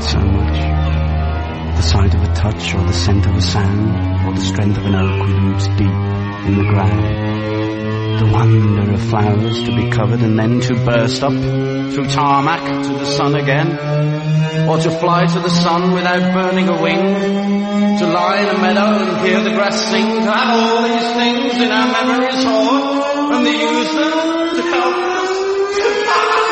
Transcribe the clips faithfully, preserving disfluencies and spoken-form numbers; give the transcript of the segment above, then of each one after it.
meant so much. The sight of a touch, or the scent of a sound, or the strength of an oak with roots deep in the ground. The wonder of flowers to be covered and then to burst up through tarmac to the sun again, or to fly to the sun without burning a wing, to lie in a meadow and hear the grass sing, to have all these things in our memories stored, and to use them to help us to find.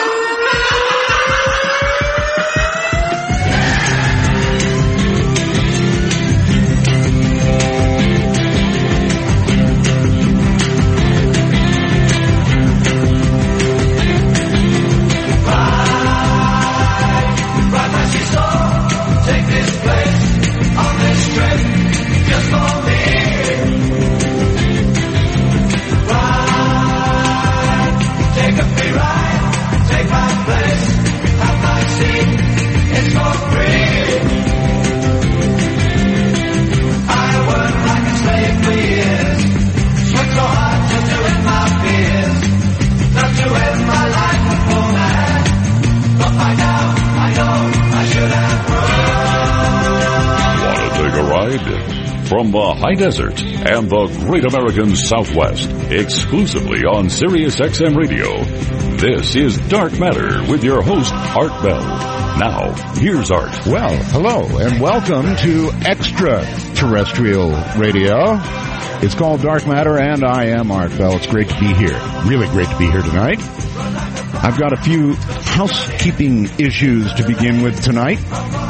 From the high desert and the great American Southwest, exclusively on Sirius X M Radio, this is Dark Matter with your host, Art Bell. Now, here's Art. Well, hello, and welcome to Extraterrestrial Radio. It's called Dark Matter, and I am Art Bell. It's great to be here. Really great to be here tonight. I've got a few housekeeping issues to begin with tonight.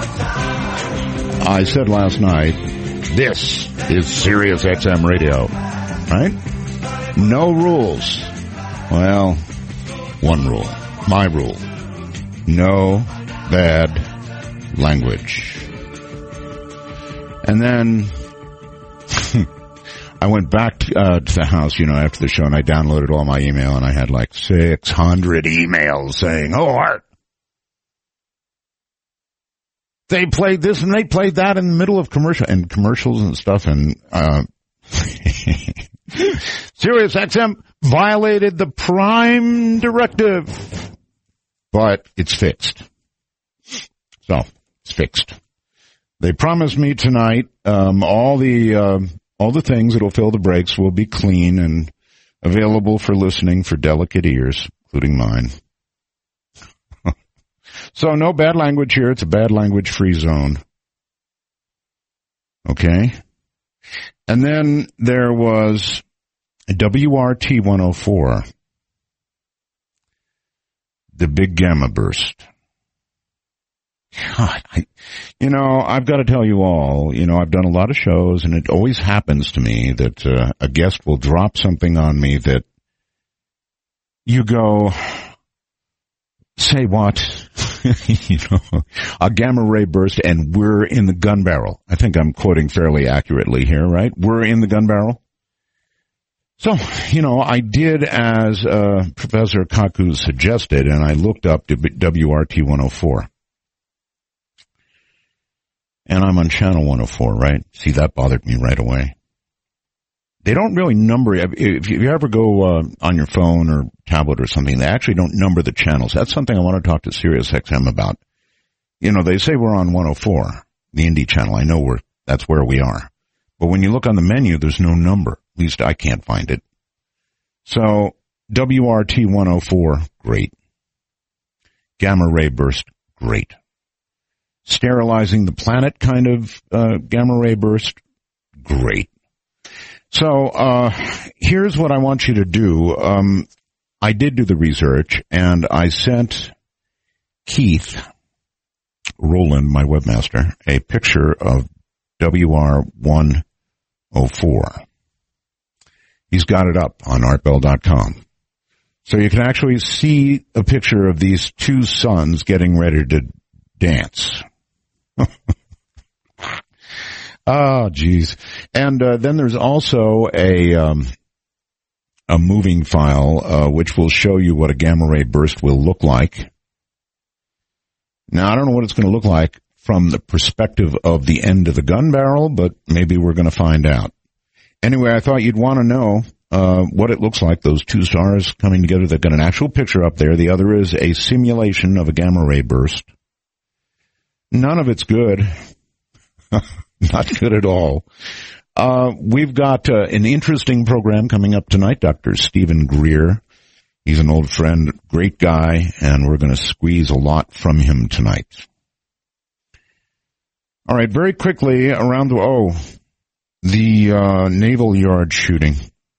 I said last night, this is Sirius X M Radio, right? No rules. Well, one rule. My rule. No bad language. And then I went back to, uh, to the house, you know, after the show, and I downloaded all my email, and I had like six hundred emails saying, oh, Art, they played this and they played that in the middle of commercial and commercials and stuff, and uh Sirius X M violated the Prime Directive, but it's fixed. So it's fixed. They promised me tonight um all the uh, all the things that'll fill the breaks will be clean and available for listening for delicate ears, including mine. So no bad language here. It's a bad language free zone. Okay. And then there was W R T one oh four. The big gamma burst. God, I, you know, I've got to tell you all, you know, I've done a lot of shows, and it always happens to me that uh, a guest will drop something on me that you go, say what? You know, a gamma ray burst, and we're in the gun barrel. I think I'm quoting fairly accurately here, right? We're in the gun barrel. So, you know, I did as uh, Professor Kaku suggested, and I looked up W R T one oh four. And I'm on channel one oh four, right? See, that bothered me right away. They don't really number, if you ever go uh, on your phone or tablet or something, they actually don't number the channels. That's something I want to talk to Sirius X M about. You know, they say we're on one oh four, the indie channel. I know we're, that's where we are. But when you look on the menu, there's no number. At least I can't find it. So, W R T one oh four, great. Gamma ray burst, great. Sterilizing the planet kind of uh, gamma ray burst, great. So, uh, here's what I want you to do. Um, I did do the research, and I sent Keith Rowland, my webmaster, a picture of W R one oh four. He's got it up on art bell dot com. So you can actually see a picture of these two suns getting ready to dance. Oh, geez. And uh, then there's also a um, a moving file uh, which will show you what a gamma ray burst will look like. Now, I don't know what it's going to look like from the perspective of the end of the gun barrel, but maybe we're going to find out. Anyway, I thought you'd want to know uh what it looks like, those two stars coming together. They've got an actual picture up there. The other is a simulation of a gamma ray burst. None of it's good. Not good at all. Uh, we've got uh, an interesting program coming up tonight. Doctor Stephen Greer. He's an old friend, great guy, and we're going to squeeze a lot from him tonight. All right, very quickly around the, oh, the uh, Naval Yard shooting.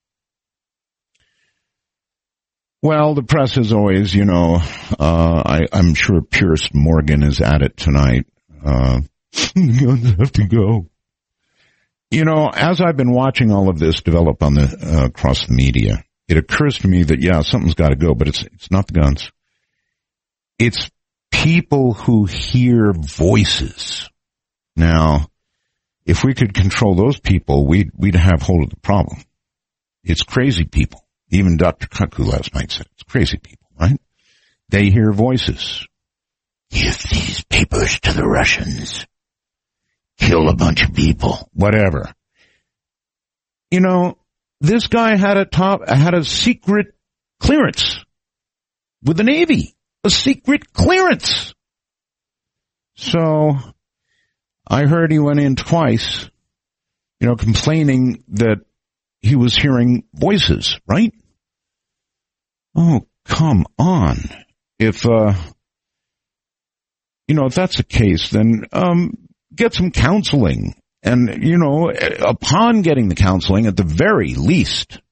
Well, the press is always, you know, uh, I, I'm sure Pierce Morgan is at it tonight. Uh, the guns have to go. You know, as I've been watching all of this develop on the, uh, across the media, it occurs to me that, yeah, something's got to go, but it's, it's not the guns. It's people who hear voices. Now, if we could control those people, we'd, we'd have hold of the problem. It's crazy people. Even Doctor Kaku last night said it's crazy people, right? They hear voices. Give these papers to the Russians. Kill a bunch of people. Whatever. You know, this guy had a top, had a secret clearance with the Navy. A secret clearance. So, I heard he went in twice, you know, complaining that he was hearing voices, right? Oh, come on. If, uh, you know, if that's the case, then, um, get some counseling. And, you know, upon getting the counseling, at the very least,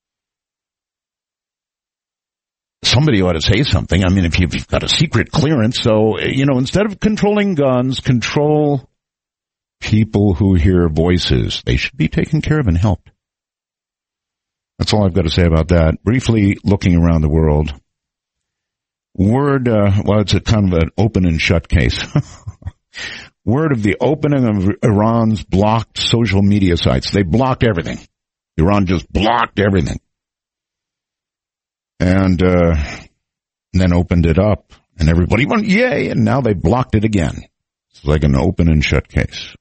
somebody ought to say something. I mean, if you've got a secret clearance, so, you know, instead of controlling guns, control people who hear voices. They should be taken care of and helped. That's all I've got to say about that. Briefly looking around the world. Word, uh, well, it's a kind of an open and shut case. Word of the opening of Iran's blocked social media sites. They blocked everything. Iran just blocked everything. And, uh, and then opened it up. And everybody went, yay! And now they blocked it again. It's like an open and shut case.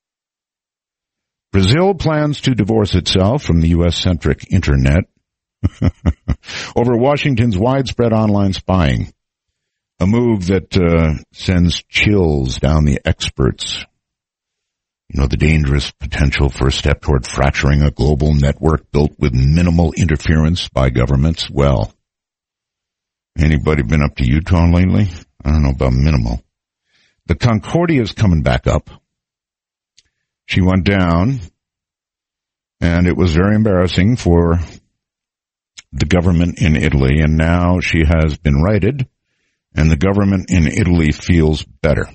Brazil plans to divorce itself from the U S-centric Internet over Washington's widespread online spying, a move that uh, sends chills down the experts. You know, the dangerous potential for a step toward fracturing a global network built with minimal interference by governments. Well, anybody been up to Utah lately? I don't know about minimal. The Concordia is coming back up. She went down, and it was very embarrassing for the government in Italy, and now she has been righted, and the government in Italy feels better.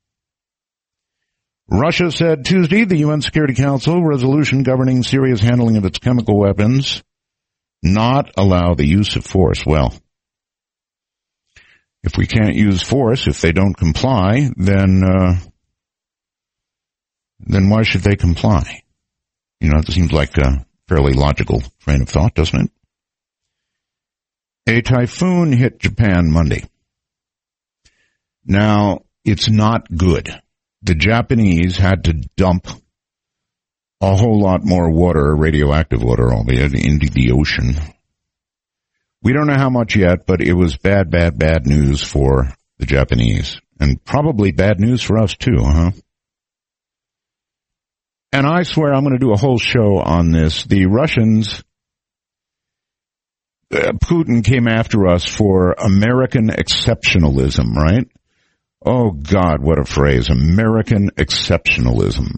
Russia said Tuesday the U N Security Council resolution governing Syria's handling of its chemical weapons not allow the use of force. Well, if we can't use force, if they don't comply, then uh, then why should they comply? You know, it seems like a fairly logical train of thought, doesn't it? A typhoon hit Japan Monday. Now, it's not good. The Japanese had to dump a whole lot more water, radioactive water, albeit, into the ocean. We don't know how much yet, but it was bad, bad, bad news for the Japanese. And probably bad news for us too, huh? And I swear I'm going to do a whole show on this. The Russians, uh, Putin came after us for American exceptionalism, right? Oh, God, what a phrase. American exceptionalism.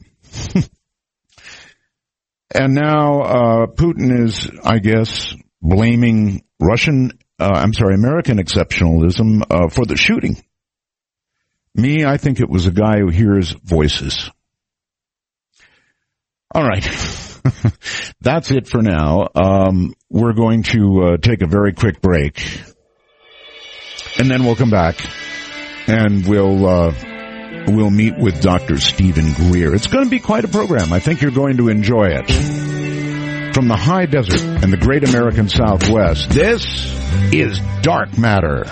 And now uh Putin is, I guess, blaming Russian, uh, I'm sorry, American exceptionalism uh, for the shooting. Me, I think it was a guy who hears voices. All right. That's it for now. Um, we're going to uh, take a very quick break. And then we'll come back. And we'll uh, we'll meet with Doctor Stephen Greer. It's going to be quite a program. I think you're going to enjoy it. From the high desert and the great American Southwest, this is Dark Matter.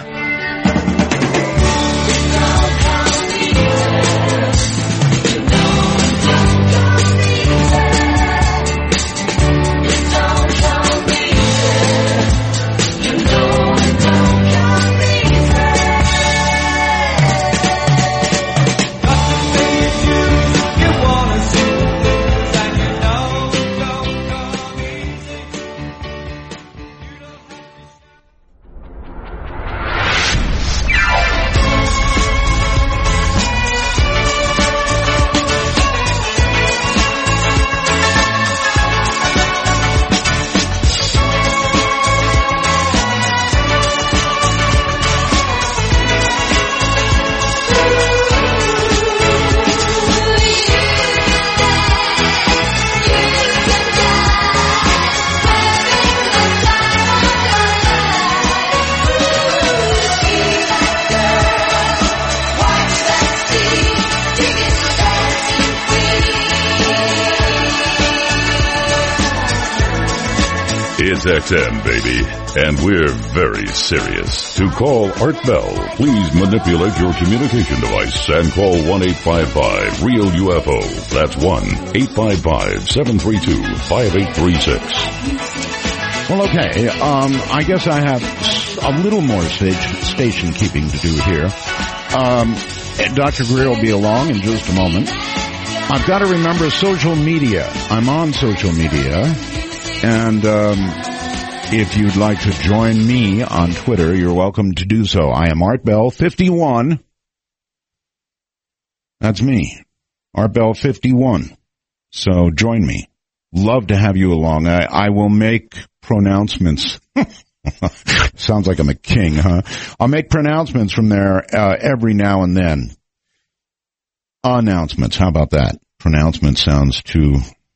Sirius X M, baby. And we're very serious. To call Art Bell, please manipulate your communication device and call one eight five five real U F O. That's one eight five five, seven three two, five eight three six. Well, okay, um, I guess I have a little more stage, station keeping to do here. Um, Doctor Greer will be along in just a moment. I've got to remember social media. I'm on social media, and um, if you'd like to join me on Twitter, you're welcome to do so. I am Art Bell fifty-one. That's me, Art Bell fifty-one. So join me. Love to have you along. I, I will make pronouncements. Sounds like I'm a king, huh? I'll make pronouncements from there uh, every now and then. Announcements. How about that? Pronouncement sounds too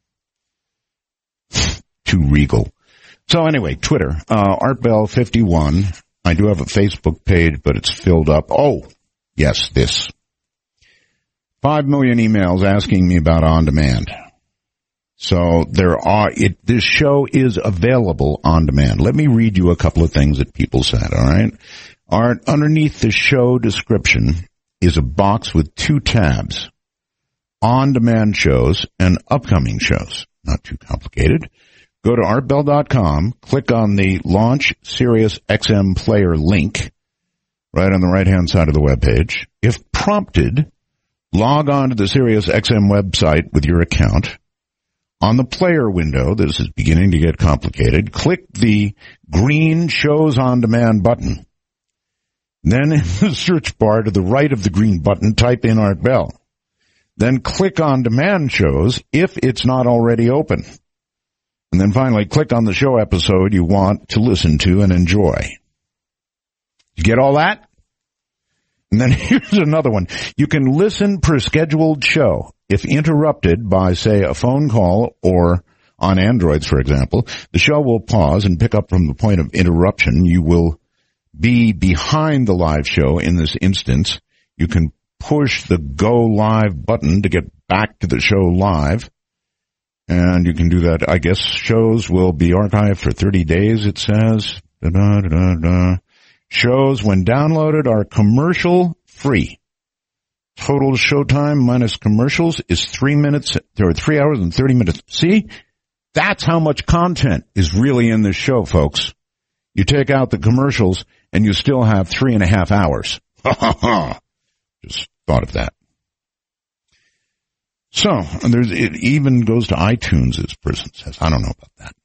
too regal. So anyway, Twitter, uh, Art Bell fifty-one. I do have a Facebook page, but it's filled up. Oh, yes, this. Five million emails asking me about On Demand. So there are, it, this show is available on demand. Let me read you a couple of things that people said, all right? Art, underneath the show description is a box with two tabs. On-demand shows and upcoming shows. Not too complicated. Go to art bell dot com, click on the Launch Sirius X M Player link, right on the right-hand side of the webpage. If prompted, log on to the Sirius X M website with your account. On the player window, this is beginning to get complicated, click the green Shows on Demand button. Then in the search bar to the right of the green button, type in Art Bell. Then click on Demand Shows if it's not already open. And then finally, click on the show episode you want to listen to and enjoy. You get all that? And then here's another one. You can listen per scheduled show. If interrupted by, say, a phone call or on Androids, for example, the show will pause and pick up from the point of interruption. You will be behind the live show in this instance. You can push the Go Live button to get back to the show live. And you can do that. I guess shows will be archived for thirty days, it says. Da, da, da, da, da. Shows, when downloaded, are commercial free. Total showtime minus commercials is three minutes, or three hours and thirty minutes. See? That's how much content is really in this show, folks. You take out the commercials and you still have three and a half hours. Ha ha ha. Just thought of that. So, there's, it even goes to iTunes, this person says. I don't know about that.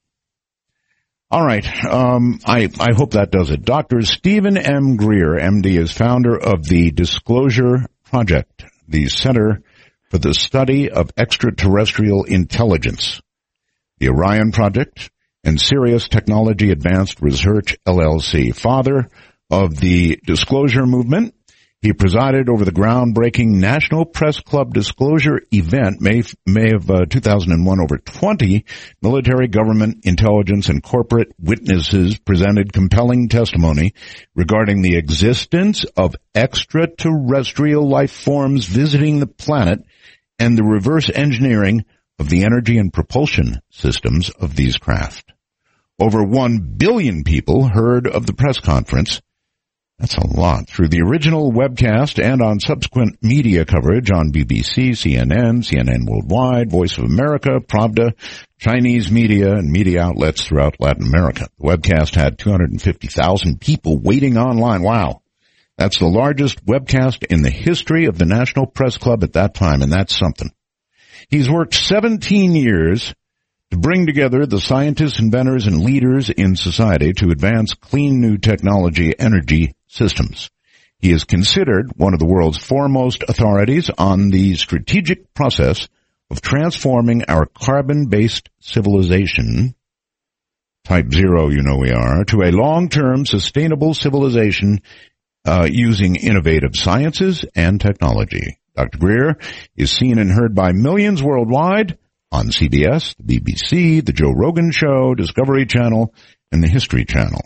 All right. Um, I, I hope that does it. Doctor Stephen M. Greer, M D, is founder of the Disclosure Project, the Center for the Study of Extraterrestrial Intelligence, the Orion Project, and Sirius Technology Advanced Research, L L C. Father of the Disclosure Movement, he presided over the groundbreaking National Press Club Disclosure event, May, May of uh, two thousand one. Over twenty military, government, intelligence, and corporate witnesses presented compelling testimony regarding the existence of extraterrestrial life forms visiting the planet and the reverse engineering of the energy and propulsion systems of these craft. Over one billion people heard of the press conference. That's a lot. Through the original webcast and on subsequent media coverage on B B C, C N N, C N N Worldwide, Voice of America, Pravda, Chinese media, and media outlets throughout Latin America. The webcast had two hundred fifty thousand people waiting online. Wow. That's the largest webcast in the history of the National Press Club at that time, and that's something. He's worked seventeen years to bring together the scientists, inventors, and leaders in society to advance clean new technology energy systems. He is considered one of the world's foremost authorities on the strategic process of transforming our carbon-based civilization, type zero, you know we are, to a long-term sustainable civilization uh, using innovative sciences and technology. Doctor Greer is seen and heard by millions worldwide on C B S, the B B C, the Joe Rogan Show, Discovery Channel, and the History Channel.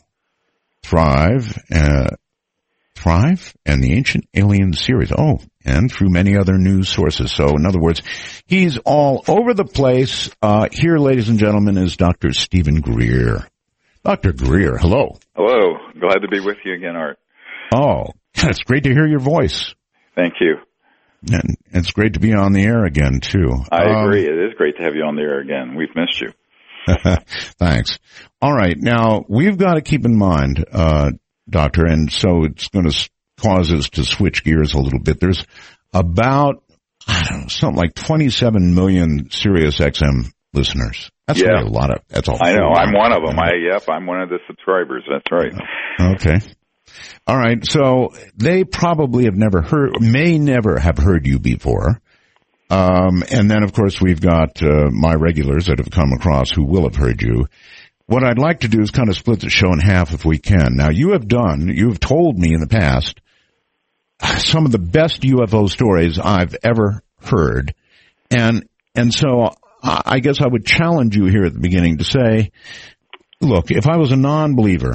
Thrive, uh, Thrive, and the Ancient Aliens series. Oh, and through many other news sources. So, in other words, he's all over the place. Uh, here, ladies and gentlemen, is Doctor Stephen Greer. Doctor Greer, hello. Hello. Glad to be with you again, Art. Oh, it's great to hear your voice. Thank you. And it's great to be on the air again, too. I um, agree. It is great to have you on the air again. We've missed you. Thanks. All right. Now, we've got to keep in mind, uh, Doctor, and so it's going to cause us to switch gears a little bit. There's about, I don't know, something like twenty-seven million Sirius X M listeners. That's yeah. really a lot of, that's all. I know. I'm one of them. I, yep, I'm one of the subscribers. That's right. Okay. All right. So they probably have never heard, may never have heard you before. Um, and then, of course, we've got uh, my regulars that have come across who will have heard you. What I'd like to do is kind of split the show in half if we can. Now, you have done, you have told me in the past some of the best U F O stories I've ever heard. And, and so I guess I would challenge you here at the beginning to say, look, if I was a non-believer,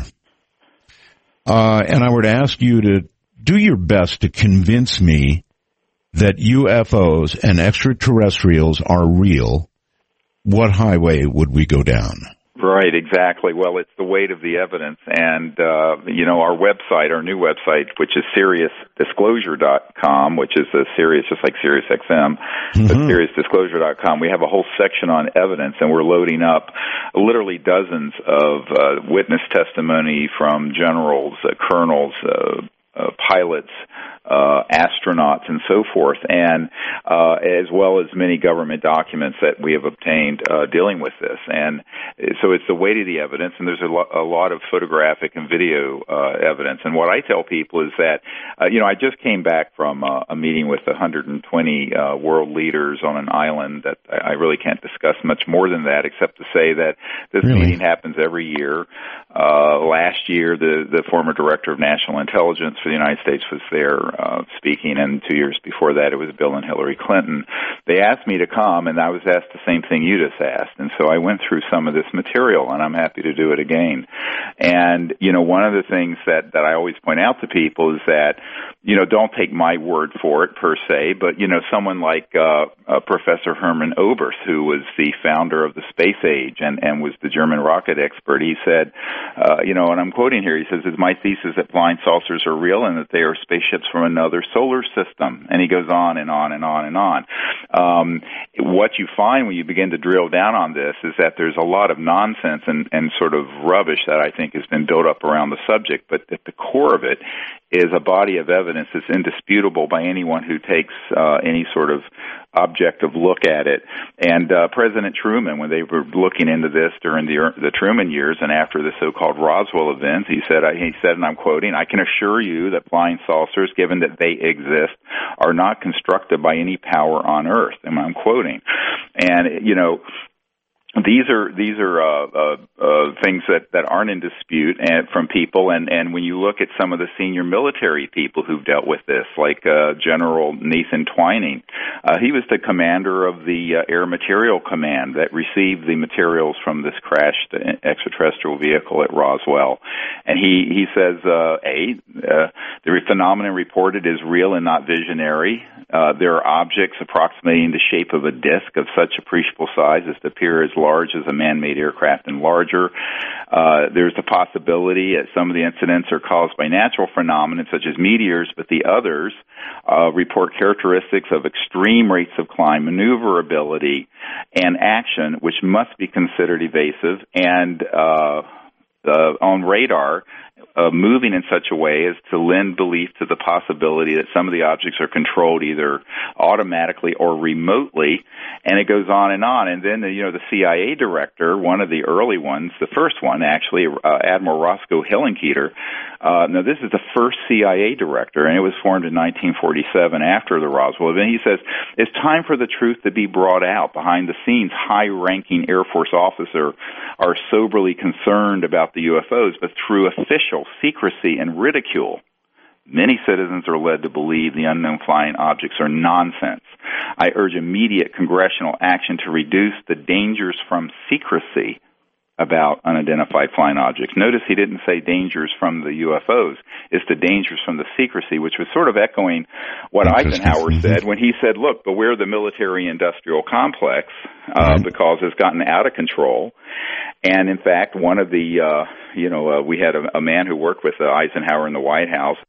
uh, and I were to ask you to do your best to convince me that U F Os and extraterrestrials are real, what highway would we go down? Right, exactly. Well, it's the weight of the evidence. And, uh, you know, our website, our new website, which is Sirius Disclosure dot com, which is a Sirius, just like Sirius X M, mm-hmm. but Sirius Disclosure dot com, we have a whole section on evidence, and we're loading up literally dozens of uh, witness testimony from generals, uh, colonels, uh, uh, pilots, uh, astronauts, and so forth, and uh, as well as many government documents that we have obtained uh, dealing with this. And so it's the weight of the evidence, and there's a, lo- a lot of photographic and video uh, evidence. And what I tell people is that, uh, you know, I just came back from uh, a meeting with one hundred twenty uh, world leaders on an island that I really can't discuss much more than that, except to say that this really? meeting happens every year. Uh, last year, the, the former director of national intelligence for the United States was there uh, speaking, and two years before that, it was Bill and Hillary Clinton. They asked me to come, and I was asked the same thing you just asked, and so I went through some of this material, and I'm happy to do it again. And, you know, one of the things that, that I always point out to people is that, you know, don't take my word for it per se, but, you know, someone like uh, uh, Professor Hermann Oberth, who was the founder of the space age and, and was the German rocket expert, he said, uh, you know, and I'm quoting here, he says, it's my thesis that flying saucers are real and that they are spaceships from another solar system. And he goes on and on and on and on. Um, what you find when you begin to drill down on this is that there's a lot of nonsense and, and sort of rubbish that I think has been built up around the subject, but at the core of it is a body of evidence that's indisputable by anyone who takes uh, any sort of objective look at it. And uh, President Truman, when they were looking into this during the the Truman years and after the so-called Roswell events, he said, he said, and I'm quoting, "I can assure you that flying saucers, given that they exist, are not constructed by any power on Earth." And I'm quoting. And, you know, These are these are uh, uh, uh, things that, that aren't in dispute and from people, and, and when you look at some of the senior military people who've dealt with this, like uh, General Nathan Twining, uh, he was the commander of the uh, Air Material Command that received the materials from this crashed extraterrestrial vehicle at Roswell, and he he says, uh, a uh, the phenomenon reported is real and not visionary. Uh, there are objects approximating the shape of a disc of such appreciable size as to appear as large as a man-made aircraft and larger. Uh, there's the possibility that some of the incidents are caused by natural phenomena such as meteors, but the others uh, report characteristics of extreme rates of climb, maneuverability, and action, which must be considered evasive and uh, uh, on radar, Uh, moving in such a way as to lend belief to the possibility that some of the objects are controlled either automatically or remotely, and it goes on and on. And then, the, you know, the C I A director, one of the early ones, the first one actually, uh, Admiral Roscoe Hillenkoetter, uh, now this is the first C I A director, and it was formed in nineteen forty-seven after the Roswell event. He says, it's time for the truth to be brought out. Behind the scenes, high-ranking Air Force officers are soberly concerned about the U F Os, but through official secrecy and ridicule, many citizens are led to believe the unknown flying objects are nonsense. I urge immediate congressional action to reduce the dangers from secrecy about unidentified flying objects. Notice he didn't say dangers from the U F Os. It's the dangers from the secrecy, which was sort of echoing what Eisenhower said when he said, look, beware the military-industrial complex uh, right. because it's gotten out of control. And in fact, one of the, uh, you know, uh, we had a, a man who worked with uh, Eisenhower in the White House,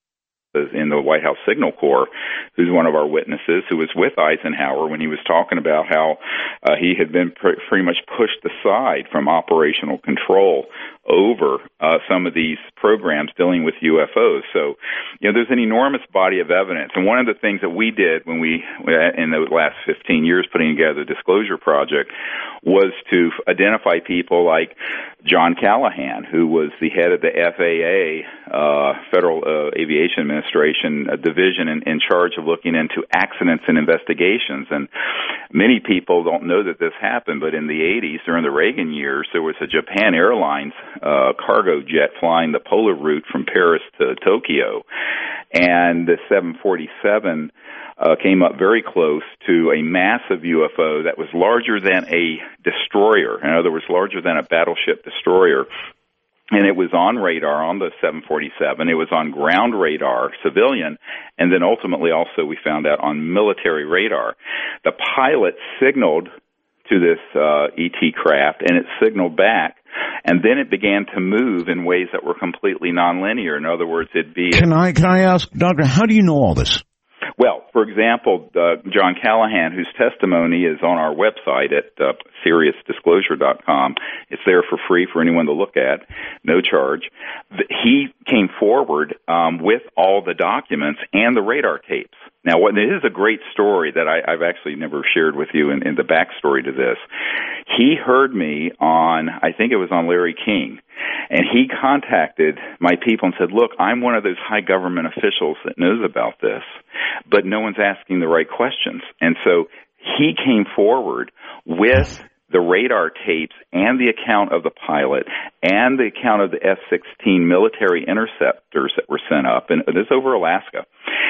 in the White House Signal Corps, who's one of our witnesses, who was with Eisenhower when he was talking about how uh, he had been pr- pretty much pushed aside from operational control over uh, some of these programs dealing with U F Os. So, you know, there's an enormous body of evidence. And one of the things that we did when we, in the last fifteen years, putting together the Disclosure Project, was to identify people like John Callahan, who was the head of the F A A, uh, Federal uh, Aviation Administration uh, division in, in charge of looking into accidents and investigations. And many people don't know that this happened, but in the eighties, during the Reagan years, there was a Japan Airlines uh, cargo jet flying the polar route from Paris to Tokyo, and the seven forty-seven uh, came up very close to a massive U F O that was larger than a destroyer. In other words, larger than a battleship destroyer. And it was on radar on the seven forty-seven. It was on ground radar, civilian, and then ultimately also we found out on military radar. The pilot signaled to this uh, E T craft, and it signaled back, and then it began to move in ways that were completely nonlinear. In other words, it'd be... Can I, can I ask, Doctor, how do you know all this? Well, for example, uh, John Callahan, whose testimony is on our website at uh, Sirius Disclosure dot com. It's there for free for anyone to look at, no charge. The, he came forward um, with all the documents and the radar tapes. Now, what, it is a great story that I, I've actually never shared with you in, in the backstory to this. He heard me on, I think it was on Larry King, and he contacted my people and said, look, I'm one of those high government officials that knows about this, but no one's asking the right questions. And so he came forward with the radar tapes and the account of the pilot and the account of the F sixteen military interceptors that were sent up, and this over Alaska.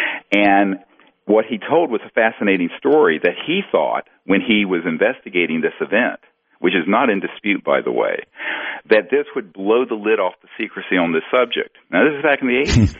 And what he told was a fascinating story that he thought when he was investigating this event, which is not in dispute, by the way, that this would blow the lid off the secrecy on this subject. Now, this is back in the eighties.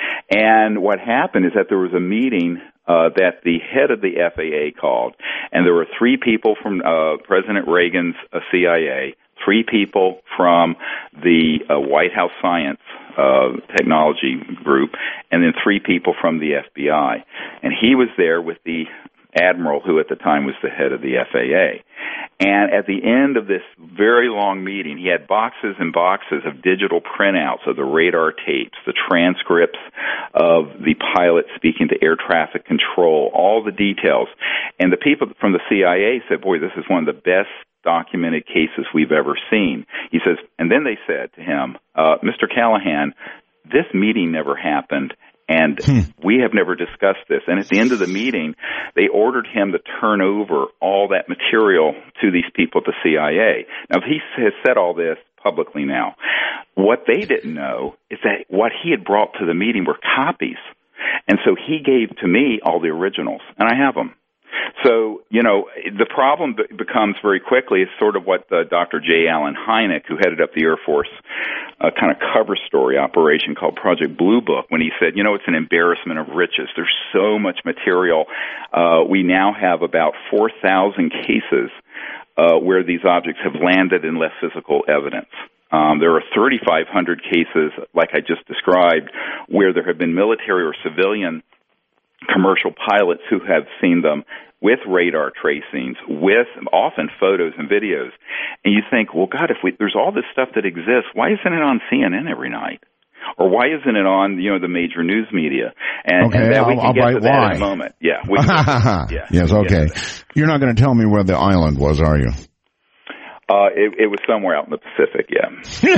And what happened is that there was a meeting uh, that the head of the F A A called, and there were three people from uh, President Reagan's uh, C I A, three people from the uh, White House Science uh, Technology Group, and then three people from the F B I. And he was there with the admiral who at the time was the head of the F A A. And at the end of this very long meeting, he had boxes and boxes of digital printouts of the radar tapes, the transcripts of the pilot speaking to air traffic control, all the details. And the people from the C I A said, boy, this is one of the best documented cases we've ever seen. He says, and then they said to him, uh, Mister Callahan, this meeting never happened, and hmm. we have never discussed this. And at the end of the meeting, they ordered him to turn over all that material to these people at the C I A. Now, he has said all this publicly now. What they didn't know is that what he had brought to the meeting were copies. And so he gave to me all the originals, and I have them. So, you know, the problem be- becomes very quickly is sort of what uh, Doctor J. Allen Hynek, who headed up the Air Force uh, kind of cover story operation called Project Blue Book, when he said, you know, it's an embarrassment of riches. There's so much material. Uh, we now have about four thousand cases uh, where these objects have landed and left physical evidence. Um, there are thirty-five hundred cases, like I just described, where there have been military or civilian commercial pilots who have seen them with radar tracings, with often photos and videos. And you think, well, God, if we, there's all this stuff that exists, why isn't it on C N N every night? Or why isn't it on, you know, the major news media? And, okay, and that we I'll, can I'll get why. to that in a moment. Yeah. We can get, yeah yes, okay. You're not going to tell me where the island was, are you? Uh, it, it was somewhere out in the Pacific, yeah.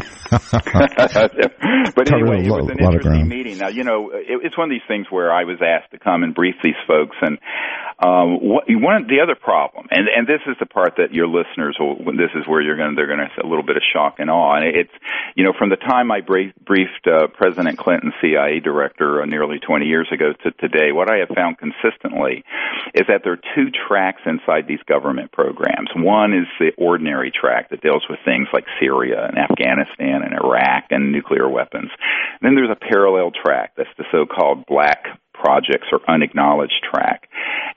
But anyway, it was an interesting meeting. Now, you know, it, it's one of these things where I was asked to come and brief these folks, and um, what, one the other problem, and and this is the part that your listeners will. This is where you're going. They're going to have a little bit of shock and awe. And it's, you know, from the time I brief, briefed uh, President Clinton, C I A director, uh, nearly twenty years ago to today, what I have found consistently is that there are two tracks inside these government programs. One is the ordinary track that deals with things like Syria and Afghanistan and Iraq and nuclear weapons. And then there's a parallel track that's the so-called black projects or unacknowledged track.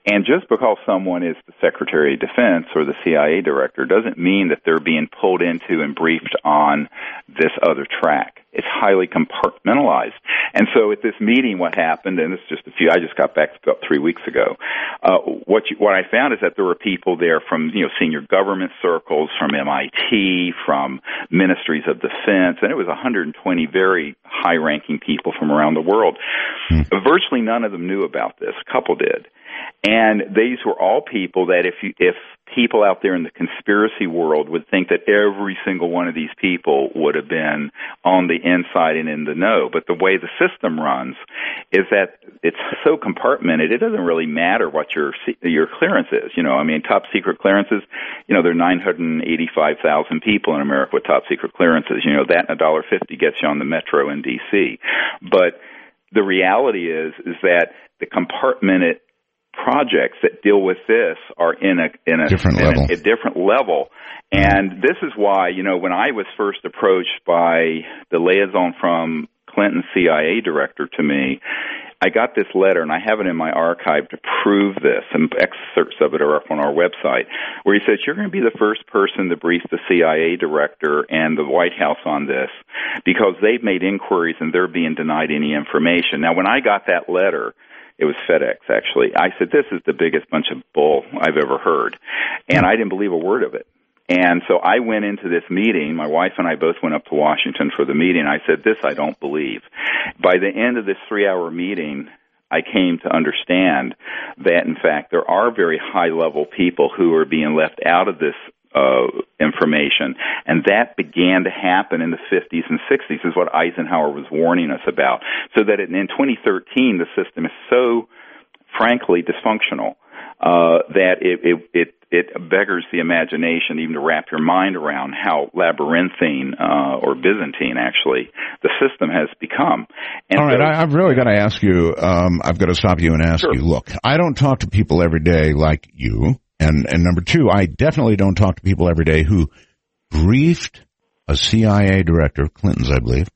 And just because someone is the Secretary of Defense or the C I A director doesn't mean that they're being pulled into and briefed on this other track. It's highly compartmentalized. And so at this meeting, what happened, and this is just a few, I just got back about three weeks ago, uh, what you, what I found is that there were people there from, you know, senior government circles, from M I T, from ministries of defense, and it was one hundred twenty very high-ranking people from around the world. Hmm. Virtually none of them knew about this. A couple did. And these were all people that if you, if people out there in the conspiracy world would think that every single one of these people would have been on the inside and in the know. But the way the system runs is that it's so compartmented, it doesn't really matter what your your clearance is. You know, I mean, top secret clearances, you know, there are nine hundred eighty-five thousand people in America with top secret clearances. You know, that and one dollar fifty gets you on the metro in D C. But the reality is, is that the compartmented projects that deal with this are in a in a different in level. A, a different level. And this is why, you know, when I was first approached by the liaison from Clinton C I A director to me, I got this letter, and I have it in my archive to prove this, and excerpts of it are up on our website, where he says, you're going to be the first person to brief the C I A director and the White House on this, because they've made inquiries and they're being denied any information. Now, when I got that letter, it was FedEx, actually. I said, this is the biggest bunch of bull I've ever heard. And I didn't believe a word of it. And so I went into this meeting. My wife and I both went up to Washington for the meeting. I said, this I don't believe. By the end of this three-hour meeting, I came to understand that, in fact, there are very high-level people who are being left out of this Uh, information, and that began to happen in the fifties and sixties, is what Eisenhower was warning us about, so that in, in twenty thirteen the system is so, frankly, dysfunctional uh, that it, it, it, it beggars the imagination even to wrap your mind around how labyrinthine uh, or Byzantine, actually, the system has become. And All right, so, I, I've really got to ask you, um, I've got to stop you and ask sure. you, look, I don't talk to people every day like you. And, and number two, I definitely don't talk to people every day who briefed a C I A director, Clinton's, I believe,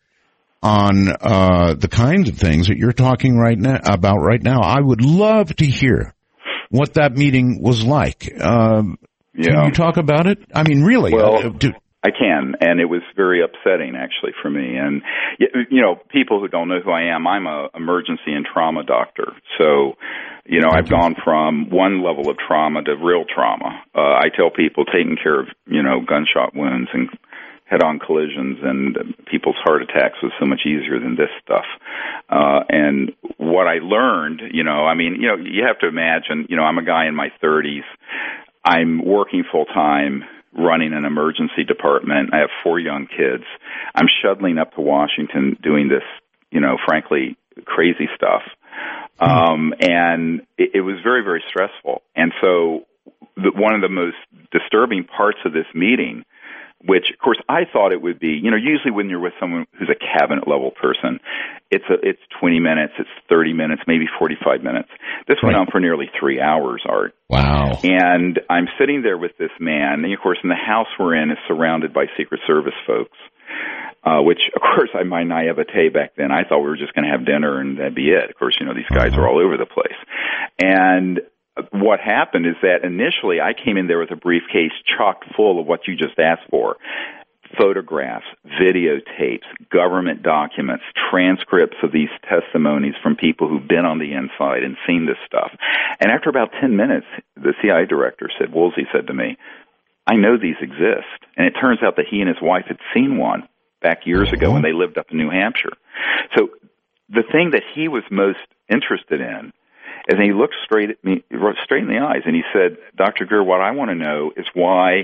on uh, the kinds of things that you're talking right now about right now. I would love to hear what that meeting was like. Um, yeah. Can you talk about it? I mean, really? Well, uh, do, I can, and it was very upsetting, actually, for me. And, you know, people who don't know who I am, I'm a emergency and trauma doctor. So, you know, I've gone from one level of trauma to real trauma. Uh, I tell people taking care of, you know, gunshot wounds and head-on collisions and people's heart attacks was so much easier than this stuff. Uh, and what I learned, you know, I mean, you know, you have to imagine, you know, I'm a guy in my thirties. I'm working full-time, running an emergency department. I have four young kids. I'm shuttling up to Washington doing this, you know, frankly, crazy stuff. Um, and it, it was very, very stressful. And so the, one of the most disturbing parts of this meeting, which, of course, I thought it would be, you know, usually when you're with someone who's a cabinet-level person, it's a, it's twenty minutes, it's thirty minutes, maybe forty-five minutes. This went on for nearly three hours, Art. Wow. And I'm sitting there with this man, and, of course, in the house we're in is surrounded by Secret Service folks, uh, which, of course, I, my naivete back then, I thought we were just going to have dinner and that'd be it. Of course, you know, these guys uh-huh. are all over the place. And what happened is that initially I came in there with a briefcase chock full of what you just asked for. Photographs, videotapes, government documents, transcripts of these testimonies from people who've been on the inside and seen this stuff. And after about ten minutes, the C I A director said, Woolsey said to me, I know these exist. And it turns out that he and his wife had seen one back years ago when they lived up in New Hampshire. So the thing that he was most interested in, and he looked straight at me, straight in the eyes, and he said, Doctor Greer, what I want to know is why,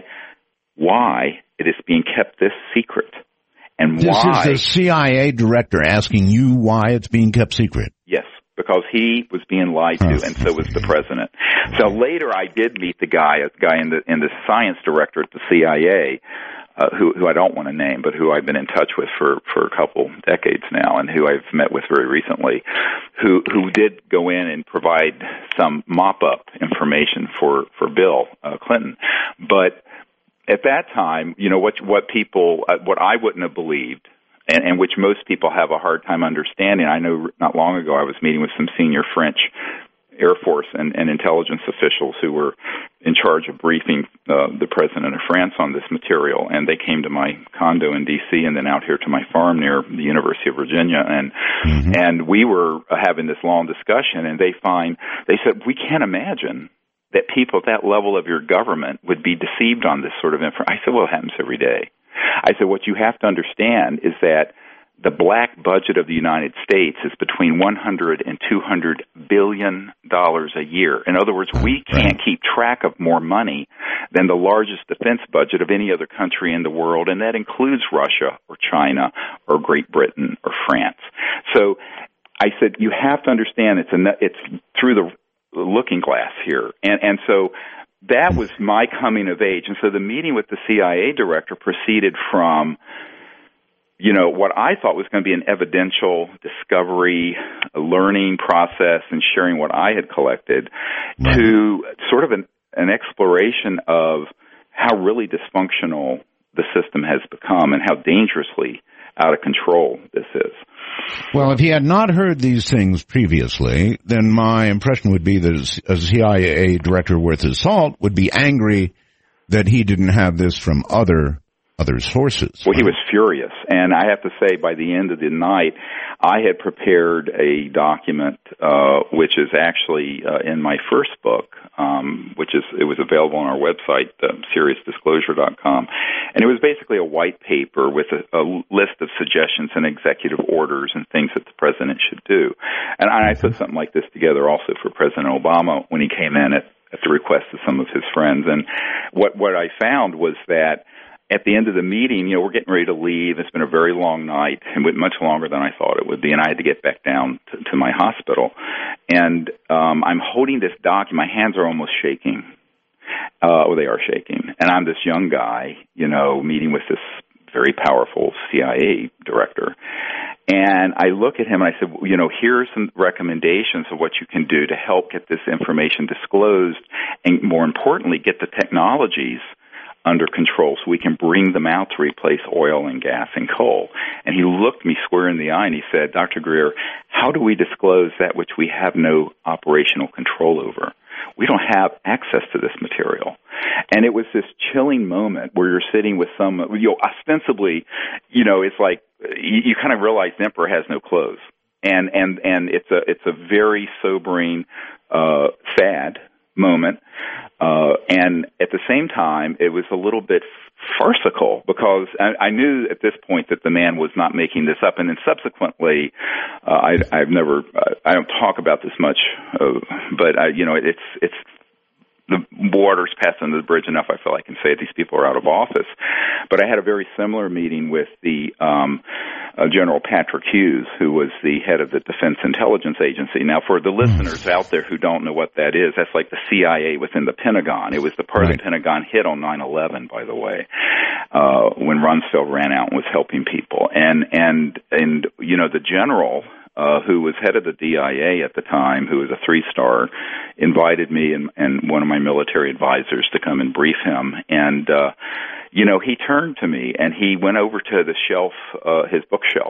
why it is being kept this secret, and this why. This is the C I A director asking you why it's being kept secret. Yes, because he was being lied to, and so was the president. So later, I did meet the guy, a guy in the in the science director at the C I A. Uh, who, who I don't want to name, but who I've been in touch with for, for a couple decades now, and who I've met with very recently, who who did go in and provide some mop-up information for for Bill uh, Clinton. But at that time, you know, what what people, uh, what I wouldn't have believed, and, and which most people have a hard time understanding. I know not long ago I was meeting with some senior French Air Force and, and intelligence officials who were in charge of briefing uh, the president of France on this material, and they came to my condo in D C and then out here to my farm near the University of Virginia, and mm-hmm. and we were having this long discussion, and they find they said, we can't imagine that people at that level of your government would be deceived on this sort of information. I said, well, it happens every day. I said, what you have to understand is that the black budget of the United States is between one hundred and two hundred billion dollars a year. In other words, we can't keep track of more money than the largest defense budget of any other country in the world, and that includes Russia or China or Great Britain or France. So I said, you have to understand it's a, it's through the looking glass here. And, and so that was my coming of age. And so the meeting with the C I A director proceeded from, you know, what I thought was going to be an evidential discovery, a learning process, and sharing what I had collected, right, to sort of an, an exploration of how really dysfunctional the system has become and how dangerously out of control this is. Well, if he had not heard these things previously, then my impression would be that a C I A director worth his salt would be angry that he didn't have this from other other sources. Well, he was furious, and I have to say, by the end of the night, I had prepared a document, uh, which is actually uh, in my first book, um, which is it was available on our website, uh, Sirius Disclosure dot com, and it was basically a white paper with a, a list of suggestions and executive orders and things that the president should do. And I put something like this together also for President Obama when he came in at, at the request of some of his friends. And what what I found was that at the end of the meeting, you know, we're getting ready to leave. It's been a very long night, and went much longer than I thought it would be, and I had to get back down to, to my hospital. And um, I'm holding this document. My hands are almost shaking. Uh, oh, they are shaking. And I'm this young guy, you know, meeting with this very powerful C I A director. And I look at him and I said, well, you know, here's some recommendations of what you can do to help get this information disclosed, and more importantly, get the technologies under control so we can bring them out to replace oil and gas and coal. And he looked me square in the eye and he said, Doctor Greer, how do we disclose that which we have no operational control over? We don't have access to this material. And it was this chilling moment where you're sitting with some, you know, ostensibly, you know, it's like you, you kind of realize the emperor has no clothes. And, and, and it's a, it's a very sobering, uh, sad moment. Uh, and at the same time, it was a little bit farcical because I, I knew at this point that the man was not making this up. And then subsequently, uh, I, I've never, uh, I don't talk about this much, uh, but I, you know, it's, it's, the water's passed under the bridge enough, I feel I can say these people are out of office. But I had a very similar meeting with the um, uh, General Patrick Hughes, who was the head of the Defense Intelligence Agency. Now, for the listeners out there who don't know what that is, that's like the C I A within the Pentagon. It was the part right. of the Pentagon hit on nine eleven, by the way, uh, when Rumsfeld ran out and was helping people. And, and, and you know, the general... Uh, who was head of the D I A at the time, who was a three-star, invited me and, and one of my military advisors to come and brief him. And, uh, you know, he turned to me and he went over to the shelf, uh, his bookshelf,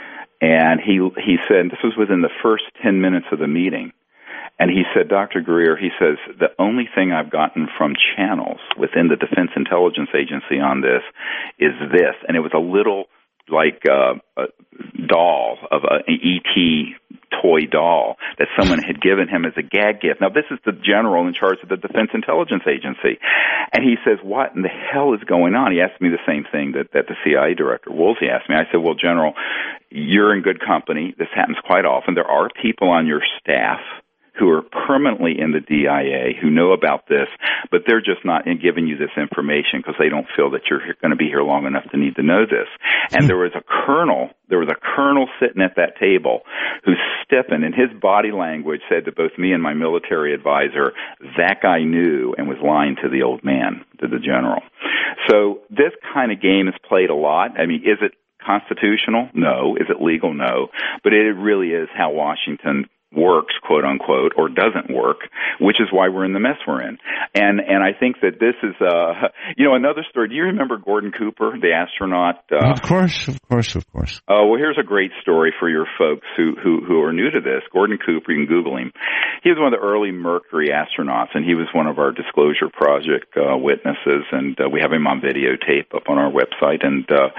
and he, he said, this was within the first ten minutes of the meeting, and he said, Doctor Greer, he says, the only thing I've gotten from channels within the Defense Intelligence Agency on this is this. And it was a little like uh, a doll of a, an E T toy doll that someone had given him as a gag gift. Now, this is the general in charge of the Defense Intelligence Agency. And he says, what in the hell is going on? He asked me the same thing that, that the C I A director, Woolsey, asked me. I said, well, General, you're in good company. This happens quite often. There are people on your staff who are permanently in the D I A, who know about this, but they're just not giving you this information because they don't feel that you're going to be here long enough to need to know this. And there was a colonel, there was a colonel sitting at that table who stiffened, and his body language said to both me and my military advisor, that guy knew and was lying to the old man, to the general. So this kind of game is played a lot. I mean, is it constitutional? No. Is it legal? No. But it really is how Washington works, quote unquote, or doesn't work, which is why we're in the mess we're in. And and I think that this is, uh, you know, another story. Do you remember Gordon Cooper, the astronaut? Uh, of course, of course, of course. Oh, uh, well, here's a great story for your folks who, who, who are new to this. Gordon Cooper, you can Google him. He was one of the early Mercury astronauts, and he was one of our Disclosure Project uh, witnesses, and uh, we have him on videotape up on our website. And uh,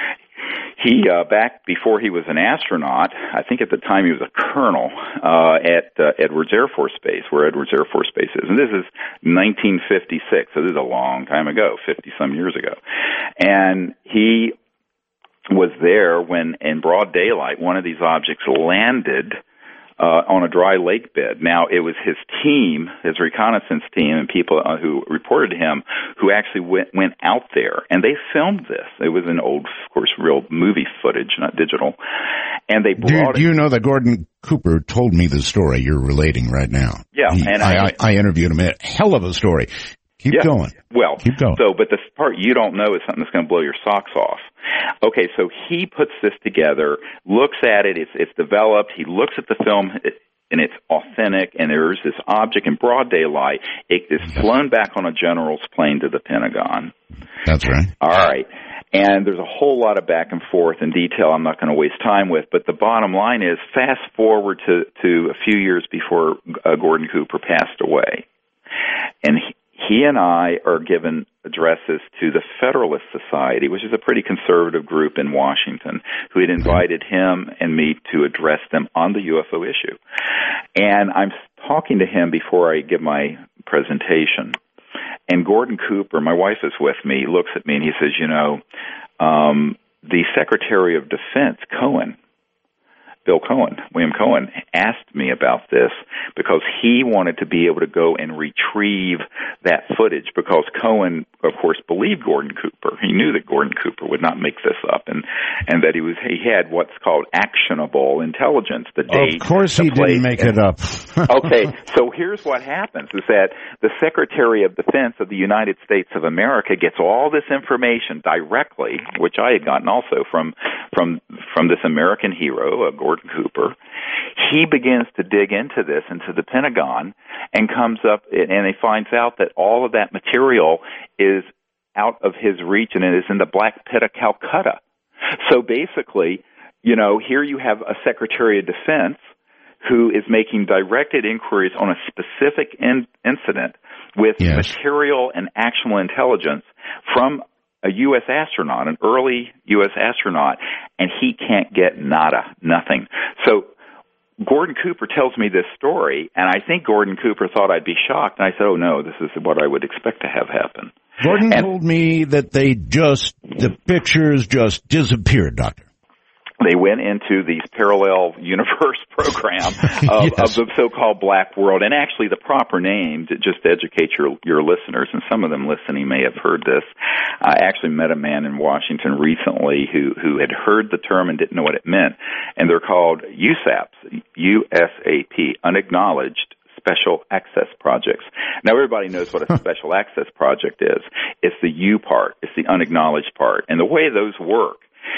He, uh, back before he was an astronaut, I think at the time he was a colonel, uh, at, uh, Edwards Air Force Base, where Edwards Air Force Base is. And this is nineteen fifty-six, so this is a long time ago, fifty some years ago. And he was there when, in broad daylight, one of these objects landed Uh, on a dry lake bed. Now, it was his team, his reconnaissance team, and people uh, who reported to him who actually went, went out there, and they filmed this. It was an old, of course, real movie footage, not digital. And they brought do, do you know that Gordon Cooper told me the story you're relating right now? Yeah. He, and I, I, I, I interviewed him. A hell of a story. Keep yeah, going. Well, Keep going. So, but the part you don't know is something that's going to blow your socks off. Okay, so he puts this together, looks at it, it's, it's developed, he looks at the film, it, and it's authentic, and there's this object in broad daylight. It is flown back on a general's plane to the Pentagon. That's right. All right. And there's a whole lot of back and forth and detail I'm not going to waste time with, but the bottom line is fast forward to, to a few years before uh, Gordon Cooper passed away. And he, he and I are given addresses to the Federalist Society, which is a pretty conservative group in Washington, who had invited him and me to address them on the U F O issue. And I'm talking to him before I give my presentation. And Gordon Cooper, my wife is with me, looks at me and he says, you know, um, the Secretary of Defense, Cohen, Bill Cohen, William Cohen, asked me about this because he wanted to be able to go and retrieve that footage because Cohen, of course, believed Gordon Cooper. He knew that Gordon Cooper would not make this up and, and that he was he had what's called actionable intelligence, the date. Of course he didn't make it up. Okay, so here's what happens is that the Secretary of Defense of the United States of America gets all this information directly, which I had gotten also from from from this American hero, uh, Gordon Cooper. He begins to dig into this, into the Pentagon, and comes up, and he finds out that all of that material is out of his reach, and it is in the Black Pit of Calcutta. So basically, you know, here you have a Secretary of Defense who is making directed inquiries on a specific in- incident with yes. material and actionable intelligence from a U S astronaut, an early U S astronaut, and he can't get nada, nothing. So Gordon Cooper tells me this story, and I think Gordon Cooper thought I'd be shocked, and I said, oh, no, this is what I would expect to have happen. Gordon and, told me that they just, the pictures just disappeared, Doctor. They went into the parallel universe program of, yes. of the so-called black world. And actually the proper name, to just educate your, your listeners, and some of them listening may have heard this. I actually met a man in Washington recently who, who had heard the term and didn't know what it meant. And they're called U SAPs, U S A P, Unacknowledged Special Access Projects. Now, everybody knows what a special access project is. It's the U part. It's the unacknowledged part. And the way those work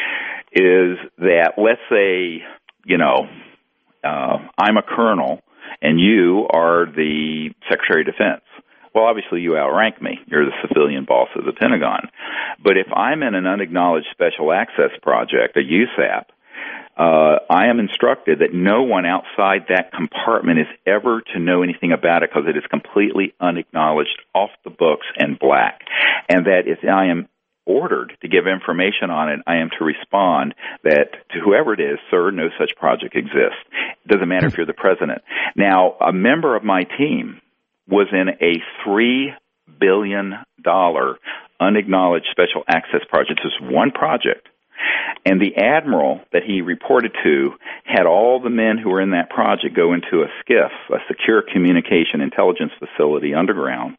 is that, let's say, you know, uh, I'm a colonel and you are the Secretary of Defense. Well, obviously you outrank me. You're the civilian boss of the Pentagon. But if I'm in an unacknowledged special access project, a U SAP, uh, I am instructed that no one outside that compartment is ever to know anything about it because it is completely unacknowledged, off the books, and black. And that if I am ordered to give information on it, I am to respond that to whoever it is, sir, no such project exists. It doesn't matter if you're the president. Now, a member of my team was in a three billion dollars unacknowledged special access project. This was one project. And the admiral that he reported to had all the men who were in that project go into a SCIF, a secure communication intelligence facility underground.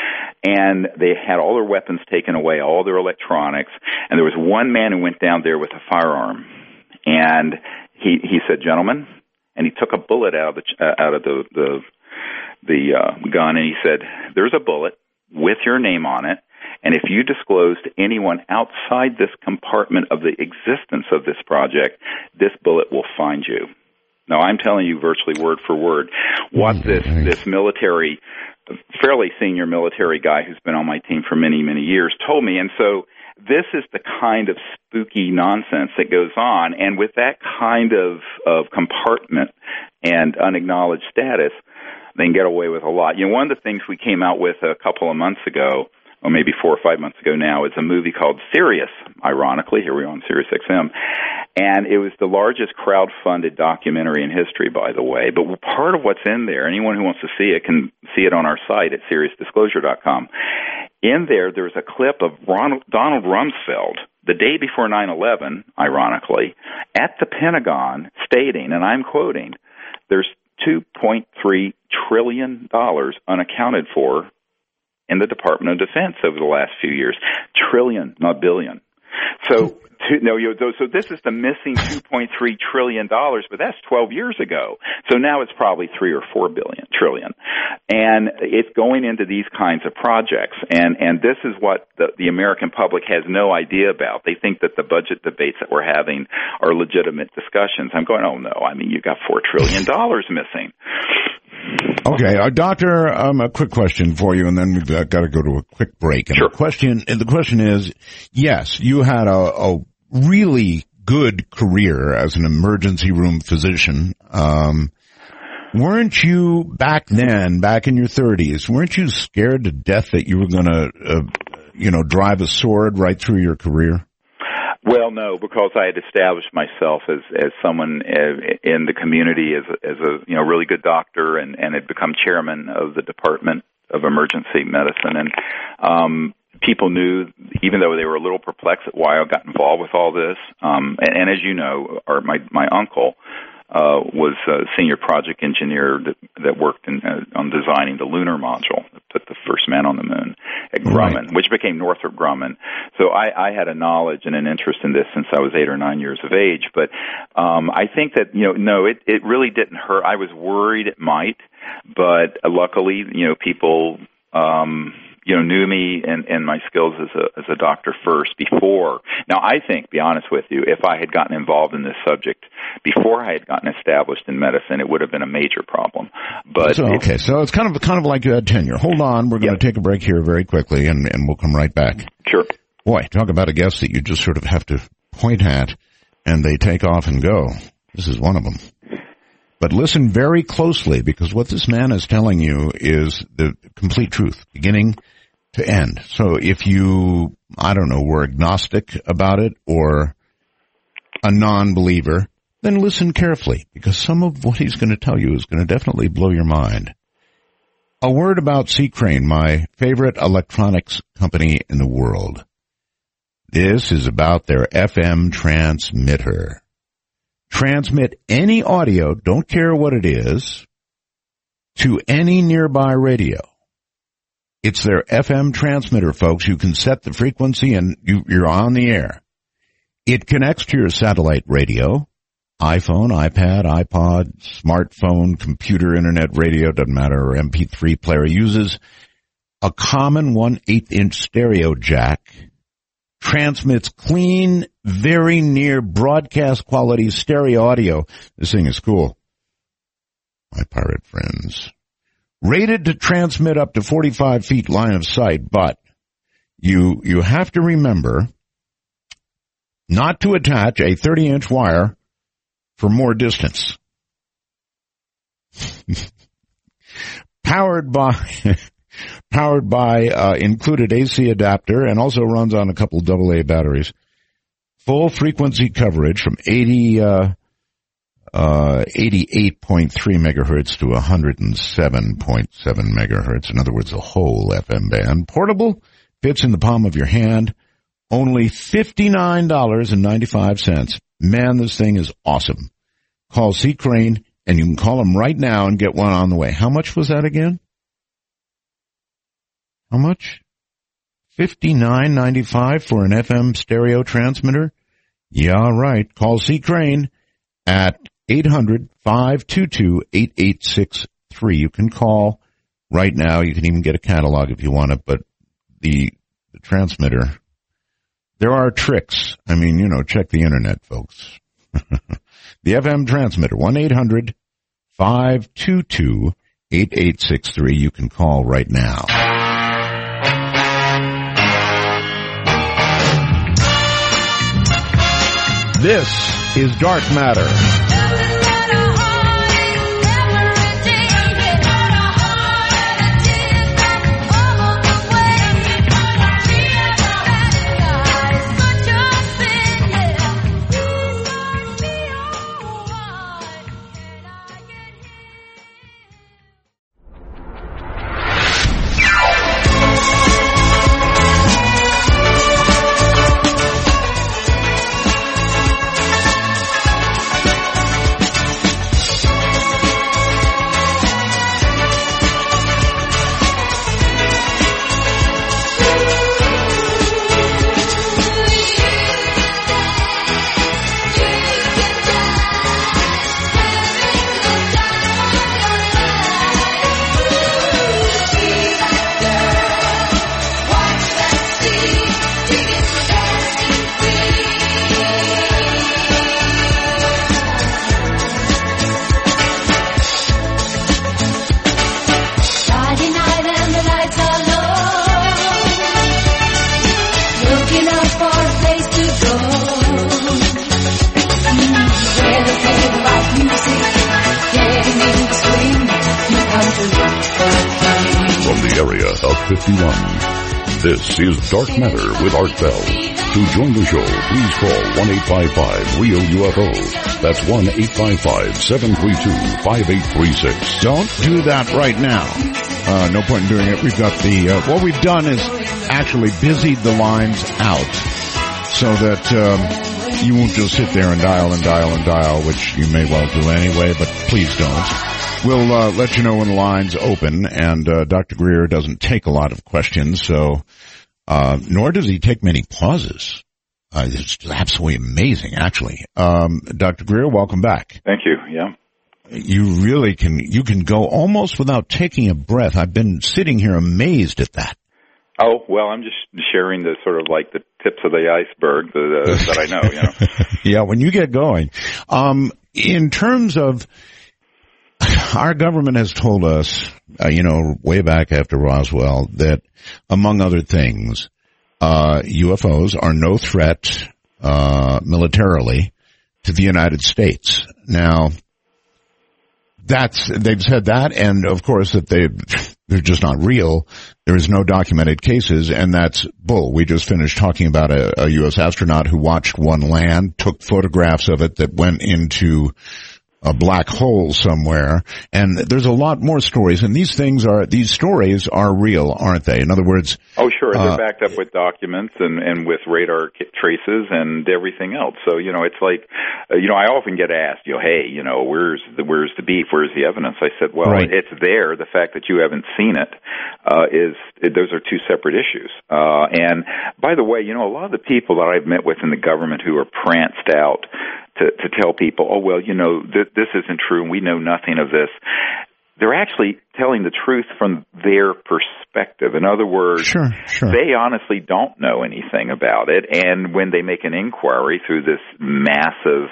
And they had all their weapons taken away, all their electronics. And there was one man who went down there with a firearm. And he he said, gentlemen, and he took a bullet out of the uh, out of the the, the uh, gun, and he said, there's a bullet with your name on it. And if you disclose to anyone outside this compartment of the existence of this project, this bullet will find you. No, I'm telling you virtually word for word what this, this military, fairly senior military guy who's been on my team for many, many years told me. And so this is the kind of spooky nonsense that goes on. And with that kind of, of compartment and unacknowledged status, they can get away with a lot. You know, one of the things we came out with a couple of months ago, or maybe four or five months ago now, is a movie called Sirius, ironically. Here we are on Sirius X M. And it was the largest crowd-funded documentary in history, by the way. But part of what's in there, anyone who wants to see it can see it on our site at Sirius Disclosure dot com. In there, there's a clip of Ronald, Donald Rumsfeld, the day before nine eleven, ironically, at the Pentagon stating, and I'm quoting, there's two point three trillion dollars unaccounted for in the Department of Defense over the last few years. Trillion, not billion. So, to, no, you, so this is the missing two point three trillion dollars, but that's twelve years ago. So now it's probably three or four billion, trillion. And it's going into these kinds of projects. And, and this is what the, the American public has no idea about. They think that the budget debates that we're having are legitimate discussions. I'm going, oh no, I mean, you got four trillion dollars missing. Okay, uh, Doctor, um, a quick question for you, and then we've uh, got to go to a quick break. And sure. the question, and the question is, yes, you had a, a really good career as an emergency room physician. Um, weren't you back then, back in your thirties, weren't you scared to death that you were going to, uh, you know, drive a sword right through your career? Well, no, because I had established myself as as someone in the community as a, as a you know really good doctor, and and had become chairman of the Department of Emergency Medicine, and um, people knew, even though they were a little perplexed at why I got involved with all this. Um, and, and as you know, or my my uncle uh, was a senior project engineer that that worked in, uh, on designing the lunar module that put the first man on the moon at Grumman, right, which became Northrop Grumman. So I, I had a knowledge and an interest in this since I was eight or nine years of age. But um, I think that, you know, no, it, it really didn't hurt. I was worried it might, but uh, luckily, you know, people, um, you know, knew me and, and my skills as a as a doctor first before. Now, I think, be honest with you, if I had gotten involved in this subject before I had gotten established in medicine, it would have been a major problem. But so, okay, so it's kind of kind of like you had tenure. Hold on, we're going yep. to take a break here very quickly, and, and we'll come right back. Sure. Boy, talk about a guest that you just sort of have to point at, and they take off and go. This is one of them. But listen very closely, because what this man is telling you is the complete truth, beginning to end. So if you, I don't know, were agnostic about it or a non-believer, then listen carefully, because some of what he's going to tell you is going to definitely blow your mind. A word about C. Crane, my favorite electronics company in the world. This is about their F M transmitter. Transmit any audio, don't care what it is, to any nearby radio. It's their F M transmitter, folks. You can set the frequency and you, you're on the air. It connects to your satellite radio, iPhone, iPad, iPod, smartphone, computer, internet radio, doesn't matter, or M P three player. Uses a common one eighth inch stereo jack. Transmits clean, very near broadcast quality stereo audio. This thing is cool, my pirate friends. Rated to transmit up to forty-five feet line of sight, but you you have to remember not to attach a thirty inch wire for more distance. Powered by powered by uh, included A C adapter, and also runs on a couple double A batteries. Full frequency coverage from eighty uh uh eighty-eight point three megahertz to one hundred seven point seven megahertz. In other words, the whole F M band. Portable, fits in the palm of your hand. Only fifty-nine dollars and ninety-five cents. Man, this thing is awesome. Call C. Crane, and you can call them right now and get one on the way. How much was that again? How much? fifty-nine ninety-five for an F M stereo transmitter? Yeah, right. Call C. Crane at eight hundred, five two two, eight eight six three. You can call right now. You can even get a catalog if you want it, but the, the transmitter, there are tricks. I mean, you know, check the internet, folks. The F M transmitter, one eight hundred five two two eight eight six three. You can call right now. This is Dark Matter. fifty-one. This is Dark Matter with Art Bell. To join the show, please call one eight five five real U F O. That's one eight five five seven three two five eight three six. Don't do that right now. Uh, no point in doing it. We've got the, uh, what we've done is actually busied the lines out so that, um, you won't just sit there and dial and dial and dial, which you may well do anyway, but please don't. We'll uh, let you know when the lines open, and uh, Doctor Greer doesn't take a lot of questions, so uh, nor does he take many pauses. Uh, it's absolutely amazing, actually. Um, Doctor Greer, welcome back. Thank you. Yeah, you really can. You can go almost without taking a breath. I've been sitting here amazed at that. Oh, well, I'm just sharing the sort of like the tips of the iceberg that, uh, that I know. You know. Yeah, when you get going, um, in terms of. Our government has told us, uh, you know, way back after Roswell, that, among other things, uh, U F Os are no threat, uh, militarily to the United States. Now, that's, they've said that, and of course that they, they're just not real. There is no documented cases, and that's bull. We just finished talking about a, a U S astronaut who watched one land, took photographs of it that went into a black hole somewhere, and there's a lot more stories, and these things are, these stories are real, aren't they? In other words... Oh, sure, they're uh, backed up with documents and, and with radar traces and everything else. So, you know, it's like, uh, you know, I often get asked, you know, hey, you know, where's the, where's the beef, where's the evidence? I said, well, right. It's there. The fact that you haven't seen it, uh, is, it, those are two separate issues. Uh, and by the way, you know, a lot of the people that I've met with in the government who are pranced out to, to tell people, oh, well, you know, th- this isn't true and we know nothing of this. They're actually telling the truth from their perspective. In other words, sure, sure. They honestly don't know anything about it. And when they make an inquiry through this massive,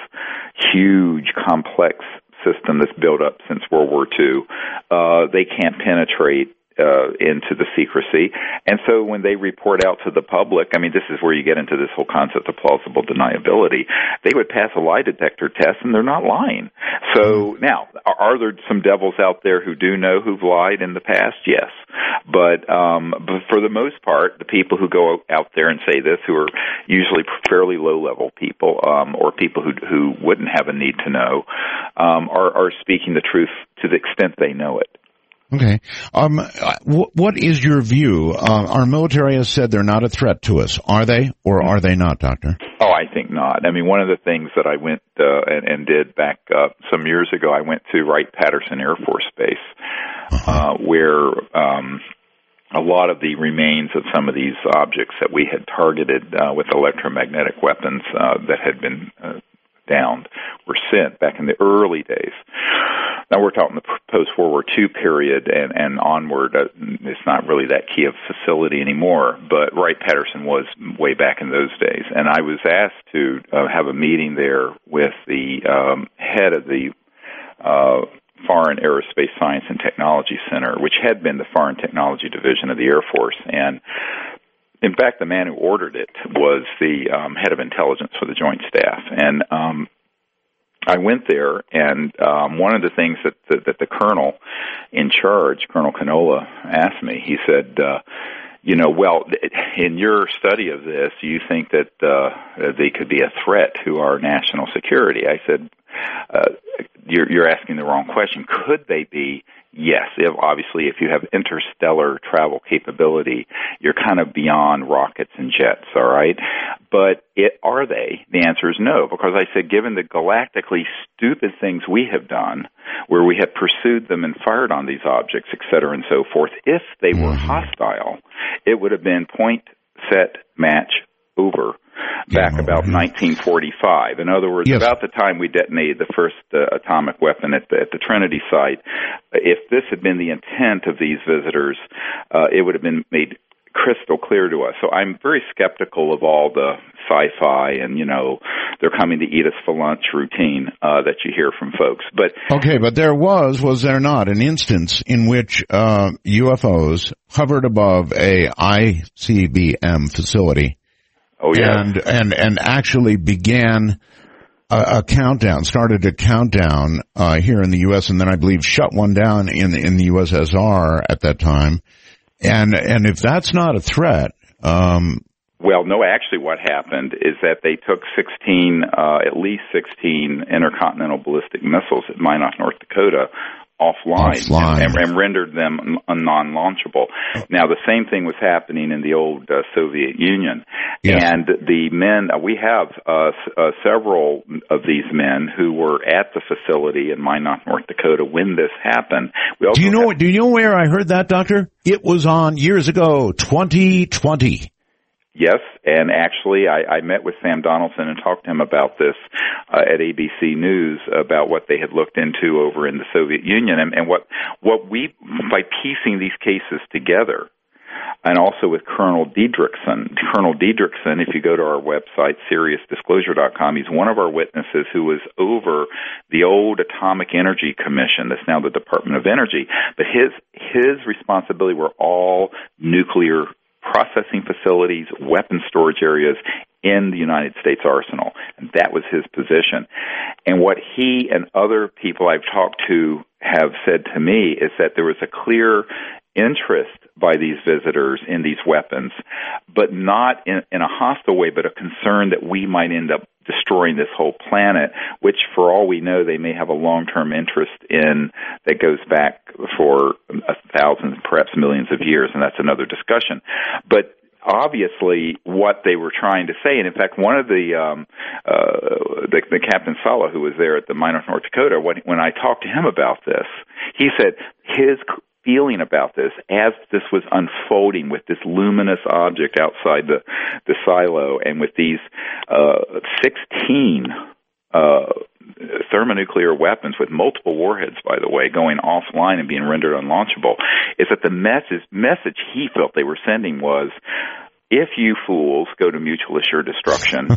huge, complex system that's built up since World War Two, uh, they can't penetrate Uh, into the secrecy. And so when they report out to the public, I mean, this is where you get into this whole concept of plausible deniability. They would pass a lie detector test and they're not lying. So now, are, are there some devils out there who do know who've lied in the past? Yes. But, um, but for the most part, the people who go out there and say this, who are usually fairly low-level people, um, or people who who wouldn't have a need to know, um, are, are speaking the truth to the extent they know it. Okay. Um, w- what is your view? Uh, our military has said they're not a threat to us. Are they, or are they not, Doctor? Oh, I think not. I mean, one of the things that I went uh, and, and did back uh, some years ago, I went to Wright-Patterson Air Force Base, uh-huh. uh, where um, a lot of the remains of some of these objects that we had targeted uh, with electromagnetic weapons uh, that had been uh, downed were sent back in the early days. now we're talking the post-World War Two period and, and onward. Uh, it's not really that key of facility anymore, but Wright-Patterson was way back in those days. And I was asked to uh, have a meeting there with the um, head of the uh, Foreign Aerospace Science and Technology Center, which had been the Foreign Technology Division of the Air Force. And in fact, the man who ordered it was the um, head of intelligence for the Joint Staff. And um, I went there, and um, one of the things that the, that the colonel in charge, Colonel Canola, asked me, he said, uh, you know, well, in your study of this, you think that uh, they could be a threat to our national security? I said, uh, you're, you're asking the wrong question. Could they be? Yes. If, obviously, if you have interstellar travel capability, you're kind of beyond rockets and jets, all right? But it, are they? The answer is no, because I said, given the galactically stupid things we have done, where we have pursued them and fired on these objects, et cetera, and so forth, if they were hostile, it would have been point, set, match, over, back yeah, about yeah. nineteen forty-five. In other words, yes. about the time we detonated the first uh, atomic weapon at the, at the Trinity site, if this had been the intent of these visitors, uh, it would have been made crystal clear to us. So I'm very skeptical of all the sci-fi and, you know, they're coming to eat us for lunch routine uh, that you hear from folks. But okay, but there was, was there not, an instance in which uh, U F Os hovered above a I C B M facility? Oh, yeah. And, and, and actually began a, a countdown, started a countdown, uh, here in the U S and then I believe shut one down in, in the U S S R at that time. And, and if that's not a threat, um. Well, no, actually what happened is that they took sixteen, uh, at least sixteen intercontinental ballistic missiles at Minot, North Dakota, offline, offline. And, and rendered them non-launchable. Now, the same thing was happening in the old uh, Soviet Union. Yes. And the men, uh, we have uh, uh, several of these men who were at the facility in Minot, North Dakota when this happened. We also do you know? have, do you know where I heard that, Doctor? It was on years ago, twenty twenty. Yes, and actually I, I met with Sam Donaldson and talked to him about this uh, at A B C News about what they had looked into over in the Soviet Union and, and what what we, by piecing these cases together, and also with Colonel Diedrichson. Colonel Diedrichson, if you go to our website, Sirius Disclosure dot com, he's one of our witnesses who was over the old Atomic Energy Commission, that's now the Department of Energy, but his his responsibility were all nuclear processing facilities, weapon storage areas in the United States arsenal. And that was his position. And what he and other people I've talked to have said to me is that there was a clear interest by these visitors in these weapons, but not in, in a hostile way, but a concern that we might end up destroying this whole planet, which for all we know, they may have a long-term interest in that goes back for thousands, perhaps millions of years, and that's another discussion. But obviously what they were trying to say, and in fact, one of the, um, uh, the, the Captain Sala, who was there at the Minot, North Dakota, when, when I talked to him about this, he said his feeling about this as this was unfolding with this luminous object outside the, the silo and with these uh, sixteen uh, thermonuclear weapons with multiple warheads, by the way, going offline and being rendered unlaunchable, is that the message, message he felt they were sending was, if you fools go to mutual assured destruction,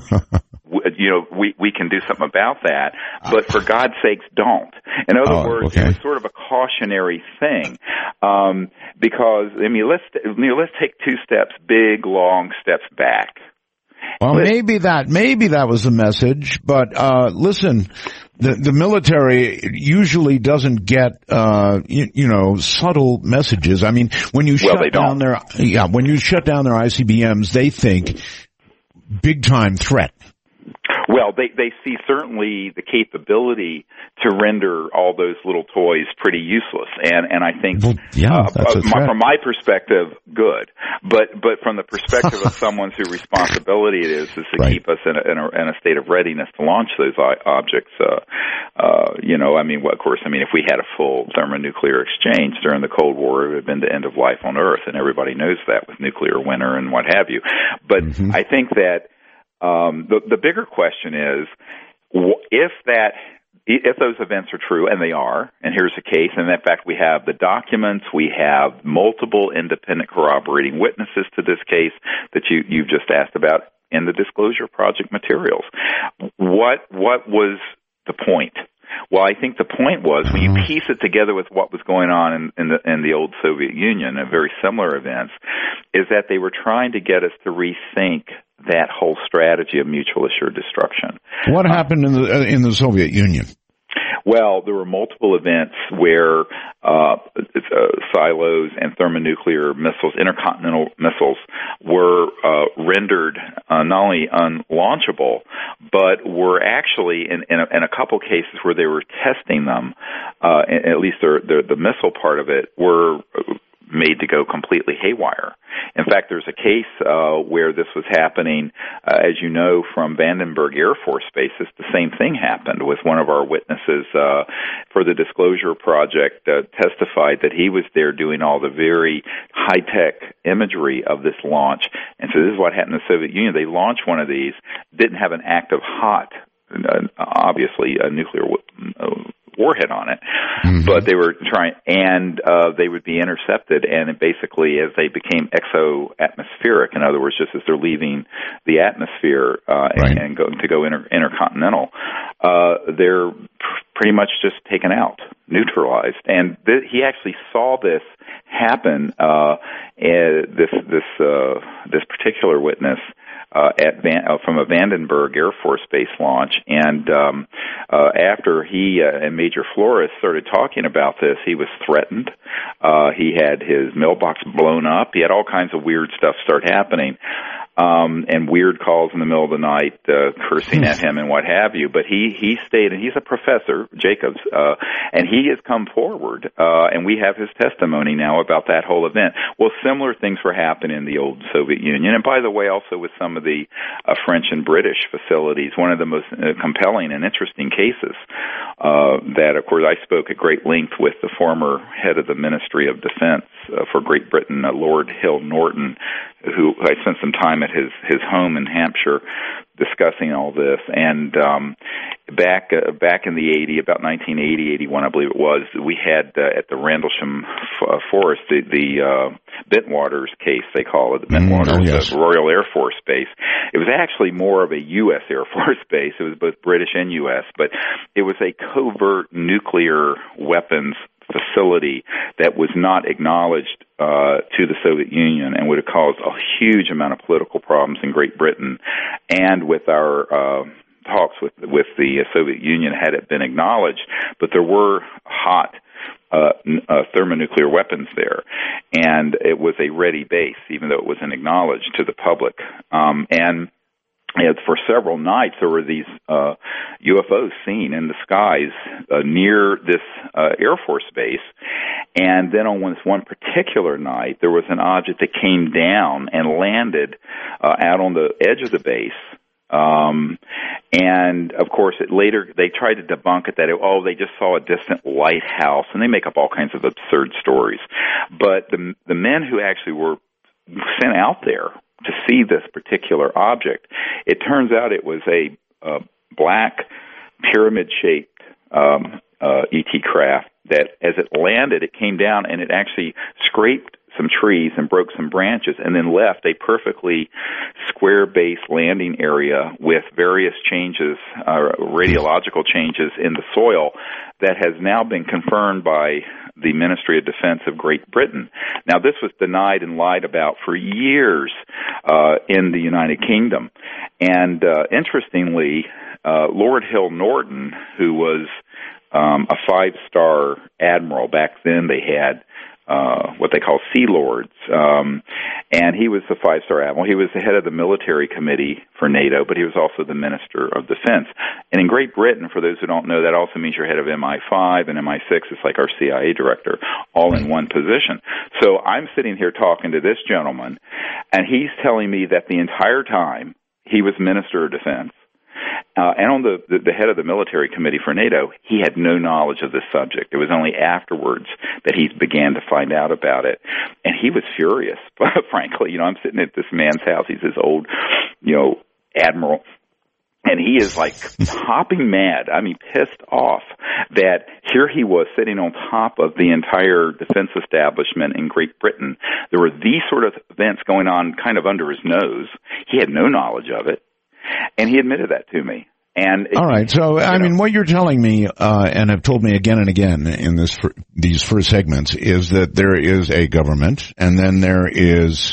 you know, we, we can do something about that, but for God's sakes, don't. In other oh, words, okay. it was sort of a cautionary thing, um, because, I mean, let's, you know, let's take two steps, big, long steps back. Well, but, maybe that, maybe that was the message, but, uh, listen, the, the military usually doesn't get, uh, you, you know, subtle messages. I mean, when you well, shut down their, yeah, when you shut down their I C B Ms, they think big time threat. Well, they, they see certainly the capability to render all those little toys pretty useless, and, and I think well, yeah, uh, that's uh, a threat. from my perspective, good. But but from the perspective of someone whose responsibility it is is to right. keep us in a, in, a, in a state of readiness to launch those objects. Uh, uh, you know, I mean, well, of course, I mean, if we had a full thermonuclear exchange during the Cold War, it would have been the end of life on Earth, and everybody knows that with nuclear winter and what have you. But mm-hmm. I think that. Um, the, the bigger question is, if that if those events are true, and they are, and here's the case, and in fact we have the documents, we have multiple independent corroborating witnesses to this case that you, you've just asked about in the Disclosure Project materials. What what was the point? Well, I think the point was, when you piece it together with what was going on in, in the in the old Soviet Union, and very similar events, is that they were trying to get us to rethink that whole strategy of mutual assured destruction. What happened in the in the Soviet Union? Well, there were multiple events where uh, uh, silos and thermonuclear missiles, intercontinental missiles, were uh, rendered uh, not only unlaunchable, but were actually, in, in, a, in a couple cases where they were testing them, uh, at least the, the, the missile part of it, were made to go completely haywire. In fact, there's a case uh, where this was happening, uh, as you know, from Vandenberg Air Force Base. This, the same thing happened with one of our witnesses uh, for the Disclosure Project, uh, testified that he was there doing all the very high-tech imagery of this launch. And so this is what happened in the Soviet Union. They launched one of these, didn't have an active hot, uh, obviously, a nuclear uh, warhead on it, mm-hmm. but they were trying, and uh, they would be intercepted, and it basically, as they became exo-atmospheric, in other words, just as they're leaving the atmosphere uh, right. and, and going to go inter- intercontinental, uh, they're pretty much just taken out, neutralized. And th- he actually saw this happen. Uh, and this this uh, this particular witness. Uh, at Van, uh, from a Vandenberg Air Force Base launch, and um, uh, after he uh, and Major Flores started talking about this, he was threatened. Uh, he had his mailbox blown up. He had all kinds of weird stuff start happening, um, and weird calls in the middle of the night, uh, cursing at him and what have you. But he he stayed, and he's a professor, Jacobs, uh, and he has come forward, uh, and we have his testimony now about that whole event. Well, similar things were happening in the old Soviet Union, and by the way, also with some of the uh, French and British facilities. One of the most uh, compelling and interesting cases uh, that, of course, I spoke at great length with the former head of the Ministry of Defense uh, for Great Britain, uh, Lord Hill Norton, who I spent some time at his, his home in Hampshire discussing all this. And um, back uh, back in the eighties, about nineteen eighty, eighty-one, I believe it was, we had uh, at the Rendlesham f- Forest, the, the uh, Bentwaters case, they call it, the Bentwaters mm, oh, yes. Royal Air Force Base. It was actually more of a U S Air Force base. It was both British and U S, but it was a covert nuclear weapons facility that was not acknowledged uh, to the Soviet Union and would have caused a huge amount of political problems in Great Britain, and with our uh, talks with with the Soviet Union had it been acknowledged. But there were hot uh, uh, thermonuclear weapons there, and it was a ready base, even though it wasn't acknowledged to the public. Um, and And for several nights, there were these uh, U F Os seen in the skies uh, near this uh, Air Force base. And then on one, one particular night, there was an object that came down and landed uh, out on the edge of the base. Um, and, of course, it later they tried to debunk it that, it, oh, they just saw a distant lighthouse. And they make up all kinds of absurd stories. But the, the men who actually were sent out there to see this particular object, it turns out it was a uh, black pyramid-shaped um, uh, E T craft that, as it landed, it came down and it actually scraped some trees and broke some branches and then left a perfectly square base landing area with various changes, uh, radiological changes in the soil that has now been confirmed by the Ministry of Defense of Great Britain. Now, this was denied and lied about for years uh, in the United Kingdom. And uh, interestingly, uh, Lord Hill Norton, who was um, a five-star admiral, back then they had Uh, what they call Sea Lords, um, and he was the five-star admiral. He was the head of the military committee for NATO, but he was also the Minister of Defense. And in Great Britain, for those who don't know, that also means you're head of M I five and M I six. It's like our C I A director, all in one position. So I'm sitting here talking to this gentleman, and he's telling me that the entire time he was Minister of Defense, Uh, and on the, the, the head of the military committee for NATO, he had no knowledge of this subject. It was only afterwards that he began to find out about it. And he was furious, frankly. You know, I'm sitting at this man's house. He's this old, you know, admiral. And he is like hopping mad, I mean pissed off, that here he was sitting on top of the entire defense establishment in Great Britain. There were these sort of events going on kind of under his nose. He had no knowledge of it, and he admitted that to me. And all right, so I know, mean, what you're telling me, uh, and have told me again and again in this these first segments, is that there is a government, and then there is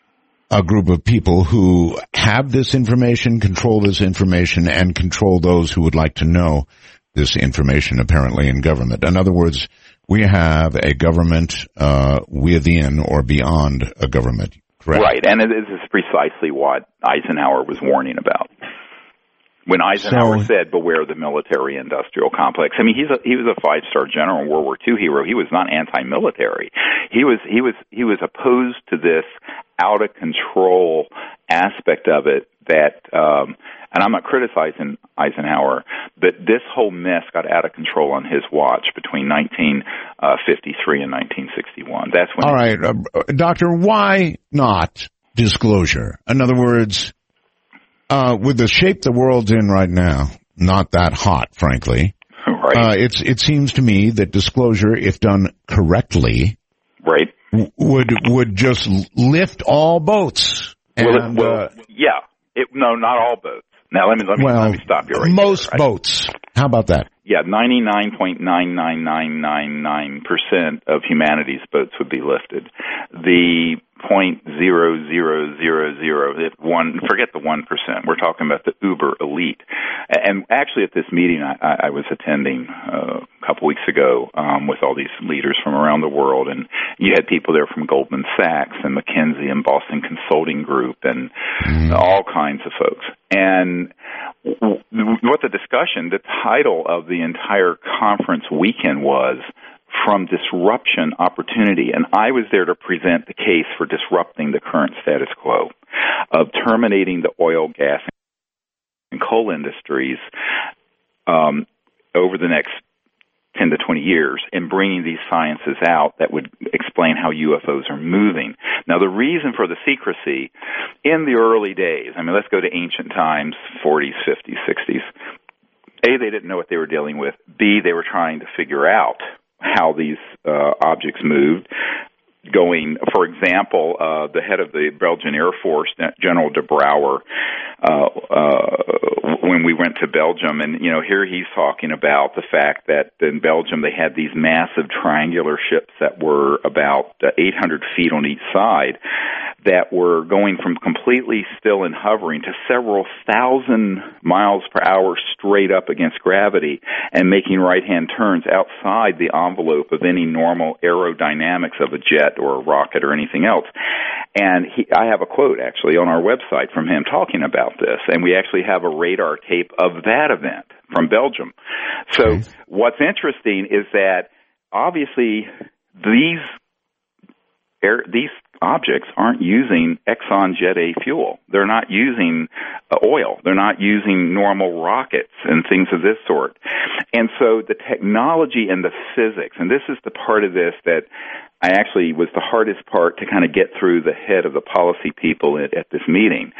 a group of people who have this information, control this information, and control those who would like to know this information, apparently, in government. In other words, we have a government uh, within or beyond a government, correct? Right, and this is precisely what Eisenhower was warning about. When Eisenhower so, said, beware the military-industrial complex. I mean, he's a, he was a five-star general, World War Two hero. He was not anti-military. He was, he was, he was opposed to this out-of-control aspect of it that, um, and I'm not criticizing Eisenhower, but this whole mess got out of control on his watch between nineteen fifty-three and nineteen sixty-one. That's when. All right, uh, Doctor, why not disclosure? In other words, Uh, with the shape the world's in right now, not that hot, frankly. Right. Uh, it's, it seems to me that disclosure, if done correctly, right, w- would, would just lift all boats. And, well, it, well uh, yeah. It, no, not all boats. Now let me, let me, well, let me stop you right most there, right? boats. How about that? Yeah, ninety-nine point nine nine nine nine nine percent of humanity's boats would be lifted. The point zero zero zero zero one, forget the one percent. We're talking about the uber elite. And actually, at this meeting I, I was attending uh, a couple weeks ago um, with all these leaders from around the world, and you had people there from Goldman Sachs and McKinsey and Boston Consulting Group and mm. all kinds of folks. And what the discussion, the title of the entire conference weekend was From Disruption Opportunity, and I was there to present the case for disrupting the current status quo of terminating the oil, gas, and coal industries um, over the next ten to twenty years and bringing these sciences out that would explain how U F Os are moving. Now, the reason for the secrecy in the early days, I mean, let's go to ancient times, forties, fifties, sixties. A, they didn't know what they were dealing with. B, they were trying to figure out how these uh, objects moved. Going, for example, uh, the head of the Belgian Air Force, General de Brouwer, uh, uh, when we went to Belgium, and, you know, here he's talking about the fact that in Belgium they had these massive triangular ships that were about uh, eight hundred feet on each side that were going from completely still and hovering to several thousand miles per hour straight up against gravity and making right-hand turns outside the envelope of any normal aerodynamics of a jet or a rocket or anything else. And he, I have a quote, actually, on our website from him talking about this, and we actually have a radar tape of that event from Belgium. So okay. What's interesting is that, obviously, these air, these objects aren't using Exxon Jet A fuel. They're not using uh, oil. They're not using normal rockets and things of this sort. And so the technology and the physics, and this is the part of this that I actually was the hardest part to kind of get through the head of the policy people at, at this meeting,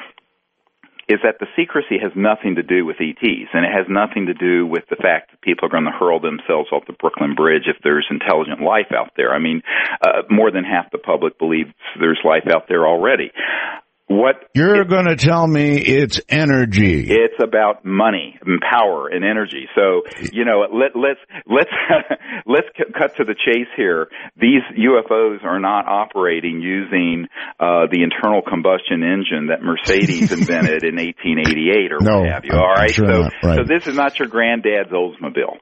is that the secrecy has nothing to do with E Ts, and it has nothing to do with the fact that people are going to hurl themselves off the Brooklyn Bridge if there's intelligent life out there. I mean, uh, more than half the public believes there's life out there already. What You're going to tell me it's energy. It's about money and power and energy. So, you know, let, let's let's let's cut to the chase here. These U F Os are not operating using uh, the internal combustion engine that Mercedes invented in eighteen eighty-eight or no, what have you. All right, sure so not, right. so this is not your granddad's Oldsmobile.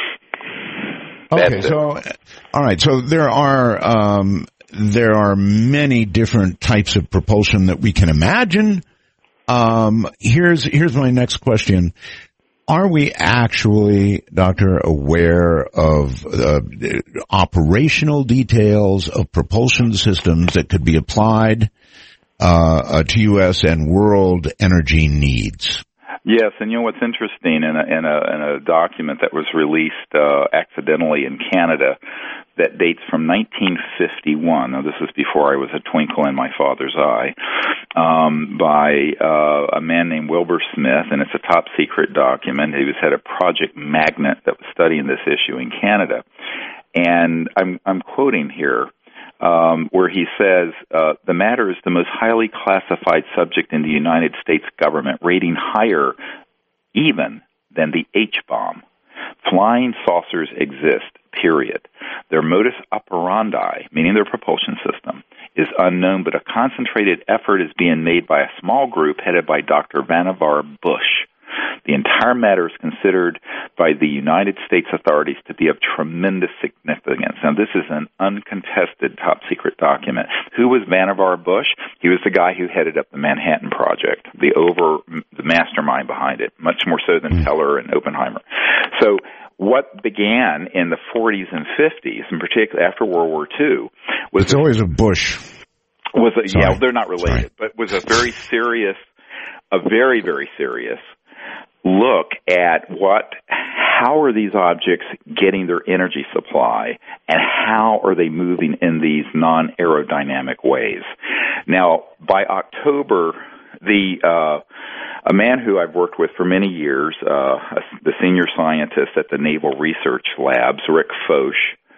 Okay, so all right, so there are. Um, There are many different types of propulsion that we can imagine. Um, here's, here's my next question. Are we actually, Doctor, aware of uh, operational details of propulsion systems that could be applied uh, to U S and world energy needs? Yes, and you know what's interesting in a, in a, in a document that was released uh, accidentally in Canada that dates from nineteen fifty-one. Now, this is before I was a twinkle in my father's eye, um, by uh, a man named Wilbur Smith, and it's a top secret document. He was head of Project Magnet that was studying this issue in Canada. And I'm, I'm quoting here. Um, where he says, uh, the matter is the most highly classified subject in the United States government, rating higher even than the H-bomb. Flying saucers exist, period. Their modus operandi, meaning their propulsion system, is unknown, but a concentrated effort is being made by a small group headed by Doctor Vannevar Bush. The entire matter is considered by the United States authorities to be of tremendous significance. Now, this is an uncontested top-secret document. Who was Vannevar Bush? He was the guy who headed up the Manhattan Project, the over the mastermind behind it, much more so than Teller and Oppenheimer. So what began in the forties and fifties, in particular after World War Two, was... It's always a Bush. Was a, Sorry. Yeah, they're not related, Sorry. but was a very serious, a very, very serious look at what, how are these objects getting their energy supply, and how are they moving in these non-aerodynamic ways. Now, by October, the uh, a man who I've worked with for many years, uh, the senior scientist at the Naval Research Labs, Rick Foch,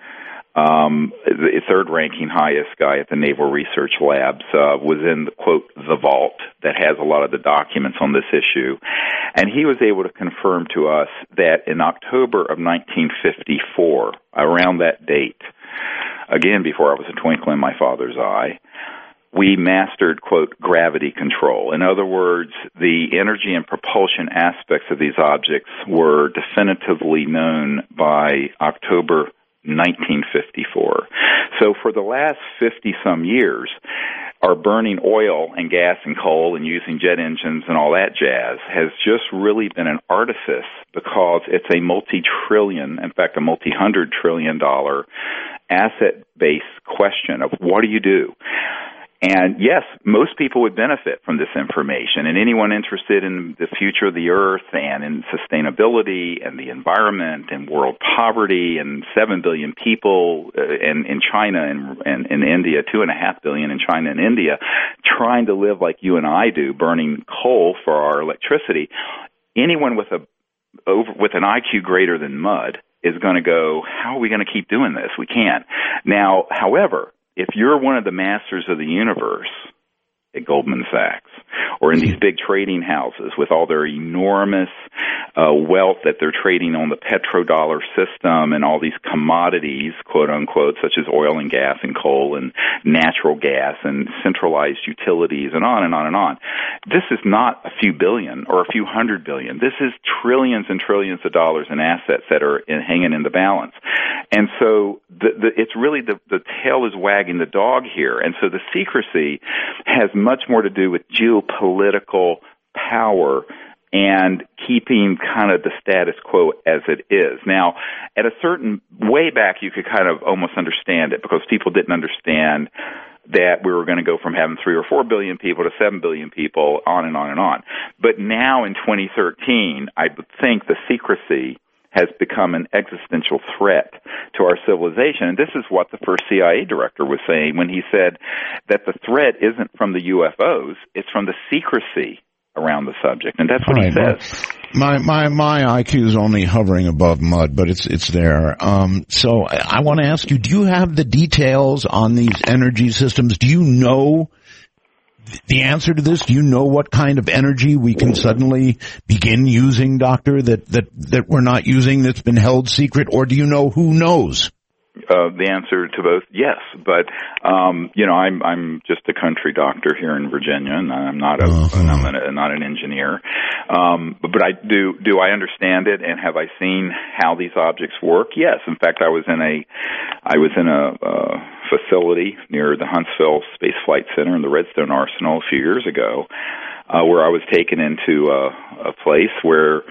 Um, the third-ranking highest guy at the Naval Research Labs, uh, was in, quote, the vault that has a lot of the documents on this issue. And he was able to confirm to us that in October of nineteen fifty-four, around that date, again, before I was a twinkle in my father's eye, we mastered, quote, gravity control. In other words, the energy and propulsion aspects of these objects were definitively known by October nineteen fifty-four. So for the last fifty-some years, our burning oil and gas and coal and using jet engines and all that jazz has just really been an artifice because it's a multi-trillion, in fact, a multi-hundred trillion dollar asset-based question of what do you do? And yes, most people would benefit from this information, and anyone interested in the future of the Earth and in sustainability and the environment and world poverty and seven billion people uh, in, in China and, and in India, two and a half billion in China and India, trying to live like you and I do, burning coal for our electricity. Anyone with a over, with an I Q greater than mud is going to go, how are we going to keep doing this? We can't. Now, however, if you're one of the masters of the universe at Goldman Sachs or in these big trading houses with all their enormous uh, wealth that they're trading on the petrodollar system and all these commodities, quote unquote, such as oil and gas and coal and natural gas and centralized utilities and on and on and on. This is not a few billion or a few hundred billion. This is trillions and trillions of dollars in assets that are in, hanging in the balance. And so the, the, it's really the, the tail is wagging the dog here. And so the secrecy has much more to do with geopolitical power and keeping kind of the status quo as it is. Now, at a certain way back, you could kind of almost understand it because people didn't understand that we were going to go from having three or four billion people to seven billion people, on and on and on. But now in twenty thirteen, I would think the secrecy has become an existential threat to our civilization. And this is what the first C I A director was saying when he said that the threat isn't from the U F Os, it's from the secrecy around the subject. And that's what right. he says. My, my, my I Q is only hovering above mud, but it's, it's there. Um, so I, I want to ask you, do you have the details on these energy systems? Do you know the answer to this? Do you know what kind of energy we can suddenly begin using, Doctor, that, that, that we're not using, that's been held secret? Or do you know who knows? Uh, the answer to both, yes. But, um, you know, I'm, I'm just a country doctor here in Virginia, and I'm not a, uh-huh. and I'm a, not an engineer. Um, but, but I do, do I understand it, and have I seen how these objects work? Yes. In fact, I was in a, I was in a, uh, facility near the Huntsville Space Flight Center in the Redstone Arsenal a few years ago, uh, where I was taken into a, a place where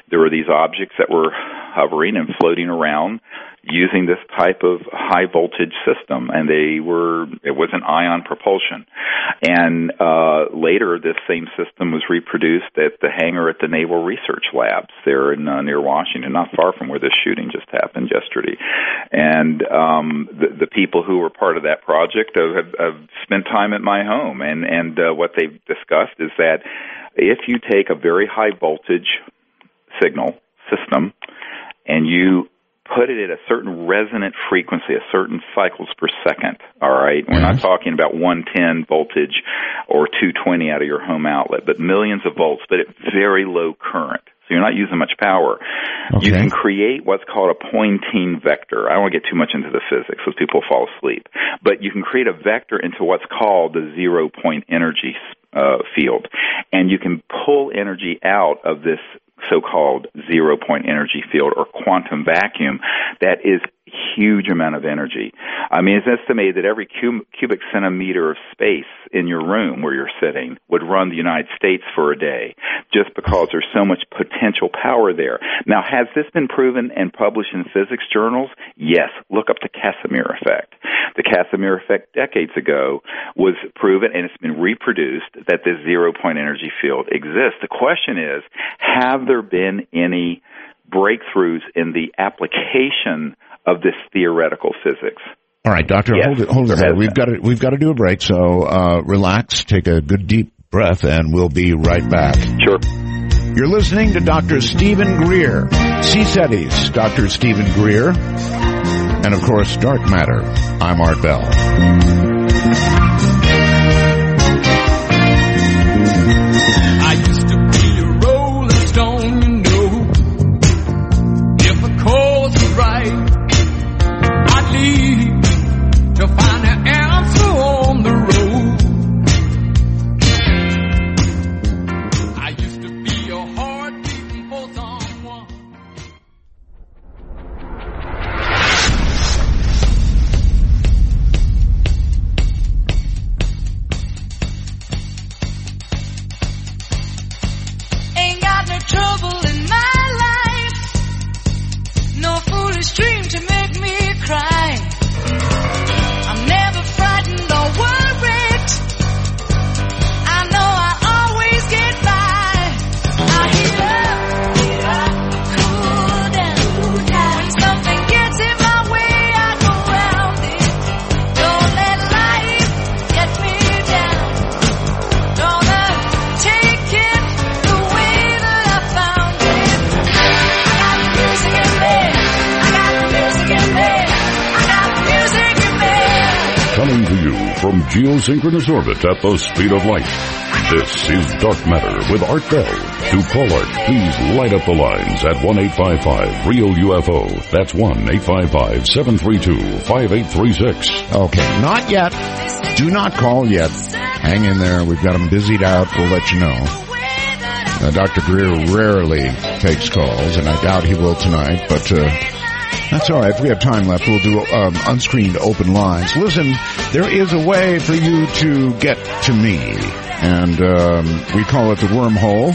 there were these objects that were hovering and floating around using this type of high voltage system, and they were, it wasn't ion propulsion. And uh, later, this same system was reproduced at the hangar at the Naval Research Labs there in uh, near Washington, not far from where this shooting just happened yesterday. And um, the, the people who were part of that project have, have spent time at my home, and, and uh, what they've discussed is that if you take a very high voltage signal system and you put it at a certain resonant frequency, a certain cycles per second, all right? We're not talking about one ten voltage or two twenty out of your home outlet, but millions of volts, but at very low current. So you're not using much power. Okay. You can create what's called a Poynting vector. I don't want to get too much into the physics, so people fall asleep. But you can create a vector into what's called the zero-point energy uh, field. And you can pull energy out of this so-called zero-point energy field or quantum vacuum that is huge amount of energy. I mean, it's estimated that every cub- cubic centimeter of space in your room where you're sitting would run the United States for a day just because there's so much potential power there. Now, has this been proven and published in physics journals? Yes. Look up the Casimir effect. The Casimir effect decades ago was proven, and it's been reproduced, that this zero-point energy field exists. The question is, have there been any breakthroughs in the application of this theoretical physics? All right, Doctor, yes, hold it, hold it. We've got to, we've got to do a break, so uh, relax, take a good deep breath, and we'll be right back. Sure. You're listening to Doctor Stephen Greer, C SETI's Doctor Stephen Greer, and of course, Dark Matter. I'm Art Bell. I used to be a rolling stone, you know. If the cause is right, I'd leave to find an answer on the road. I used to be a heart beating for someone. Ain't got no trouble in my life, no foolish dream to make me cry. I'm never frightened or worried, I know I always get by. I heat up, heat up, cool down, when something gets in my way, I go round it. Don't let life get me down, gonna take it the way that I found it. I got the music in me, I got the music in me, I got the music in me. Coming to you from geosynchronous orbit at the speed of light. This is Dark Matter with Art Bell. To call Art, please light up the lines at one eight five five real U F O. That's one eight five five, seven three two, five eight three six. Okay, not yet. Do not call yet. Hang in there. We've got them busied out. We'll let you know. Uh, Doctor Greer rarely takes calls, and I doubt he will tonight, but uh, that's all right. If we have time left, we'll do um, unscreened open lines. Listen, there is a way for you to get to me, and um, we call it the wormhole.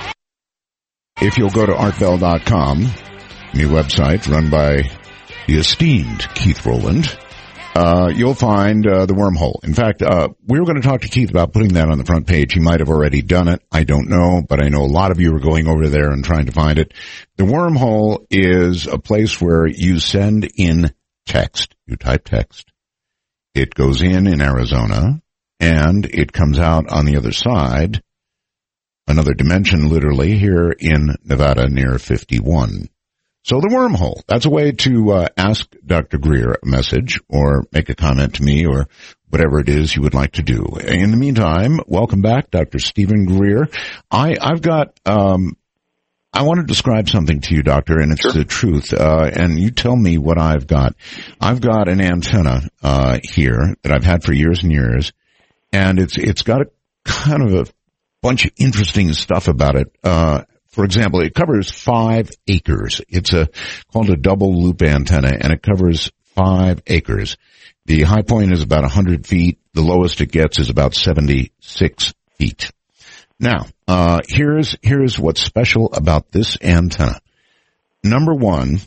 If you'll go to art bell dot com, new website run by the esteemed Keith Rowland, uh, you'll find uh, the wormhole. In fact, uh, we were going to talk to Keith about putting that on the front page. He might have already done it. I don't know, but I know a lot of you are going over there and trying to find it. The wormhole is a place where you send in text. You type text. It goes in in Arizona, and it comes out on the other side, another dimension literally, here in Nevada near fifty-one. So the wormhole, that's a way to uh, ask Doctor Greer a message or make a comment to me or whatever it is you would like to do. In the meantime, welcome back, Doctor Stephen Greer. I, I've got, um, I want to describe something to you, Doctor, and it's sure. the truth, uh, and you tell me what I've got. I've got an antenna uh, here that I've had for years and years, and it's it's got a kind of a bunch of interesting stuff about it. Uh For example, it covers five acres. It's a called a double loop antenna, and it covers five acres. The high point is about one hundred feet. The lowest it gets is about seventy-six feet. Now, Uh, here's, here's what's special about this antenna. Number one,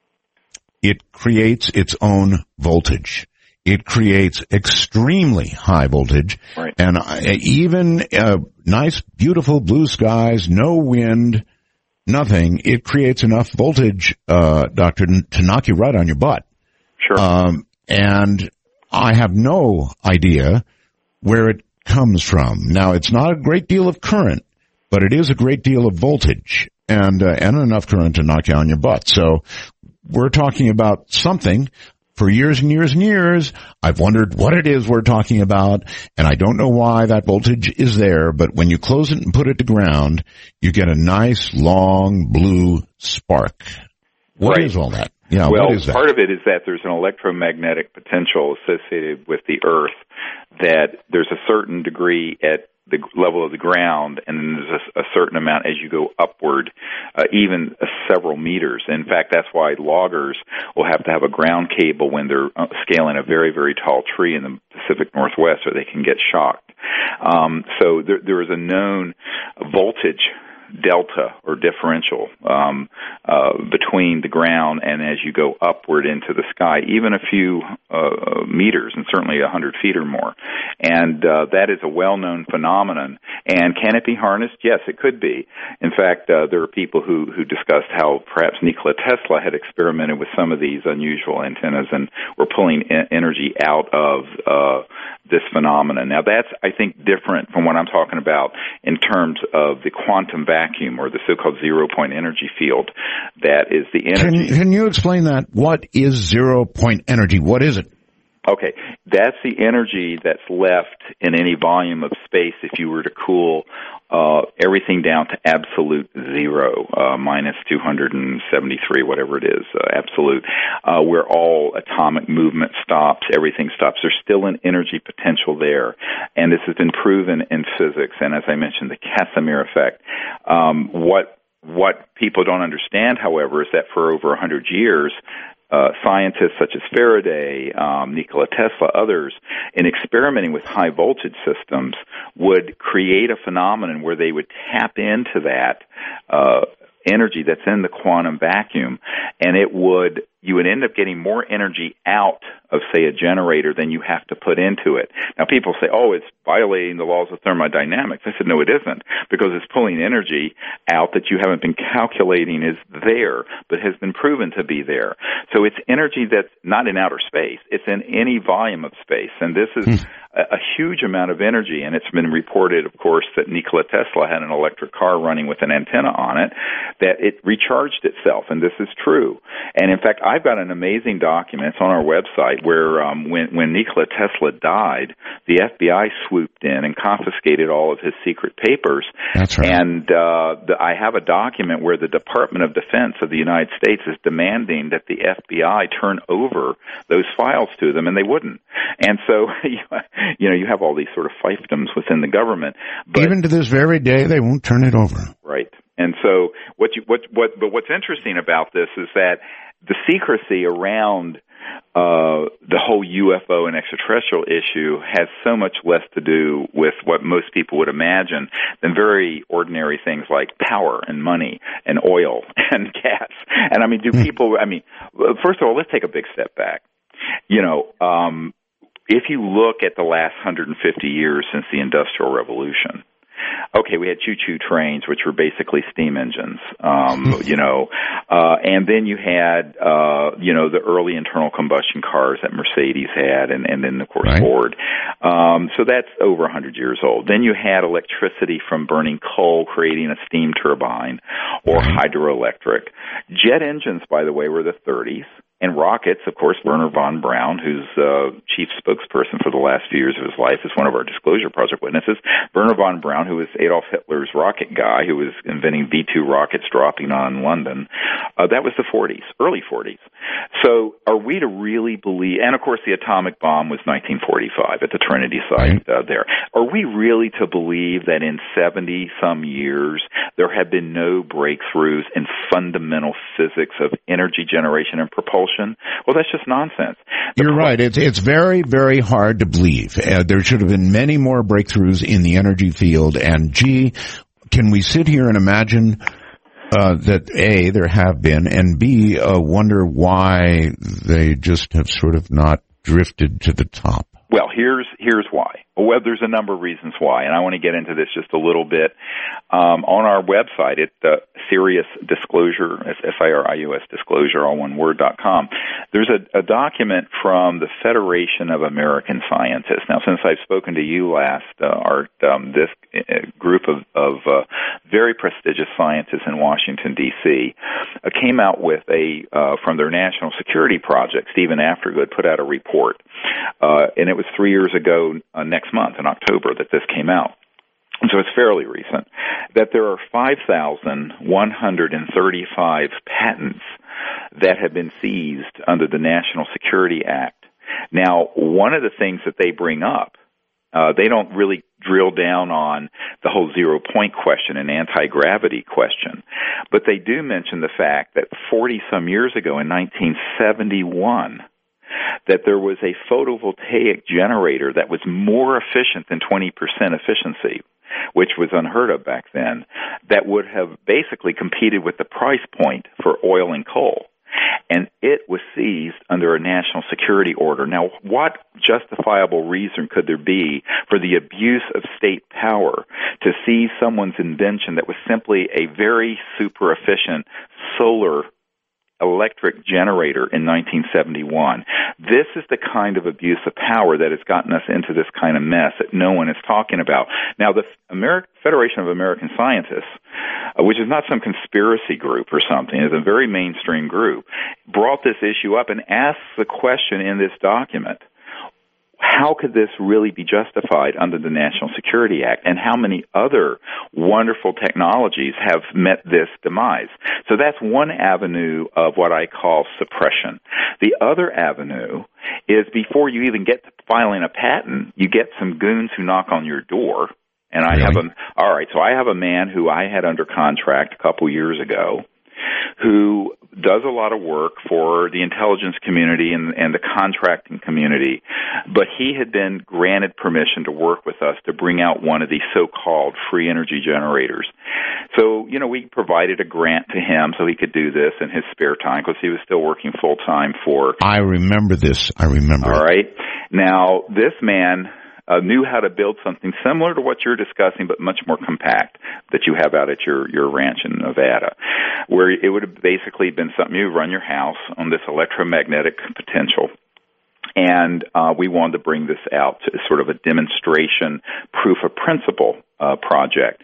it creates its own voltage. It creates extremely high voltage. Right. And uh, even uh, nice, beautiful blue skies, no wind, nothing. It creates enough voltage, uh, doctor, to knock you right on your butt. Sure. Um, and I have no idea where it comes from. Now, it's not a great deal of current, but it is a great deal of voltage and, uh, and enough current to knock you on your butt. So we're talking about something. For years and years and years, I've wondered what it is we're talking about, and I don't know why that voltage is there, but when you close it and put it to ground, you get a nice, long, blue spark. What Right. is all that? Yeah, well, what is that? part of it is that there's an electromagnetic potential associated with the Earth, that there's a certain degree at the level of the ground, and then there's a, a certain amount as you go upward, uh, even uh, several meters. In fact, that's why loggers will have to have a ground cable when they're uh, scaling a very, very tall tree in the Pacific Northwest, or they can get shocked. Um, so there, there is a known voltage delta or differential um, uh, between the ground and as you go upward into the sky, even a few uh, meters and certainly a hundred feet or more. And uh, that is a well-known phenomenon. And can it be harnessed? Yes, it could be. In fact, uh, there are people who, who discussed how perhaps Nikola Tesla had experimented with some of these unusual antennas and were pulling e- energy out of uh, this phenomenon. Now, that's, I think, different from what I'm talking about in terms of the quantum vacuum or the so-called zero-point energy field. That is the energy. Can, can you explain that? What is zero-point energy? What is it? Okay, that's the energy that's left in any volume of space if you were to cool uh, everything down to absolute zero, uh, minus two hundred seventy-three, whatever it is, uh, absolute, uh, where all atomic movement stops, everything stops. There's still an energy potential there, and this has been proven in physics, and as I mentioned, the Casimir effect. Um, what what people don't understand, however, is that for over one hundred years, Uh, scientists such as Faraday, um, Nikola Tesla, others, in experimenting with high voltage systems, would create a phenomenon where they would tap into that uh, energy that's in the quantum vacuum, and it would you would end up getting more energy out of, say, a generator than you have to put into it. Now, people say, oh, it's violating the laws of thermodynamics. I said, no, it isn't, because it's pulling energy out that you haven't been calculating is there, but has been proven to be there. So it's energy that's not in outer space. It's in any volume of space, and this is hmm. a, a huge amount of energy, and it's been reported, of course, that Nikola Tesla had an electric car running with an antenna on it, that it recharged itself, and this is true. And, in fact, I've got an amazing document. It's on our website where um, when, when Nikola Tesla died, the F B I swooped in and confiscated all of his secret papers. That's right. And uh, the, I have a document where the Department of Defense of the United States is demanding that the F B I turn over those files to them, and they wouldn't. And so, you know, you have all these sort of fiefdoms within the government. But, even to this very day, they won't turn it over. Right. And so what you, what, what, but what's interesting about this is that the secrecy around uh, the whole U F O and extraterrestrial issue has so much less to do with what most people would imagine than very ordinary things like power and money and oil and gas. And I mean, do people, I mean, first of all, let's take a big step back. You know, um, if you look at the last one hundred fifty years since the Industrial Revolution, okay, we had choo-choo trains, which were basically steam engines, um, you know, uh, and then you had, uh, you know, the early internal combustion cars that Mercedes had, and, and then, of course, right. Ford. Um, so that's over one hundred years old. Then you had electricity from burning coal, creating a steam turbine, or right. hydroelectric. Jet engines, by the way, were the thirties. And rockets, of course, Wernher von Braun, who's uh, chief spokesperson for the last few years of his life, is one of our Disclosure Project witnesses. Wernher von Braun, who was Adolf Hitler's rocket guy, who was inventing V two rockets dropping on London, uh, that was the forties, early forties. So are we to really believe, and of course the atomic bomb was nineteen forty-five at the Trinity site uh, there. Are we really to believe that in seventy-some years there have been no breakthroughs in fundamental physics of energy generation and propulsion? Well, that's just nonsense. The You're pro- right. It's it's very, very hard to believe. Uh, there should have been many more breakthroughs in the energy field, and gee, can we sit here and imagine uh, that A, there have been, and B, uh, wonder why they just have sort of not drifted to the top? Well, here's here's why. Well, there's a number of reasons why, and I want to get into this just a little bit. Um, on our website, at uh, Sirius Disclosure, S I R I U S Disclosure, all one word, dot com, there's a, a document from the Federation of American Scientists. Now, since I've spoken to you last, uh, Art, um, this uh, group of, of uh, very prestigious scientists in Washington, D C, uh, came out with a, uh, from their National Security Project, Stephen Aftergood put out a report, uh, and it was three years ago uh, next month, in October, that this came out. So it's fairly recent, that there are five thousand one hundred thirty-five patents that have been seized under the National Security Act. Now, one of the things that they bring up, uh, they don't really drill down on the whole zero-point question and anti-gravity question, but they do mention the fact that forty-some years ago, in nineteen seventy-one, that there was a photovoltaic generator that was more efficient than twenty percent efficiency, which was unheard of back then, that would have basically competed with the price point for oil and coal. And it was seized under a national security order. Now, what justifiable reason could there be for the abuse of state power to seize someone's invention that was simply a very super efficient solar electric generator in nineteen seventy-one. This is the kind of abuse of power that has gotten us into this kind of mess that no one is talking about. Now, the Ameri- Federation of American Scientists, uh, which is not some conspiracy group or something, is a very mainstream group, brought this issue up and asked the question in this document, how could this really be justified under the National Security Act, and how many other wonderful technologies have met this demise? So that's one avenue of what I call suppression. The other avenue is before you even get to filing a patent, you get some goons who knock on your door. And I really? have a, all right, so I have a man who I had under contract a couple years ago who does a lot of work for the intelligence community and, and the contracting community, but he had been granted permission to work with us to bring out one of these so-called free energy generators. So, you know, we provided a grant to him so he could do this in his spare time because he was still working full-time for... I remember this. I remember. All right. Now, this man... Uh, knew how to build something similar to what you're discussing, but much more compact that you have out at your, your ranch in Nevada, where it would have basically been something you run your house on this electromagnetic potential. And uh, we wanted to bring this out to sort of a demonstration proof of principle uh, project.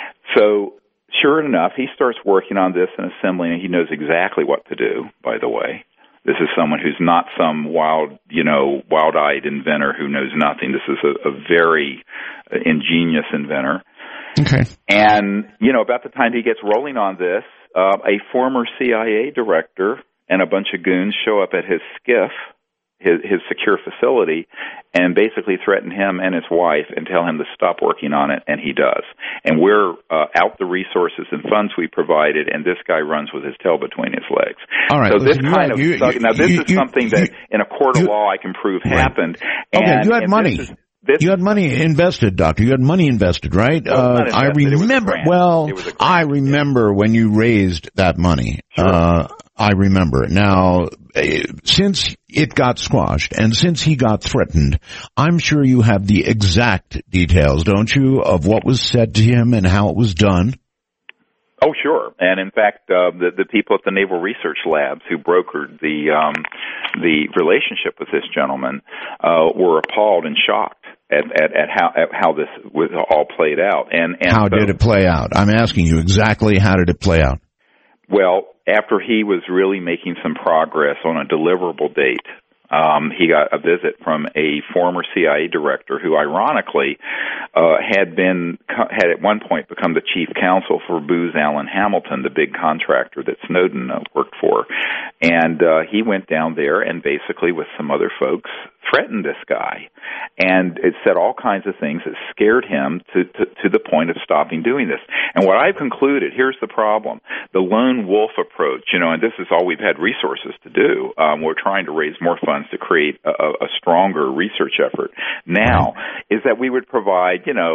So sure enough, he starts working on this and assembling, and he knows exactly what to do, by the way. This is someone who's not some wild, you know, wild-eyed inventor who knows nothing. This is a, a very ingenious inventor. Okay. And, you know, about the time he gets rolling on this, uh, a former C I A director and a bunch of goons show up at his skiff, his, his secure facility, and basically threaten him and his wife and tell him to stop working on it, and he does. And we're uh, out the resources and funds we provided, and this guy runs with his tail between his legs. All right. So this listen, kind you, of you, stuff, now this you, is you, something you, that in a court of you, law I can prove right. happened. Okay, and, you had money. This is, this you had money invested, Doctor. You had money invested, right? No, uh, invested. I remember. Well, I remember when you raised that money. Sure. Uh, I remember. Now, since it got squashed and since he got threatened, I'm sure you have the exact details, don't you, of what was said to him and how it was done? Oh, sure. And in fact, uh, the, the people at the Naval Research Labs who brokered the um, the relationship with this gentleman uh, were appalled and shocked at, at, at how at how this was all played out. And, and how so, did it play out? I'm asking you exactly how did it play out? Well, after he was really making some progress on a deliverable date, um, he got a visit from a former C I A director who, ironically, uh, had been had at one point become the chief counsel for Booz Allen Hamilton, the big contractor that Snowden uh, worked for. And uh, he went down there and basically, with some other folks, threatened this guy. And it said all kinds of things that scared him to, to, to the point of stopping doing this. And what I've concluded, here's the problem, the lone wolf approach, you know, and this is all we've had resources to do. Um, we're trying to raise more funds to create a, a stronger research effort now, is that we would provide, you know,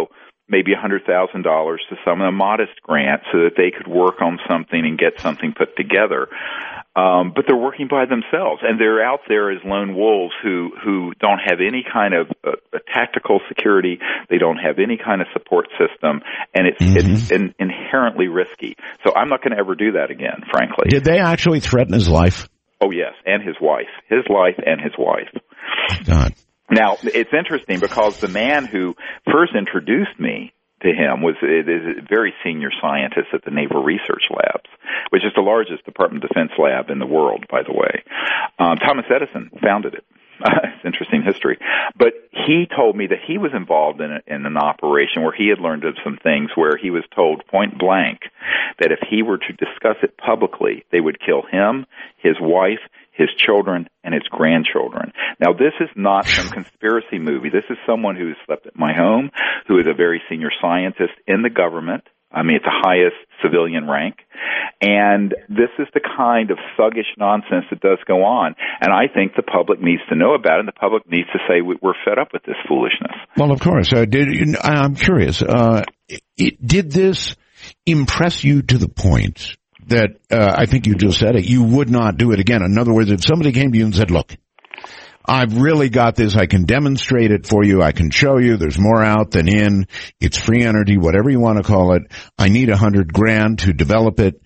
maybe one hundred thousand dollars to some, a modest grant, so that they could work on something and get something put together. Um, but they're working by themselves, and they're out there as lone wolves who, who don't have any kind of uh, a tactical security. They don't have any kind of support system, and it's, mm-hmm. it's in, inherently risky. So I'm not going to ever do that again, frankly. Did they actually threaten his life? Oh, yes, and his wife. His life and his wife. God. Now, it's interesting because the man who first introduced me to him was is a very senior scientist at the Naval Research Labs, which is the largest Department of Defense lab in the world, by the way. Um, Thomas Edison founded it. It's interesting history. But he told me that he was involved in, a, in an operation where he had learned of some things where he was told point blank that if he were to discuss it publicly, they would kill him, his wife, his children, and his grandchildren. Now, this is not some conspiracy movie. This is someone who has slept at my home, who is a very senior scientist in the government. I mean, it's the highest civilian rank. And this is the kind of thuggish nonsense that does go on. And I think the public needs to know about it, and the public needs to say, we're fed up with this foolishness. Well, of course. Uh, did, I'm curious. Uh, it, did this impress you to the point that, uh, I think you just said it, you would not do it again? In other words, if somebody came to you and said, look, I've really got this, I can demonstrate it for you, I can show you, there's more out than in, it's free energy, whatever you want to call it, I need a hundred grand to develop it.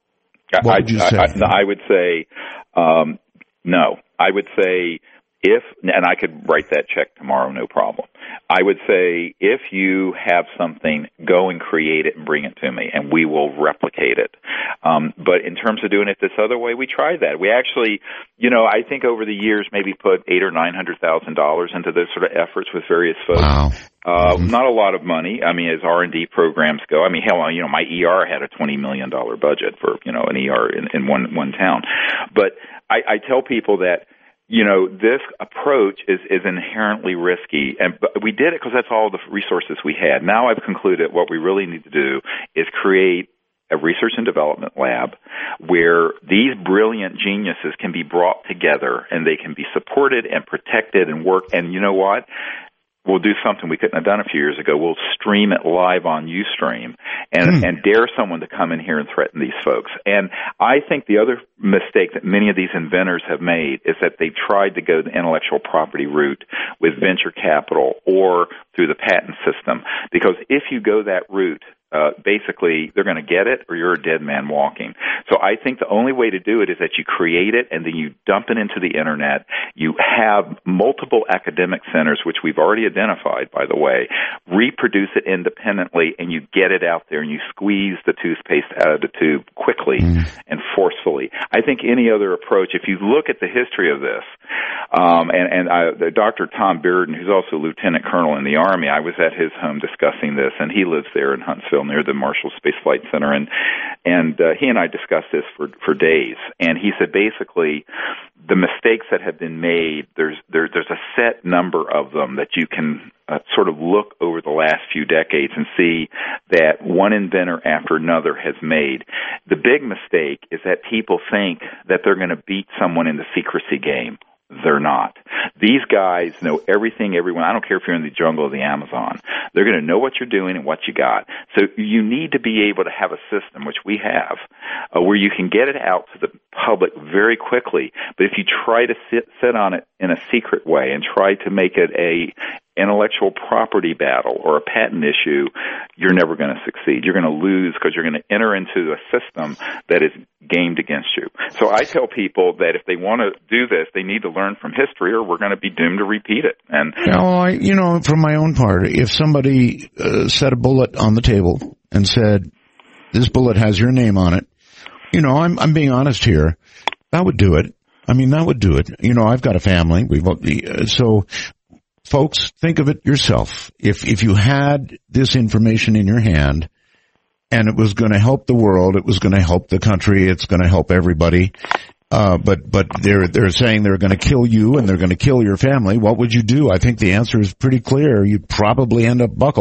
What I, would you say? I, I would say, um, no. I would say if, and I could write that check tomorrow, no problem. I would say if you have something, go and create it and bring it to me, and we will replicate it. Um, but in terms of doing it this other way, we tried that. We actually, you know, I think over the years maybe put eight or nine hundred thousand dollars into those sort of efforts with various folks. Wow. Uh, mm-hmm. Not a lot of money. I mean, as R and D programs go. I mean, hell, you know, my E R had a twenty million dollars budget for, you know, an E R in, in one one town. But I, I tell people that, you know, this approach is, is inherently risky, and but we did it because that's all the resources we had. Now I've concluded what we really need to do is create a research and development lab where these brilliant geniuses can be brought together and they can be supported and protected and work. And you know what? We'll do something we couldn't have done a few years ago. We'll stream it live on Ustream and, mm. and dare someone to come in here and threaten these folks. And I think the other mistake that many of these inventors have made is that they've tried to go the intellectual property route with venture capital or through the patent system. Because if you go that route, Uh, basically, they're going to get it or you're a dead man walking. So I think the only way to do it is that you create it and then you dump it into the Internet. You have multiple academic centers, which we've already identified, by the way, reproduce it independently, and you get it out there and you squeeze the toothpaste out of the tube quickly mm. and forcefully. I think any other approach, if you look at the history of this, um, and, and I, the Doctor Tom Bearden, who's also Lieutenant Colonel in the Army, I was at his home discussing this, and he lives there in Huntsville, near the Marshall Space Flight Center, and and uh, he and I discussed this for for days. And he said basically the mistakes that have been made, there's there, there's a set number of them that you can uh, sort of look over the last few decades and see that one inventor after another has made. The big mistake is that people think that they're going to beat someone in the secrecy game. They're not. These guys know everything, everyone. I don't care if you're in the jungle of the Amazon. They're going to know what you're doing and what you got. So you need to be able to have a system, which we have, uh, where you can get it out to the public very quickly. But if you try to sit, sit on it in a secret way and try to make it a intellectual property battle or a patent issue, you're never going to succeed. You're going to lose because you're going to enter into a system that is gamed against you. So I tell people that if they want to do this, they need to learn from history or we're going to be doomed to repeat it. And well, I, you know, from my own part, if somebody uh, set a bullet on the table and said, this bullet has your name on it, you know, I'm, I'm being honest here, that would do it. I mean, that would do it. You know, I've got a family. We've uh, so folks, think of it yourself. If if you had this information in your hand and it was going to help the world, it was going to help the country, it's going to help everybody, uh, but but they're they're saying they're going to kill you and they're going to kill your family, what would you do? I think the answer is pretty clear. You'd probably end up buckling.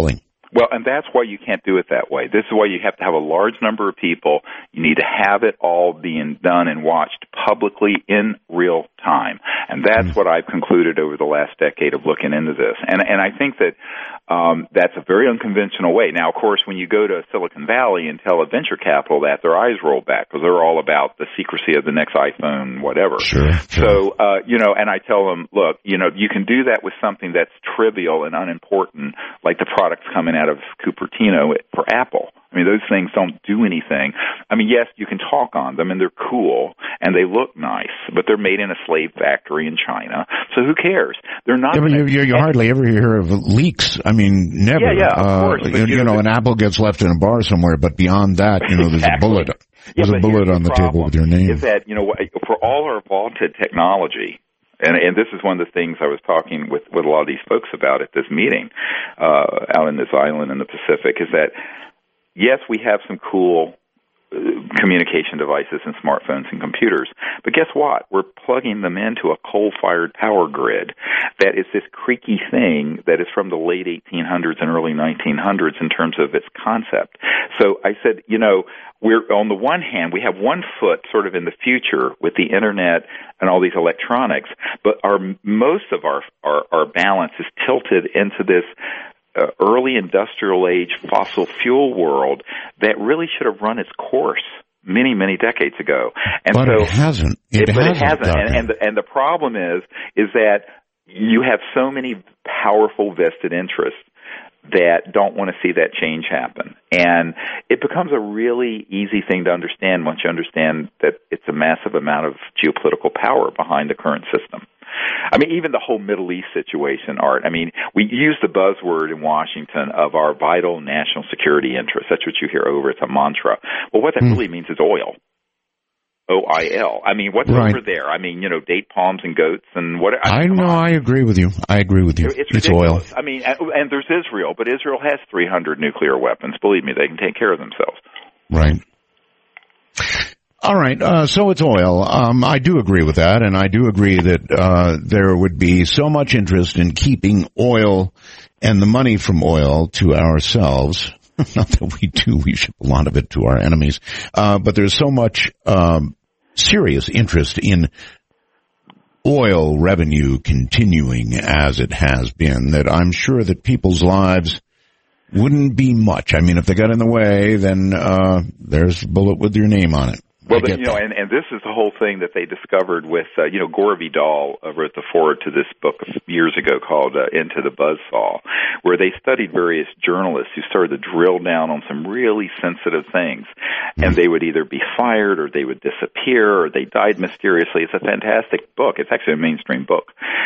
Well, and that's why you can't do it that way. This is why you have to have a large number of people. You need to have it all being done and watched publicly in real time. And that's mm-hmm. what I've concluded over the last decade of looking into this. And and I think that um, that's a very unconventional way. Now, of course, when you go to Silicon Valley and tell a venture capital that, their eyes roll back because they're all about the secrecy of the next iPhone, whatever. Sure, sure. So, uh, you know, and I tell them, look, you know, you can do that with something that's trivial and unimportant, like the products coming out of Cupertino for Apple. I mean, those things don't do anything. I mean, yes, you can talk on them, and they're cool, and they look nice, but they're made in a slave factory in China, so who cares? They're not. Yeah, but you, you, you hardly ever hear of leaks. I mean, never. Yeah, yeah, of uh, course. You, you know, an apple gets left in a bar somewhere, but beyond that, you know, there's exactly. a bullet. There's yeah, a bullet on the, the table with your name. Is that, you know, for all our vaunted technology, And, and this is one of the things I was talking with, with a lot of these folks about at this meeting uh, out in this island in the Pacific, is that, yes, we have some cool uh, communication devices and smartphones and computers, but guess what? We're plugging them into a coal-fired power grid that is this creaky thing that is from the late eighteen hundreds and early nineteen hundreds in terms of its concept. So I said, you know, we're on the one hand, we have one foot sort of in the future with the internet and all these electronics, but our most of our our, our balance is tilted into this uh, early industrial age fossil fuel world that really should have run its course many, many decades ago. And but so it hasn't. It, it, hasn't. But it hasn't. And, and, the, and the problem is, is that you have so many powerful vested interests that don't want to see that change happen. And it becomes a really easy thing to understand once you understand that it's a massive amount of geopolitical power behind the current system. I mean, even the whole Middle East situation, Art, I mean, we use the buzzword in Washington of our vital national security interests. That's what you hear over. It's a mantra. Well, what that mm. really means is oil. O I L. I mean, what's right. over there? I mean, you know, date palms and goats and what? I, I know. I agree with you. I agree with you. It's, it's oil. I mean, and there's Israel, but Israel has three hundred nuclear weapons. Believe me, they can take care of themselves. Right. All right. Uh, so it's oil. Um, I do agree with that, and I do agree that uh, there would be so much interest in keeping oil and the money from oil to ourselves. Not that we do. We ship a lot of it to our enemies. Uh, but there's so much um, serious interest in oil revenue continuing as it has been that I'm sure that people's lives wouldn't be much. I mean, if they got in the way, then uh, there's a bullet with your name on it. Well, then, you know, and, and this is the whole thing that they discovered with, uh, you know, Gore Vidal uh, wrote the foreword to this book years ago called uh, Into the Buzzsaw, where they studied various journalists who started to drill down on some really sensitive things. And they would either be fired or they would disappear or they died mysteriously. It's a fantastic book. It's actually a mainstream book.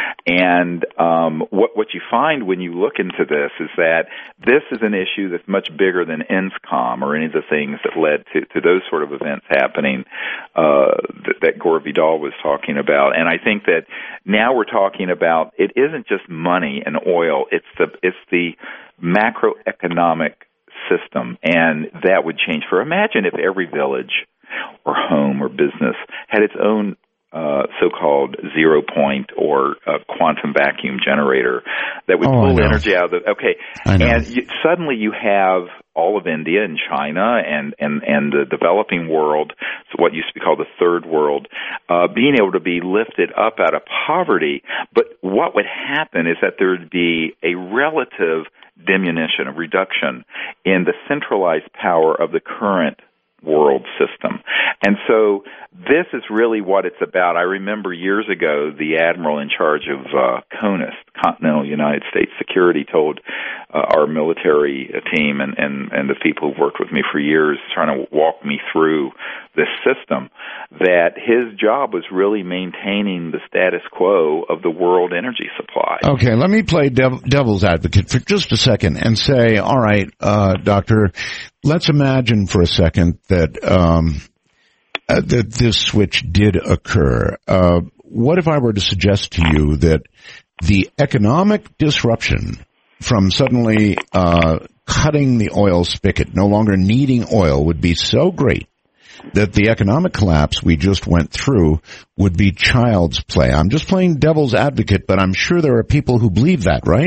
And um, what, what you find when you look into this is that this is an issue that's much bigger than N S C O M or any of the things that led to, to those sort of events happening uh, that, that Gore Vidal was talking about. And I think that now we're talking about it isn't just money and oil, it's the it's the macroeconomic system, and that would change. For imagine if every village or home or business had its own uh, so-called zero point or uh, quantum vacuum generator that would oh, pull energy out of the, okay, I know. and you, suddenly you have all of India and China and, and, and the developing world, so what used to be called the third world, uh, being able to be lifted up out of poverty. But what would happen is that there would be a relative diminution, a reduction in the centralized power of the current world system. And so this is really what it's about. I remember years ago the admiral in charge of uh, CONUS, Continental United States Security, told uh, our military team and, and, and the people who've worked with me for years trying to walk me through this system that his job was really maintaining the status quo of the world energy supply. Okay, let me play dev- devil's advocate for just a second and say, all right, uh, Doctor, let's imagine for a second that um, uh, that this switch did occur. Uh, what if I were to suggest to you that the economic disruption from suddenly uh, cutting the oil spigot, no longer needing oil, would be so great that the economic collapse we just went through would be child's play? I'm just playing devil's advocate, but I'm sure there are people who believe that, right? Oh,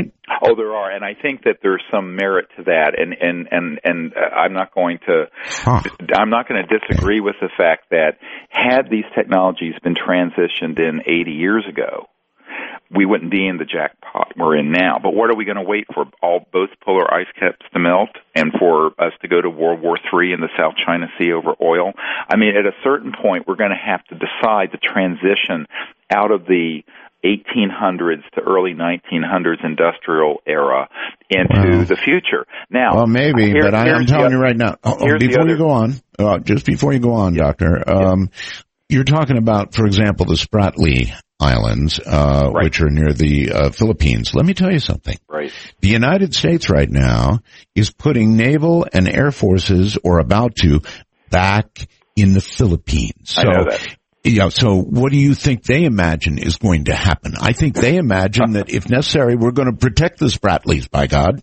Oh, there are, and I think that there's some merit to that, and and and and uh, I'm not going to, huh. I'm not going to disagree with the fact that had these technologies been transitioned in eighty years ago, we wouldn't be in the jackpot we're in now. But what are we going to wait for? All both polar ice caps to melt, and for us to go to World War Three in the South China Sea over oil? I mean, at a certain point, we're going to have to decide to transition out of the eighteen hundreds to early nineteen hundreds industrial era into wow. the future. Now, well, maybe, here, but I am telling the, you right now. Oh, before other, you go on, uh, just before you go on, yeah, Doctor, um, yeah. you're talking about, for example, the Spratly Islands, uh, right. which are near the uh, Philippines. Let me tell you something. Right. The United States right now is putting naval and air forces, or about to, back in the Philippines. So, I know that. Yeah, so what do you think they imagine is going to happen? I think they imagine that if necessary, we're going to protect the Spratlys, by God.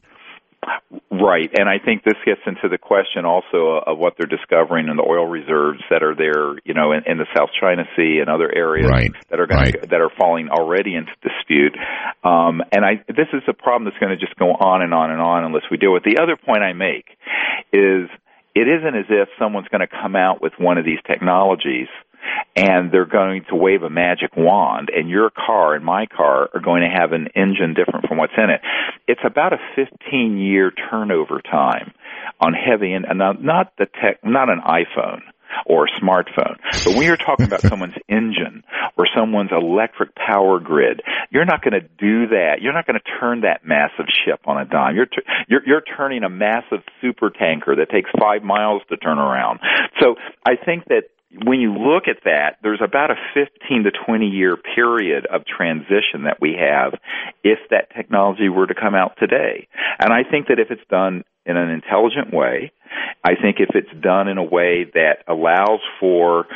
Right, and I think this gets into the question also of what they're discovering in the oil reserves that are there, you know, in, in the South China Sea and other areas right. that are going right. to, that are falling already into dispute. Um, and I, this is a problem that's going to just go on and on and on unless we deal with it. The other point I make is it isn't as if someone's going to come out with one of these technologies and they're going to wave a magic wand, and your car and my car are going to have an engine different from what's in it. It's about a fifteen-year turnover time on heavy, and not, not the tech, not an iPhone or a smartphone, but when you're talking about someone's engine or someone's electric power grid, you're not going to do that. You're not going to turn that massive ship on a dime. You're, t- you're you're turning a massive super tanker that takes five miles to turn around. So I think that when you look at that, there's about a fifteen to twenty year period of transition that we have if that technology were to come out today. And I think that if it's done in an intelligent way, I think if it's done in a way that allows for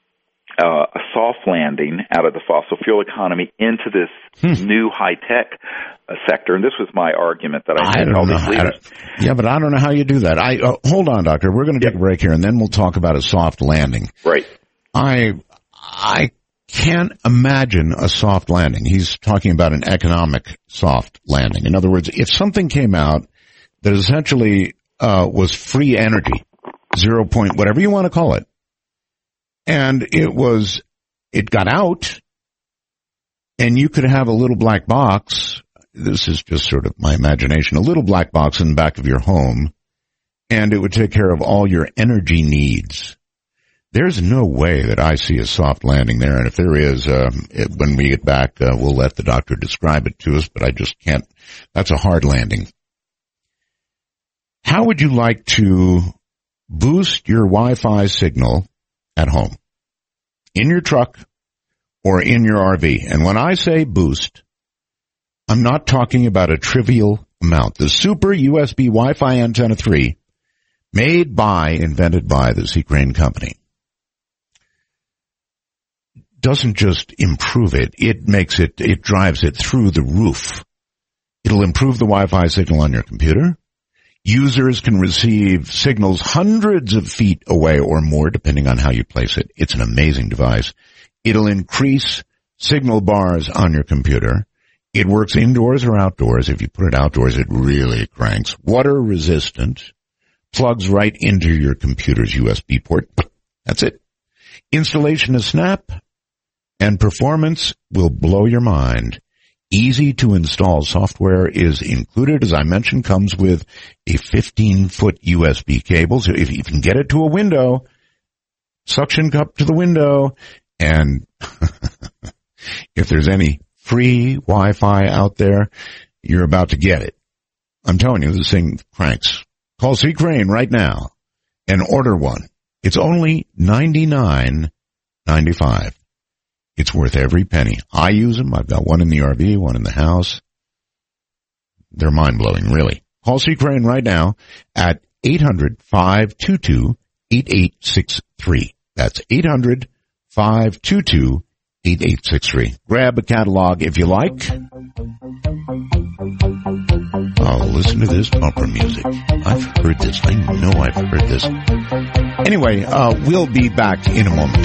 uh, a soft landing out of the fossil fuel economy into this hmm. new high-tech uh, sector, and this was my argument that I made all these leaders. Yeah, but I don't know how you do that. I uh, hold on, Doctor. We're going to take a break here, and then we'll talk about a soft landing. Right. I I can't imagine a soft landing. He's talking about an economic soft landing. In other words, if something came out that essentially uh, was free energy, zero point, whatever you want to call it, and it was, it got out, and you could have a little black box. This is just sort of my imagination, a little black box in the back of your home, and it would take care of all your energy needs. There's no way that I see a soft landing there, and if there is, uh, it, when we get back, uh, we'll let the doctor describe it to us, but I just can't, that's a hard landing. How would you like to boost your Wi-Fi signal at home, in your truck, or in your R V? And when I say boost, I'm not talking about a trivial amount. The Super U S B Wi-Fi Antenna three, made by, invented by the C-Crane Company, doesn't just improve it, it makes it, it drives it through the roof. It'll improve the Wi-Fi signal on your computer. Users can receive signals hundreds of feet away or more, depending on how you place it. It's an amazing device. It'll increase signal bars on your computer. It works indoors or outdoors. If you put it outdoors, it really cranks. Water resistant. Plugs right into your computer's U S B port. That's it. Installation is snap, and performance will blow your mind. Easy to install software is included. As I mentioned, comes with a fifteen foot U S B cable. So if you can get it to a window, suction cup to the window, and if there's any free Wi-Fi out there, you're about to get it. I'm telling you, this thing cranks. Call C-Crane right now and order one. It's only ninety-nine ninety-five. It's worth every penny. I use them. I've got one in the R V, one in the house. They're mind-blowing, really. Call C-Crane right now at eight hundred, five two two, eight eight six three. That's eight hundred, five two two, eight eight six three. Grab a catalog if you like. Oh, listen to this bumper music. I've heard this. I know I've heard this. Anyway, uh, we'll be back in a moment.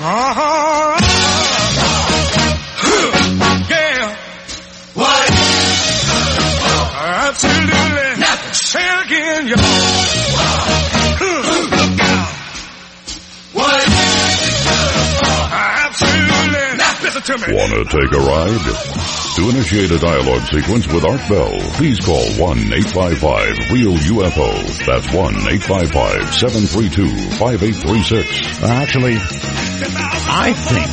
Uh-huh. Yeah. What? Absolutely. Nothing. Say it again, y'all. Look out. What? Absolutely. Now listen to me. Want to take a ride? To initiate a dialogue sequence with Art Bell, please call one eight five five REAL U F O. That's one eight five five, seven three two, five eight three six. Actually, I think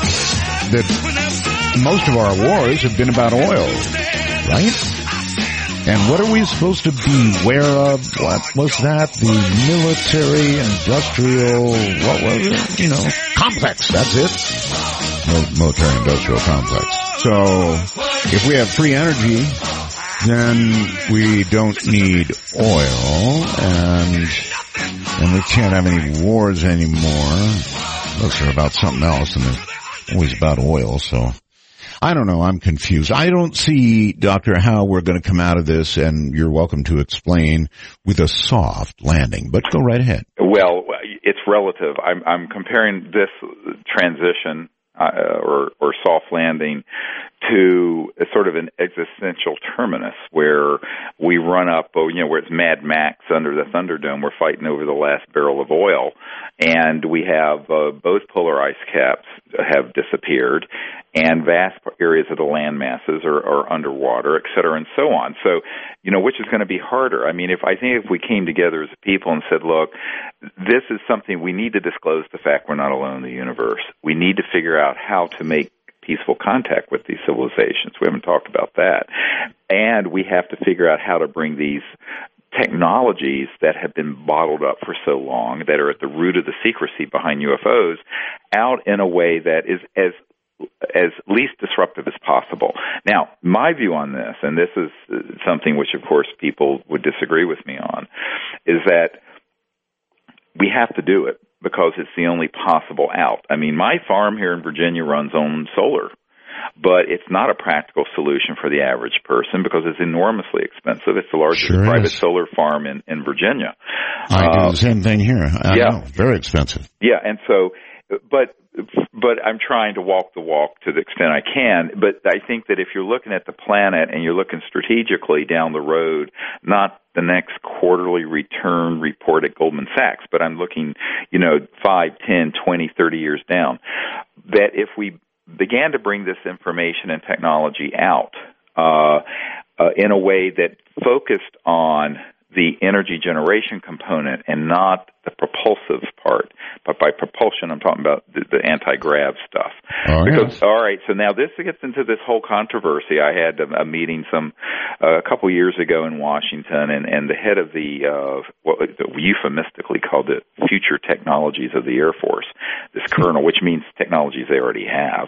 that most of our wars have been about oil, right? And what are we supposed to beware of? What was that? The military, industrial, what was it? You know, complex, that's it. Military industrial complex. So, if we have free energy, then we don't need oil, and and we can't have any wars anymore. Those are about something else, and they're always about oil, so I don't know, I'm confused. I don't see, Doctor, how we're going to come out of this, and you're welcome to explain, with a soft landing, but go right ahead. Well, it's relative. I'm, I'm comparing this transition Uh, or, or soft landing to a sort of an existential terminus where we run up, oh, you know, where it's Mad Max under the Thunderdome. We're fighting over the last barrel of oil, and we have uh, both polar ice caps have disappeared, and vast areas of the land masses are, are underwater, et cetera, and so on. So, you know, which is going to be harder? I mean, if I think if we came together as a people and said, look, this is something we need to disclose the fact we're not alone in the universe. We need to figure out how to make peaceful contact with these civilizations. We haven't talked about that. And we have to figure out how to bring these technologies that have been bottled up for so long, that are at the root of the secrecy behind U F Os, out in a way that is as as least disruptive as possible. Now, my view on this, and this is something which, of course, people would disagree with me on, is that we have to do it because it's the only possible out. I mean, my farm here in Virginia runs on solar, but it's not a practical solution for the average person because it's enormously expensive. It's the largest Sure private is. solar farm in, in Virginia. I do Uh, the same thing here. I yeah. know, very expensive. Yeah, and so, but but I'm trying to walk the walk to the extent I can. But I think that if you're looking at the planet and you're looking strategically down the road, not the next quarterly return report at Goldman Sachs, but I'm looking, you know, five, ten, twenty, thirty years down, that if we began to bring this information and technology out uh, uh, in a way that focused on the energy generation component and not the propulsive part. But by propulsion, I'm talking about the, the anti-grav stuff. Oh, because, yes. all right, so now this gets into this whole controversy. I had a, a meeting some uh, a couple years ago in Washington, and, and the head of the, uh, what we euphemistically called it Future Technologies of the Air Force, this colonel, which means technologies they already have.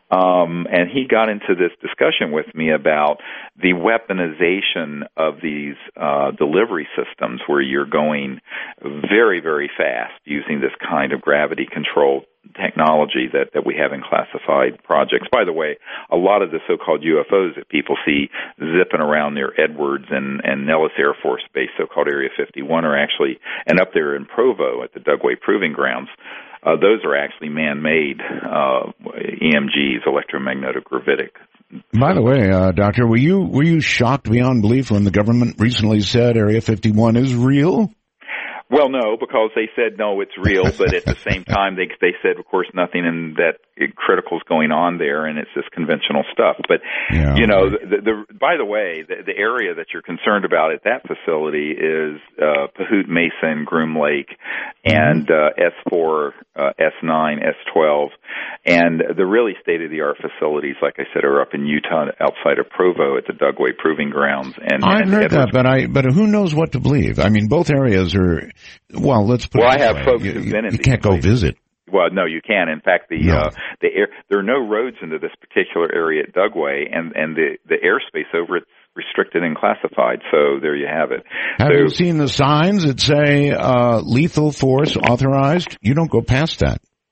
Um, and he got into this discussion with me about the weaponization of these uh, delivery systems where you're going very, very fast using this kind of gravity-controlled technology that, that we have in classified projects. By the way, a lot of the so-called U F Os that people see zipping around near Edwards and, and Nellis Air Force Base, so-called Area fifty-one, are actually, and up there in Provo at the Dugway Proving Grounds, uh, those are actually man-made uh, E M Gs, electromagnetic gravitic. By the way, uh, Doctor, were you were you shocked beyond belief when the government recently said Area fifty-one is real? Well, no, because they said, no, it's real, but at the same time, they they said, of course, nothing in that critical is going on there, and it's just conventional stuff. But, Yeah, you know, okay. the, the, by the way, the, the area that you're concerned about at that facility is uh, Pahoot Mesa and Groom Lake, and uh, S four, uh, S nine, S twelve, and the really state-of-the-art facilities, like I said, are up in Utah outside of Provo at the Dugway Proving Grounds. And I've and heard Edwards. that, but I but who knows what to believe? I mean, both areas are. Well, let's put. Well, it I this have way. folks you, who've you, been in you these can't go places. visit. Well, no, you can. In fact, the No. uh, the air there are no roads into this particular area at Dugway, and and the the airspace over it's restricted and classified. So there you have it. Have so, you seen the signs that say uh, lethal force authorized? You don't go past that.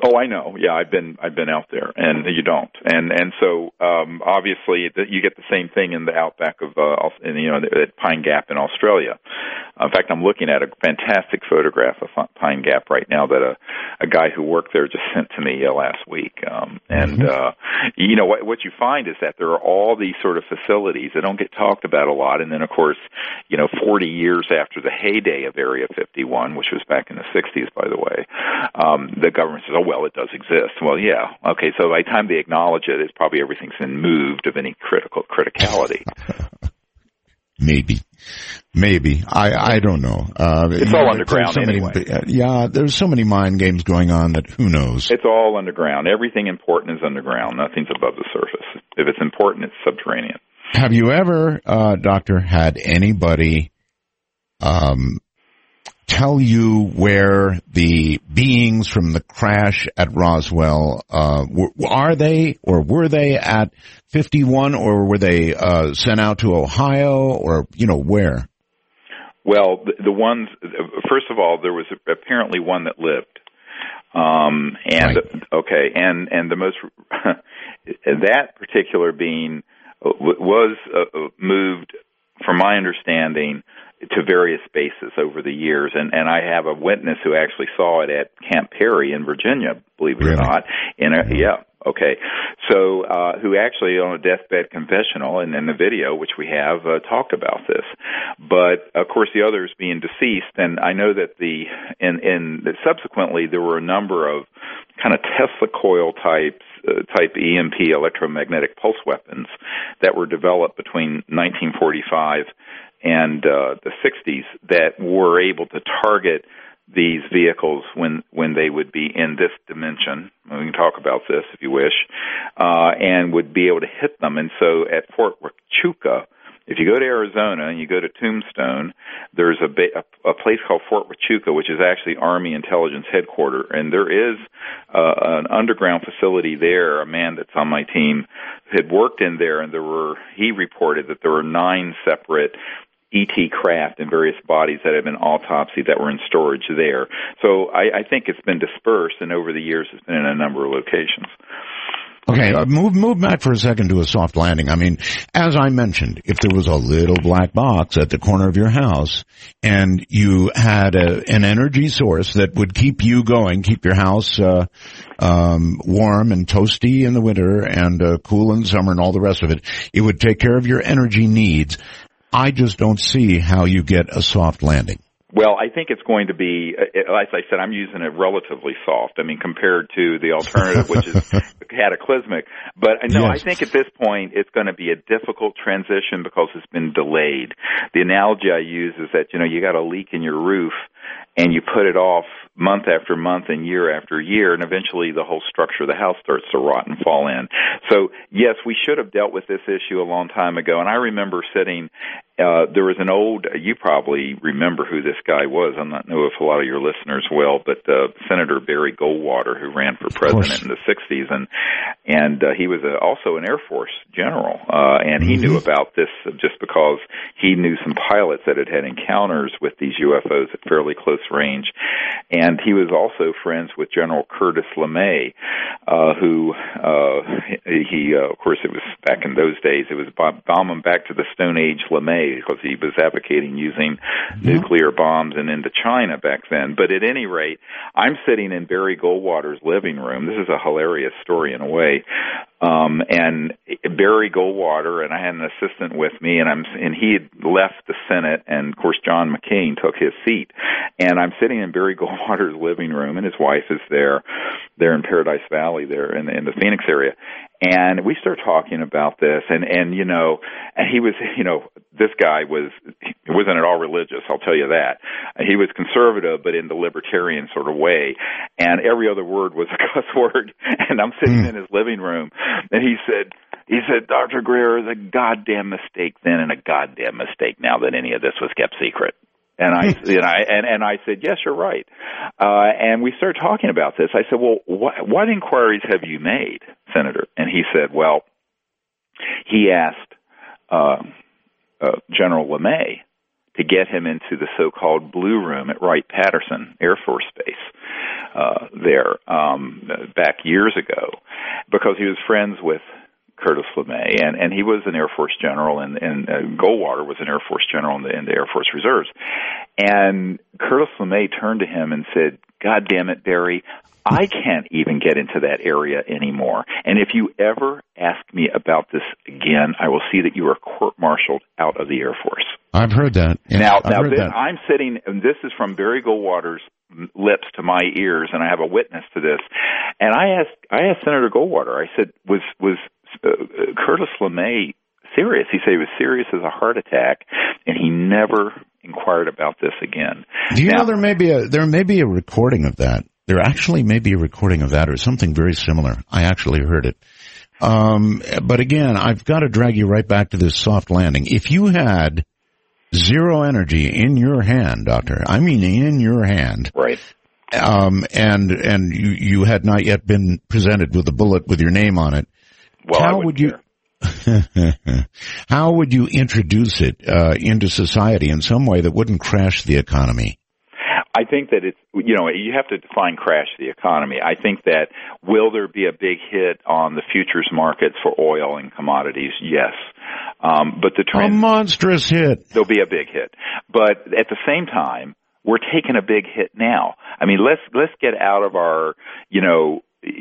Oh, I know. Yeah, I've been I've been out there, and you don't. And and so um, obviously you get the same thing in the outback of uh, in, you know at Pine Gap in Australia. In fact, I'm looking at a fantastic photograph of Pine Gap right now that a a guy who worked there just sent to me uh, last week. Um, and mm-hmm. uh, you know what what you find is that there are all these sort of facilities that don't get talked about a lot. And then of course, you know, forty years after the heyday of Area fifty-one, which was back in the sixties, by the way, um, the government says, "Oh well, it does exist." Well, yeah, okay. So by the time they acknowledge it, it's probably everything's been moved of any critical criticality. Maybe, maybe. I, I don't know. Uh, it's all know, underground so anyway. Many, uh, yeah, there's so many mind games going on that who knows. It's all underground. Everything important is underground. Nothing's above the surface. If it's important, it's subterranean. Have you ever, uh, Doctor, had anybody um, tell you where the beings from the crash at Roswell, uh, were, are they or were they at fifty-one, or were they uh, sent out to Ohio, or, you know, where? Well, the, the ones, first of all, there was apparently one that lived. Um, and, right. okay, and, and the most, that particular being was uh, moved, from my understanding, to various bases over the years, and, and I have a witness who actually saw it at Camp Perry in Virginia, believe it really? or not. In a, yeah, okay. So, uh, who actually on a deathbed confessional and in the video, which we have, uh, talked about this. But of course, the others being deceased, and I know that the in in subsequently there were a number of kind of Tesla coil types. Uh, type E M P electromagnetic pulse weapons that were developed between nineteen forty-five and uh, the sixties that were able to target these vehicles when when they would be in this dimension. We can talk about this if you wish, uh, and would be able to hit them. And so at Fort Huachuca, if you go to Arizona and you go to Tombstone, there's a, ba- a place called Fort Huachuca, which is actually Army Intelligence Headquarters, and there is uh, an underground facility there. A man that's on my team had worked in there, and there were he reported that there were nine separate E T craft in various bodies that have been autopsied that were in storage there. So I, I think it's been dispersed, and over the years it's been in a number of locations. Okay, uh, move move back for a second to a soft landing. I mean, as I mentioned, if there was a little black box at the corner of your house and you had a, an energy source that would keep you going, keep your house uh, um, warm and toasty in the winter and uh, cool in the summer and all the rest of it, it would take care of your energy needs. I just don't see how you get a soft landing. Well, I think it's going to be, as I said, I'm using it relatively soft. I mean, compared to the alternative, which is cataclysmic. But no, yes. I think at this point it's going to be a difficult transition because it's been delayed. The analogy I use is that, you know, you got a leak in your roof and you put it off month after month and year after year, and eventually the whole structure of the house starts to rot and fall in. So, yes, we should have dealt with this issue a long time ago. And I remember sitting, uh, there was an old, you probably remember who this guy was. I don't know if a lot of your listeners will, but uh, Senator Barry Goldwater, who ran for president in the sixties, and and uh, he was a, also an Air Force general, uh, and he mm-hmm. knew about this just because he knew some pilots that had had encounters with these U F Os at fairly close range. And he was also friends with General Curtis LeMay, uh, who, uh, he, uh, of course, it was back in those days, it was bombing back to the Stone Age LeMay because he was advocating using mm-hmm. nuclear bombs and into China back then. But at any rate, I'm sitting in Barry Goldwater's living room. This is a hilarious story in a way. Um, and Barry Goldwater, and I had an assistant with me, and I'm, and he had left the Senate, and of course John McCain took his seat. And I'm sitting in Barry Goldwater's living room, and his wife is there. They're in Paradise Valley, there in, in the Phoenix area. And we start talking about this, and, and, you know, and he was, you know, this guy was, he wasn't at all religious, I'll tell you that. He was conservative, but in the libertarian sort of way, and every other word was a cuss word. And I'm sitting mm. in his living room, and he said, he said, Doctor Greer, it was a goddamn mistake then and a goddamn mistake now that any of this was kept secret. And I, you know, and, and I said, yes, you're right. Uh, and we started talking about this. I said, well, what, what inquiries have you made, Senator? And he said, well, he asked uh, uh, General LeMay to get him into the so-called Blue Room at Wright-Patterson Air Force Base uh, there um, back years ago, because he was friends with Curtis LeMay, and, and he was an Air Force general, and, and uh, Goldwater was an Air Force general in the, in the Air Force Reserves. And Curtis LeMay turned to him and said, "God damn it, Barry, I can't even get into that area anymore. And if you ever ask me about this again, I will see that you are court-martialed out of the Air Force." I've heard that. Yeah, now, I've now heard this, that. I'm sitting, and this is from Barry Goldwater's lips to my ears, and I have a witness to this. And I asked, I asked Senator Goldwater, I said, was, was uh, Curtis LeMay serious? He said he was serious as a heart attack, and he never inquired about this again. Do you now, know there may be a, there may be a recording of that? There actually may be a recording of that or something very similar. I actually heard it. Um, but again, I've got to drag you right back to this soft landing. If you had zero energy in your hand, Doctor, I mean in your hand. Right. Um, and, and you, you had not yet been presented with a bullet with your name on it. Well, how I would you, how would you introduce it, uh, into society in some way that wouldn't crash the economy? I think that it's, you know, you have to define crash the economy. I think that will there be a big hit on the futures markets for oil and commodities? Yes. Um, but the trend, a monstrous hit. There'll be a big hit. But at the same time, we're taking a big hit now. I mean, let's, let's get out of our, you know,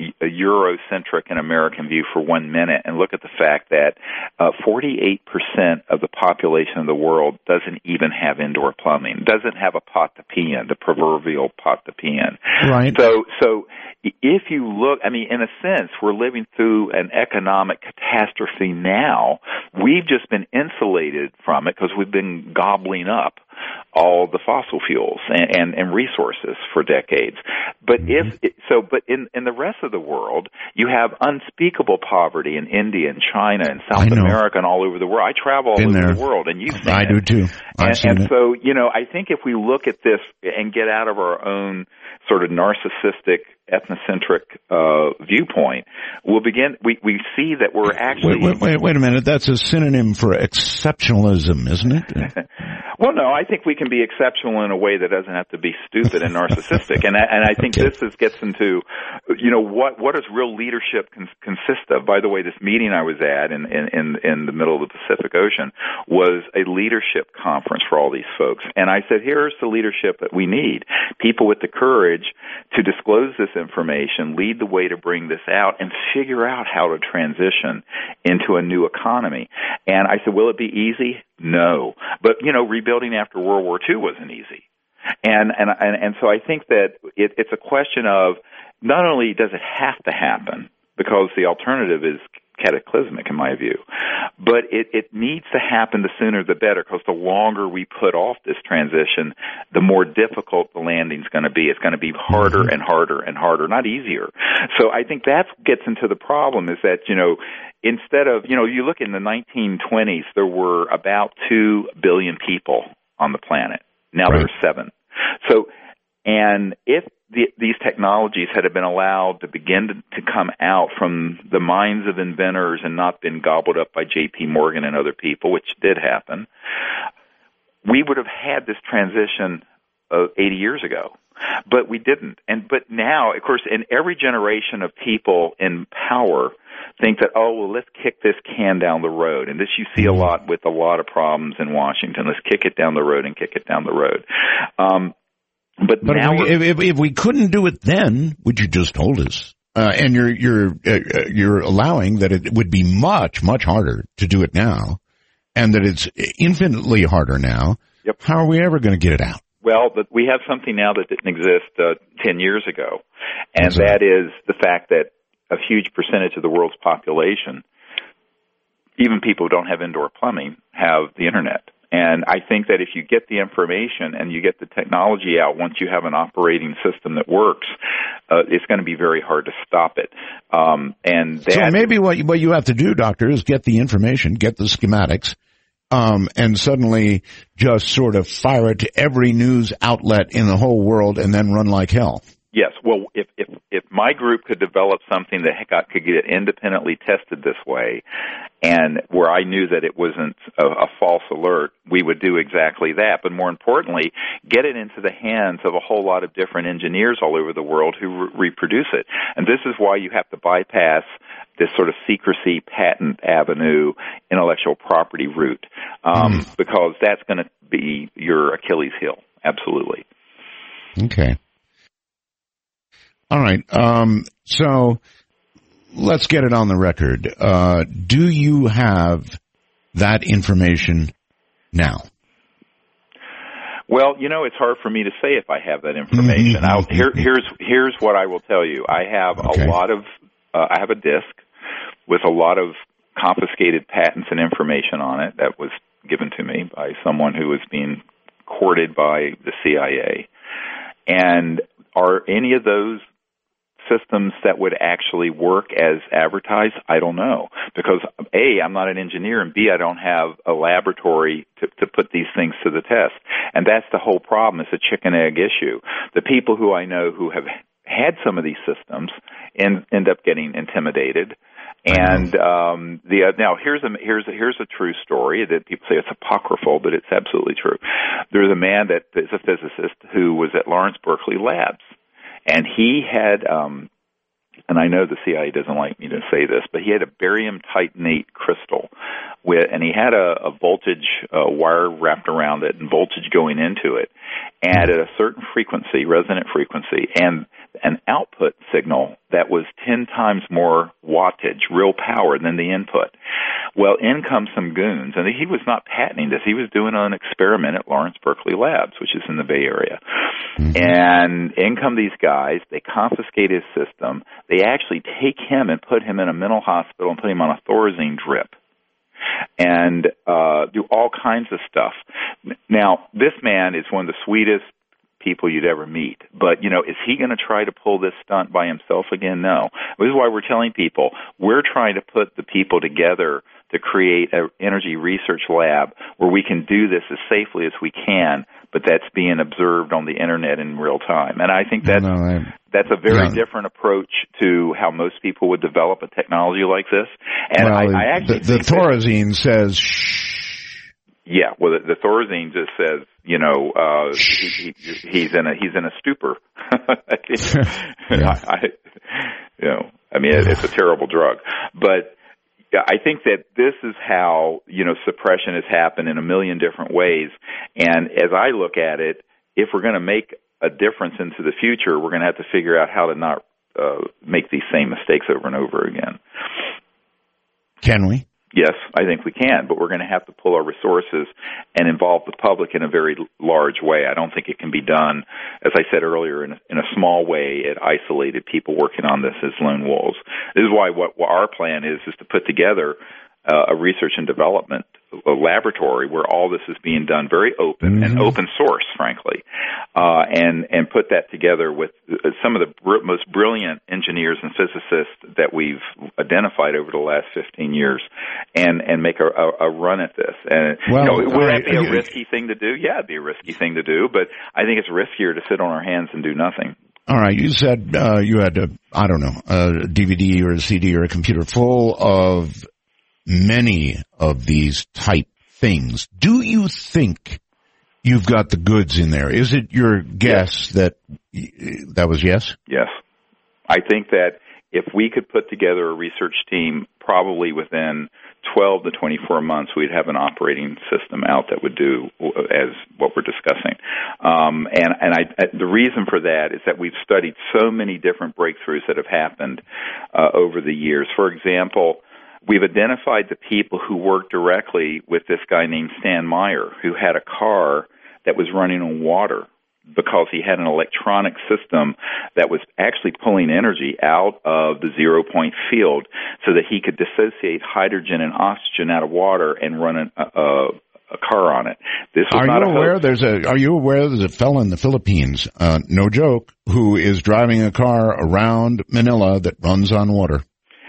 Eurocentric and American view for one minute and look at the fact that uh, forty-eight percent of the population of the world doesn't even have indoor plumbing, doesn't have a pot to pee in, the proverbial pot to pee in. Right. So, so if you look, I mean, in a sense, we're living through an economic catastrophe now. We've just been insulated from it because we've been gobbling up all the fossil fuels and, and, and resources for decades. But mm-hmm. if it, so, but in, in the rest of the world, you have unspeakable poverty in India and China and South America and all over the world. I travel all Been over there. the world, and you've seen I it. do too. I've and seen and it. so, you know, I think if we look at this and get out of our own sort of narcissistic, ethnocentric uh, viewpoint, we'll begin. We we see that we're actually. Wait, wait, wait, wait a minute. That's a synonym for exceptionalism, isn't it? Well, no, I think we can be exceptional in a way that doesn't have to be stupid and narcissistic, and I, and I think okay. this is, gets into, you know, what what does real leadership con- consist of? By the way, this meeting I was at in, in in in the middle of the Pacific Ocean was a leadership conference for all these folks, and I said, here's the leadership that we need: people with the courage to disclose this information, lead the way to bring this out, and figure out how to transition into a new economy. And I said, will it be easy? No. But, you know, rebuilding after World War Two wasn't easy. And and and, and so I think that it, it's a question of not only does it have to happen, because the alternative is cataclysmic in my view, but it, it needs to happen the sooner the better, because the longer we put off this transition, the more difficult the landing's going to be. It's going to be harder mm-hmm. and harder and harder, not easier. So I think that gets into the problem is that, you know, instead of, you know, you look in the nineteen twenties, there were about two billion people on the planet. Now right. there are seven. So, and if the, these technologies had been allowed to begin to, to come out from the minds of inventors and not been gobbled up by J P Morgan and other people, which did happen, we would have had this transition uh, eighty years ago. But we didn't. And but now, of course, in every generation of people in power think that, oh, well, let's kick this can down the road. And this you see a lot with a lot of problems in Washington. Let's kick it down the road and kick it down the road. Um, But, but now if, we, if, if we couldn't do it then, would you just told us? Uh, and you're you're uh, you're allowing that it would be much much harder to do it now, and that it's infinitely harder now. Yep. How are we ever going to get it out? Well, but we have something now that didn't exist uh, ten years ago, and What's that that is the fact that a huge percentage of the world's population, even people who don't have indoor plumbing, have the internet. And I think that if you get the information and you get the technology out, once you have an operating system that works, uh, it's going to be very hard to stop it. Um, and that, so maybe what you, what you have to do, Doctor, is get the information, get the schematics, um, and suddenly just sort of fire it to every news outlet in the whole world and then run like hell. Yes. Well, if, if, if my group could develop something that got, could get independently tested this way, and where I knew that it wasn't a, a false alert, we would do exactly that. But more importantly, get it into the hands of a whole lot of different engineers all over the world who re- reproduce it. And this is why you have to bypass this sort of secrecy, patent avenue, intellectual property route, um, mm. because that's going to be your Achilles heel. Absolutely. Okay. All right. Um, so let's get it on the record. Uh, do you have that information now? Well, you know, it's hard for me to say if I have that information. Mm-hmm. I'll, here, here's here's what I will tell you. I have okay. a lot of. Uh, I have a disk with a lot of confiscated patents and information on it that was given to me by someone who was being courted by the C I A. And are any of those systems that would actually work as advertised? I don't know. Because, A, I'm not an engineer, and B, I don't have a laboratory to, to put these things to the test. And that's the whole problem. It's a chicken-egg issue. The people who I know who have had some of these systems end, end up getting intimidated. And um, the uh, now here's a here's a, here's a true story that people say it's apocryphal, but it's absolutely true. There's a man that is a physicist who was at Lawrence Berkeley Labs, and he had, um, and I know the C I A doesn't like me to say this, but he had a barium titanate crystal, with, and he had a, a voltage uh, wire wrapped around it and voltage going into it, and at a certain frequency, resonant frequency, and an output signal that was ten times more wattage, real power, than the input. Well, in come some goons, and he was not patenting this. He was doing an experiment at Lawrence Berkeley Labs, which is in the Bay Area. Mm-hmm. And in come these guys. They confiscate his system. They actually take him and put him in a mental hospital and put him on a Thorazine drip and uh, do all kinds of stuff. Now, this man is one of the sweetest people you'd ever meet. But, you know, is he going to try to pull this stunt by himself again? No. This is why we're telling people we're trying to put the people together to create an energy research lab where we can do this as safely as we can, but that's being observed on the Internet in real time. And I think that's, no, I, that's a very yeah. different approach to how most people would develop a technology like this. And well, I, I actually The, the Thorazine that, says, shh. Yeah, well, the, the Thorazine just says, you know, uh, he, he, he's in a he's in a stupor. yeah. I, I, you know, I mean, it, it's a terrible drug, but I think that this is how, you know, suppression has happened in a million different ways. And as I look at it, if we're going to make a difference into the future, we're going to have to figure out how to not uh, make these same mistakes over and over again. Can we? Yes, I think we can, but we're going to have to pull our resources and involve the public in a very large way. I don't think it can be done, as I said earlier, in a, in a small way at isolated people working on this as lone wolves. This is why what, what our plan is, is to put together uh, a research and development a laboratory where all this is being done very open mm-hmm. and open source, frankly, uh, and and put that together with some of the br- most brilliant engineers and physicists that we've identified over the last fifteen years, and and make a, a, a run at this. And well, you know, would right. that be a risky thing to do? Yeah, it'd be a risky thing to do, but I think it's riskier to sit on our hands and do nothing. All right, you said uh, you had a, I don't know, a D V D or a C D or a computer full of many of these type things. Do you think you've got the goods in there? Is it your guess yes. that that was yes? Yes. I think that if we could put together a research team, probably within twelve to twenty-four months, we'd have an operating system out that would do as what we're discussing. Um, and and I, the reason for that is that we've studied so many different breakthroughs that have happened uh, over the years. For example, we've identified the people who worked directly with this guy named Stan Meyer, who had a car that was running on water because he had an electronic system that was actually pulling energy out of the zero-point field so that he could dissociate hydrogen and oxygen out of water and run an, a, a, a car on it. This was are not you a aware hoax. there's a Are you aware there's a fellow in the Philippines, uh, no joke, who is driving a car around Manila that runs on water?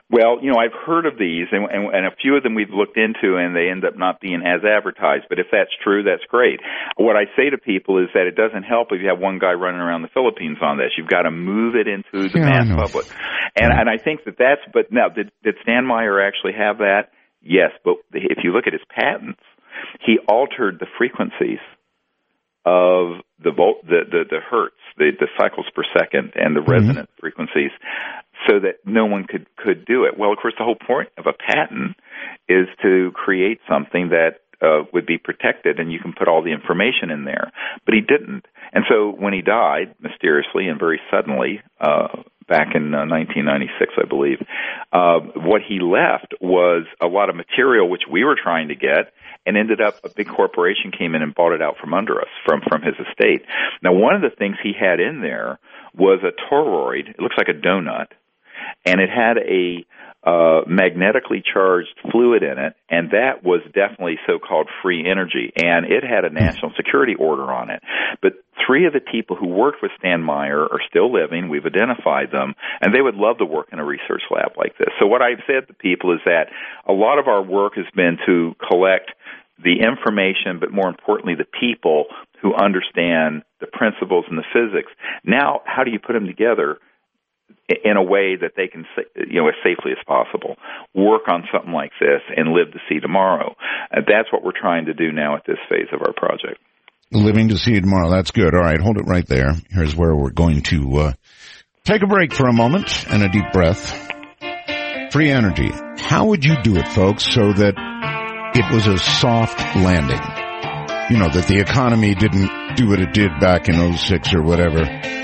Well, you know, I've heard of these, and, and, and a few of them we've looked into, and they end up not being as advertised. But if that's true, that's great. What I say to people is that it doesn't help if you have one guy running around the Philippines on this. You've got to move it into the yeah, mass public. And, and I think that that's, but now, did, did Stan Meyer actually have that? Yes, but if you look at his patents, he altered the frequencies of the volt, the, the, the hertz, the, the cycles per second, and the mm-hmm. resonant frequencies, so that no one could, could do it. Well, of course, the whole point of a patent is to create something that uh, would be protected, and you can put all the information in there. But he didn't. And so when he died, mysteriously and very suddenly, uh, back in uh, nineteen ninety-six, I believe, uh, what he left was a lot of material which we were trying to get, and ended up a big corporation came in and bought it out from under us, from, from his estate. Now, one of the things he had in there was a toroid. It looks like a donut. And it had a uh, magnetically charged fluid in it, and that was definitely so-called free energy. And it had a national security order on it. But three of the people who worked with Stan Meyer are still living. We've identified them, and they would love to work in a research lab like this. So what I've said to people is that a lot of our work has been to collect the information, but more importantly, the people who understand the principles and the physics. Now, how do you put them together in a way that they can, you know, as safely as possible, work on something like this and live to see tomorrow? Uh, that's what we're trying to do now at this phase of our project. Living to see tomorrow. That's good. All right, hold it right there. Here's where we're going to uh, take a break for a moment and a deep breath. Free energy. How would you do it, folks, so that it was a soft landing? You know, that the economy didn't do what it did back in oh six or whatever.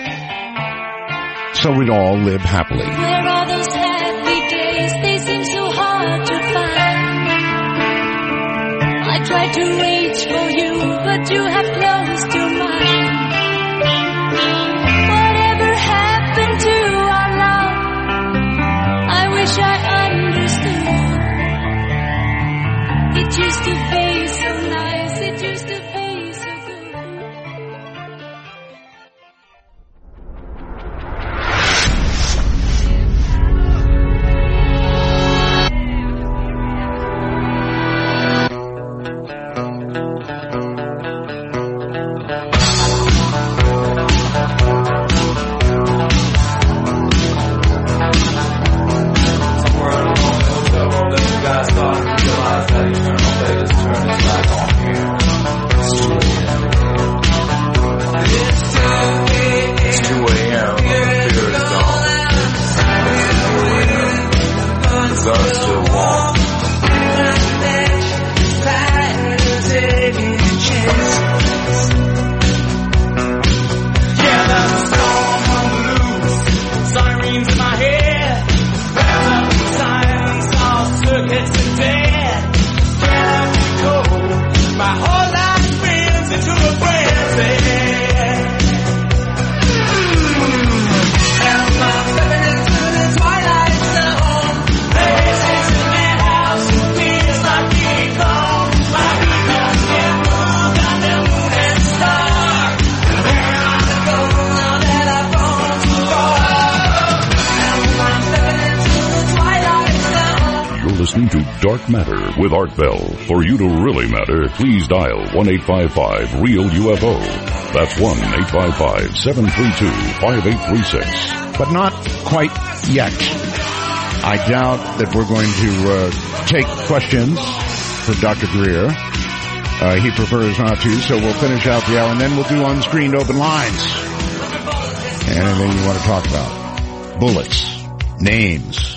So we'd all live happily. Where are those happy days? They seem so hard to find. I tried to reach for you, but you have closed your mind. Whatever happened to our love? I wish I understood. It used to be so nice. It used to be so good. Listening to Dark Matter with Art Bell. For you to really matter, please dial one eight five five REAL U F O. That's one eight five five, seven three two, five eight three six. But not quite yet. I doubt that we're going to uh, take questions for Doctor Greer. Uh, he prefers not to, so we'll finish out the hour, and then we'll do unscreened open lines. Anything you want to talk about. Bullets. Names.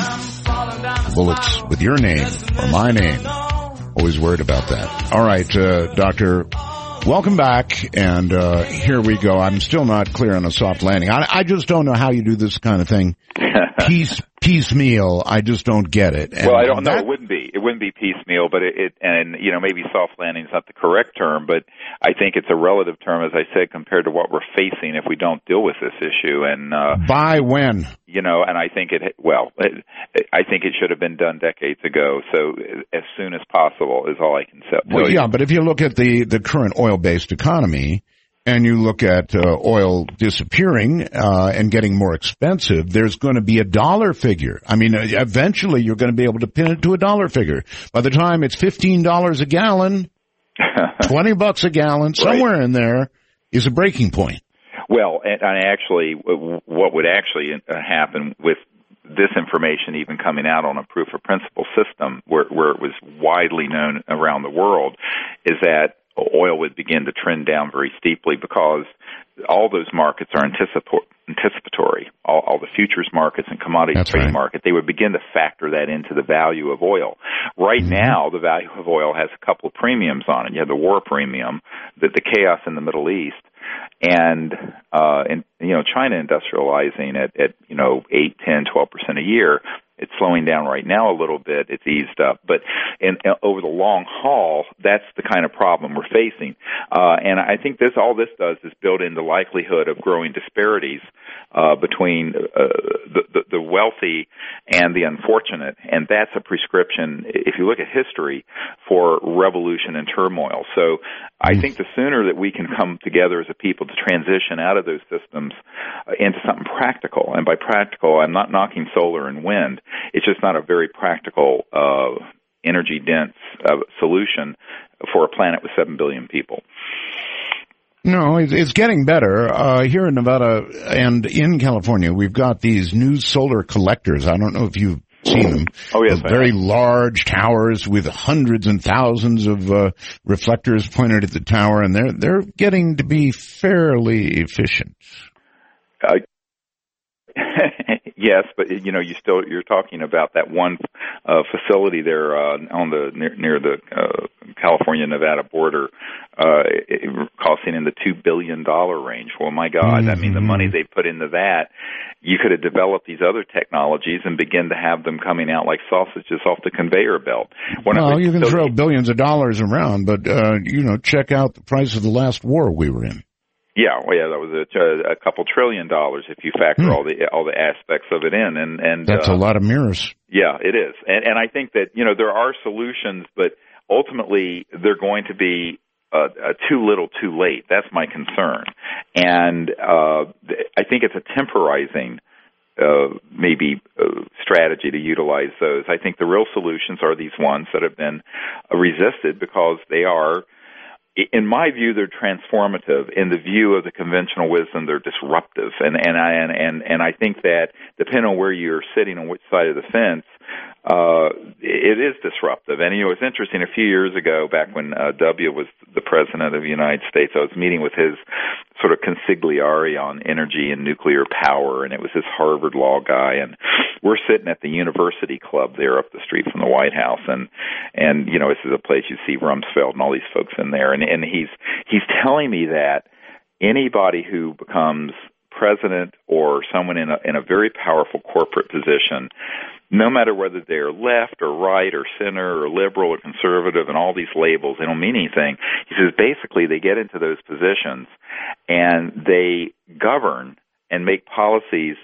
Bullets with your name or my name. Always worried about that. All right, uh, Doctor, welcome back, and uh, here we go. I'm still not clear on a soft landing. I, I just don't know how you do this kind of thing. Piece, piecemeal, I just don't get it. And well, I don't that, know. It wouldn't be. It wouldn't be piecemeal, but it, it, and, you know, maybe soft landing is not the correct term, but I think it's a relative term, as I said, compared to what we're facing if we don't deal with this issue. And, uh, by when? You know, and I think it, well, it, I think it should have been done decades ago. So as soon as possible is all I can say. Well, yeah, but if you look at the, the current oil-based economy, and you look at uh, oil disappearing uh, and getting more expensive, there's going to be a dollar figure. I mean, eventually you're going to be able to pin it to a dollar figure. By the time it's fifteen dollars a gallon, twenty bucks a gallon, somewhere right in there is a breaking point. Well, and, and actually, what would actually happen with this information even coming out on a proof of principle system where, where it was widely known around the world is that oil would begin to trend down very steeply because all those markets are anticipo- anticipatory. All, all the futures markets and commodity That's trading right. market, they would begin to factor that into the value of oil. Right mm-hmm. now, the value of oil has a couple of premiums on it. You have the war premium, the, the chaos in the Middle East, and uh, and you know China industrializing at, at you know eight, ten, twelve percent a year. It's slowing down right now a little bit. It's eased up. But in, in, over the long haul, that's the kind of problem we're facing. Uh, and I think this all this does is build in the likelihood of growing disparities uh, between uh, the, the, the wealthy and the unfortunate. And that's a prescription, if you look at history, for revolution and turmoil. So I think the sooner that we can come together as a people to transition out of those systems uh, into something practical, and by practical, I'm not knocking solar and wind. It's just not a very practical, uh, energy-dense uh, solution for a planet with seven billion people. No, it's getting better. Uh, here in Nevada and in California, we've got these new solar collectors. I don't know if you've seen them. Oh, yes. Very large towers with hundreds and thousands of uh, reflectors pointed at the tower, and they're they're getting to be fairly efficient. Uh, yes, but you know, you still you're talking about that one uh, facility there uh, on the near, near the uh, California-Nevada border, uh, it, costing in the two billion dollar range. Well, my God, mm-hmm. I mean, the money they put into that, you could have developed these other technologies and begin to have them coming out like sausages off the conveyor belt. When well, you can so throw billions of dollars around, but uh, you know, check out the price of the last war we were in. Yeah, well, yeah, that was a, a couple trillion dollars if you factor hmm. all the all the aspects of it in, and and that's uh, a lot of mirrors. Yeah, it is, and and I think that you know there are solutions, but ultimately they're going to be uh, uh, too little, too late. That's my concern, and uh, I think it's a temporizing uh, maybe uh, strategy to utilize those. I think the real solutions are these ones that have been uh, resisted because they are. In my view, they're transformative. In the view of the conventional wisdom, they're disruptive. And and I and, and, and I think that depending on where you're sitting on which side of the fence, uh, it is disruptive. And you know, it's interesting. A few years ago, back when uh, W was the president of the United States, I was meeting with his sort of consigliere on energy and nuclear power, and it was this Harvard law guy. And we're sitting at the University Club there up the street from the White House, and and you know, this is a place you see Rumsfeld and all these folks in there, and and he's he's telling me that anybody who becomes president or someone in a in a very powerful corporate position, no matter whether they're left or right or center or liberal or conservative and all these labels, they don't mean anything. He says basically they get into those positions and they govern and make policies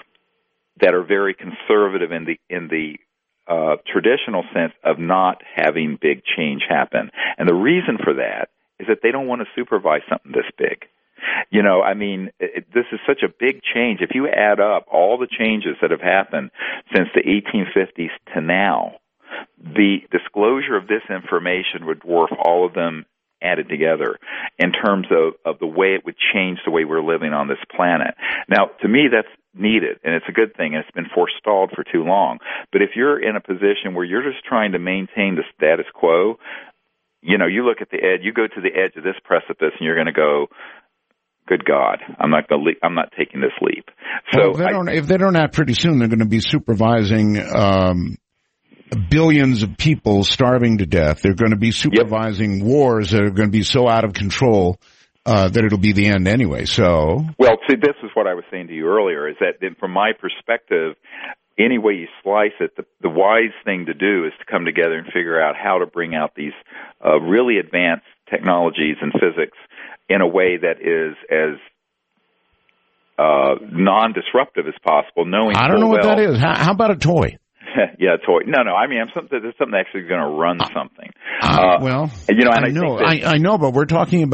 that are very conservative in the in the uh, traditional sense of not having big change happen. And the reason for that is that they don't want to supervise something this big. You know, I mean, it, this is such a big change. If you add up all the changes that have happened since the eighteen fifties to now, the disclosure of this information would dwarf all of them added together in terms of, of the way it would change the way we're living on this planet. Now, to me, that's needed, and it's a good thing, and it's been forestalled for too long. But if you're in a position where you're just trying to maintain the status quo, you know, you look at the edge, you go to the edge of this precipice, and you're going to go, good God, I'm not going to le- I'm not taking this leap. So well, if, they don't, I, if they don't act pretty soon, they're going to be supervising um, billions of people starving to death. They're going to be supervising yep. wars that are going to be so out of control uh, that it'll be the end anyway. So, well, see, this is what I was saying to you earlier, is that from my perspective, any way you slice it, the, the wise thing to do is to come together and figure out how to bring out these uh, really advanced technologies and physics in a way that is as uh, non-disruptive as possible, knowing I don't know well, what that is. How, how about a toy? yeah, toy. No, no. I mean, I'm something. There's something actually going to run something. Uh, uh, well, you know, and I, I know, think that, I, I know, but we're talking about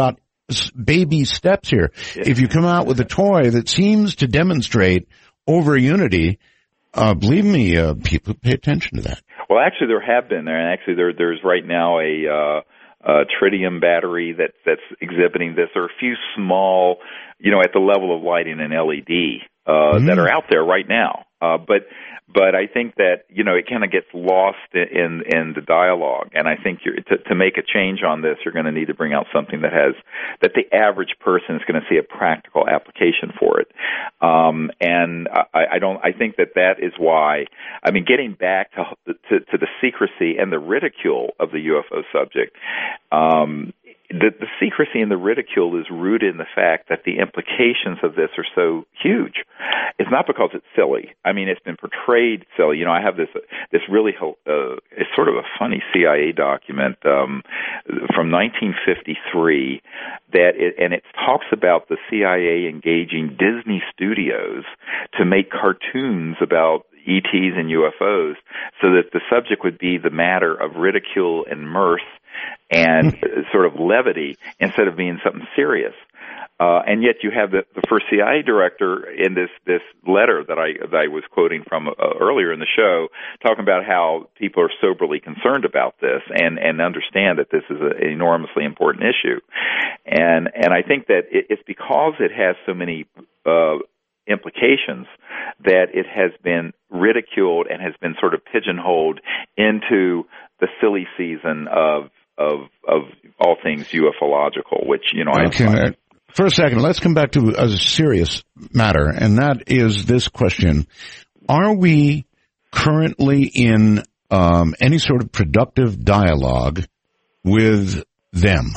s- baby steps here. If you come out with a toy that seems to demonstrate over unity, uh, believe me, uh, people pay attention to that. Well, actually, there have been there, and actually, there there's right now a, uh, a tritium battery that that's exhibiting this. There are a few small, you know, at the level of lighting an L E D uh, mm. that are out there right now. Uh, but but I think that, you know, it kind of gets lost in in the dialogue, and I think you're, to to make a change on this, you're going to need to bring out something that has that the average person is going to see a practical application for it. Um, and I, I don't. I think that that is why. I mean, getting back to to, to the secrecy and the ridicule of the U F O subject. Um, The, the secrecy and the ridicule is rooted in the fact that the implications of this are so huge. It's not because it's silly. I mean, it's been portrayed silly. You know, I have this this really uh, it's sort of a funny C I A document um, from nineteen fifty-three that it, and it talks about the C I A engaging Disney Studios to make cartoons about E Ts and U F Os, so that the subject would be the matter of ridicule and mirth and sort of levity instead of being something serious. Uh, and yet you have the, the first C I A director in this, this letter that I, that I was quoting from uh, earlier in the show, talking about how people are soberly concerned about this and, and understand that this is an enormously important issue. And, and I think that it, it's because it has so many uh, implications that it has been ridiculed and has been sort of pigeonholed into the silly season of of of all things ufological, which, you know, okay. I For a second, let's come back to a serious matter, and that is this question. Are we currently in um, any sort of productive dialogue with them?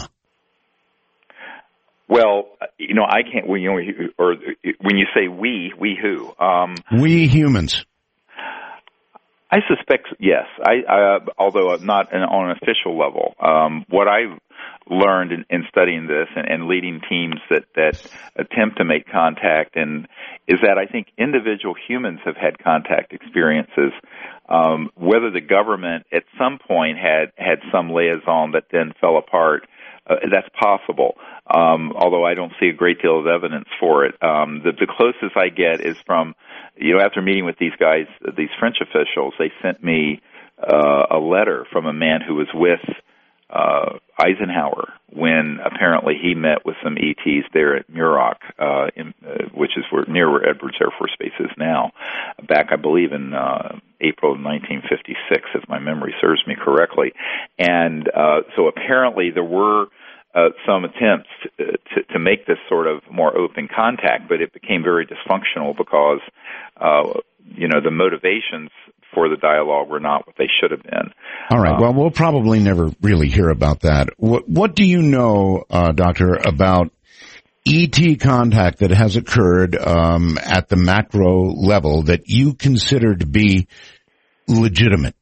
Well, you know, I can't, you know, or when you say we, we who? Um, we humans. I suspect, yes. I, uh, although not an, on an official level. Um, what I've learned in, in studying this and, and leading teams that, that attempt to make contact and is that I think individual humans have had contact experiences. Um, whether the government at some point had, had some liaison that then fell apart, uh, that's possible. Um, although I don't see a great deal of evidence for it. Um, the, the closest I get is from, you know, after meeting with these guys, these French officials, they sent me uh, a letter from a man who was with uh, Eisenhower when apparently he met with some E Ts there at Muroc, uh, in, uh, which is where, near where Edwards Air Force Base is now, back, I believe, in uh, April of nineteen fifty-six, if my memory serves me correctly. And uh, so apparently there were Uh, some attempts to, to, to make this sort of more open contact, but it became very dysfunctional because, uh, you know, the motivations for the dialogue were not what they should have been. All right. Um, well, we'll probably never really hear about that. What, what do you know, uh, Doctor, about E T contact that has occurred um, at the macro level that you consider to be legitimate?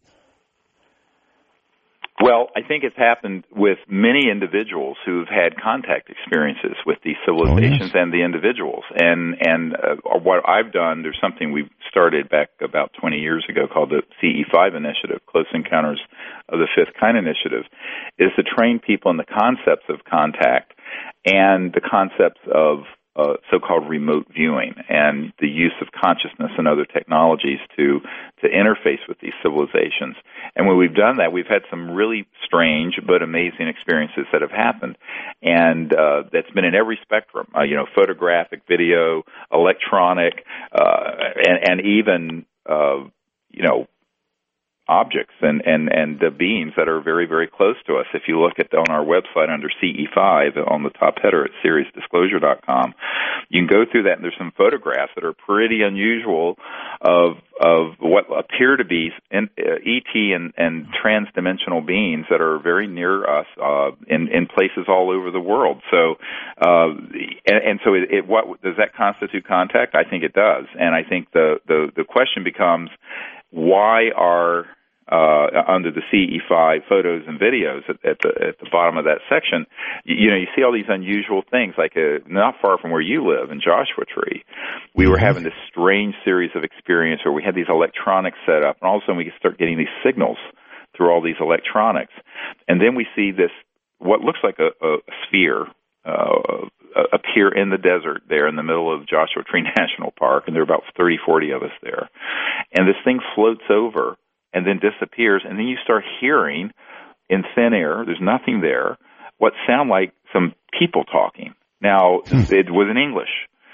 Well, I think it's happened with many individuals who've had contact experiences with these civilizations oh, yes. and the individuals. And and uh, what I've done, there's something we started back about twenty years ago called the C E five Initiative, Close Encounters of the Fifth Kind Initiative, is to train people in the concepts of contact and the concepts of Uh, so-called remote viewing and the use of consciousness and other technologies to to interface with these civilizations. And when we've done that, we've had some really strange but amazing experiences that have happened. And uh, that's been in every spectrum, uh, you know, photographic, video, electronic, uh, and, and even, uh, you know, objects and, and, and the beings that are very, very close to us. If you look at on our website under C E five on the top header at Sirius Disclosure dot com, you can go through that and there's some photographs that are pretty unusual of of what appear to be in, uh, E T and, and trans-dimensional beings that are very near us uh, in, in places all over the world. So, uh, and, and so it, it, what does that constitute contact? I think it does. And I think the, the, the question becomes, why are uh, under the C E five photos and videos at, at the at the bottom of that section, you, you know, you see all these unusual things. Like a, not far from where you live in Joshua Tree, we were having this strange series of experience where we had these electronics set up, and all of a sudden we could start getting these signals through all these electronics, and then we see this what looks like a, a sphere uh, appear in the desert there in the middle of Joshua Tree National Park, and there are about thirty, forty of us there. And this thing floats over and then disappears, and then you start hearing in thin air, there's nothing there, what sound like some people talking. Now, it was in English.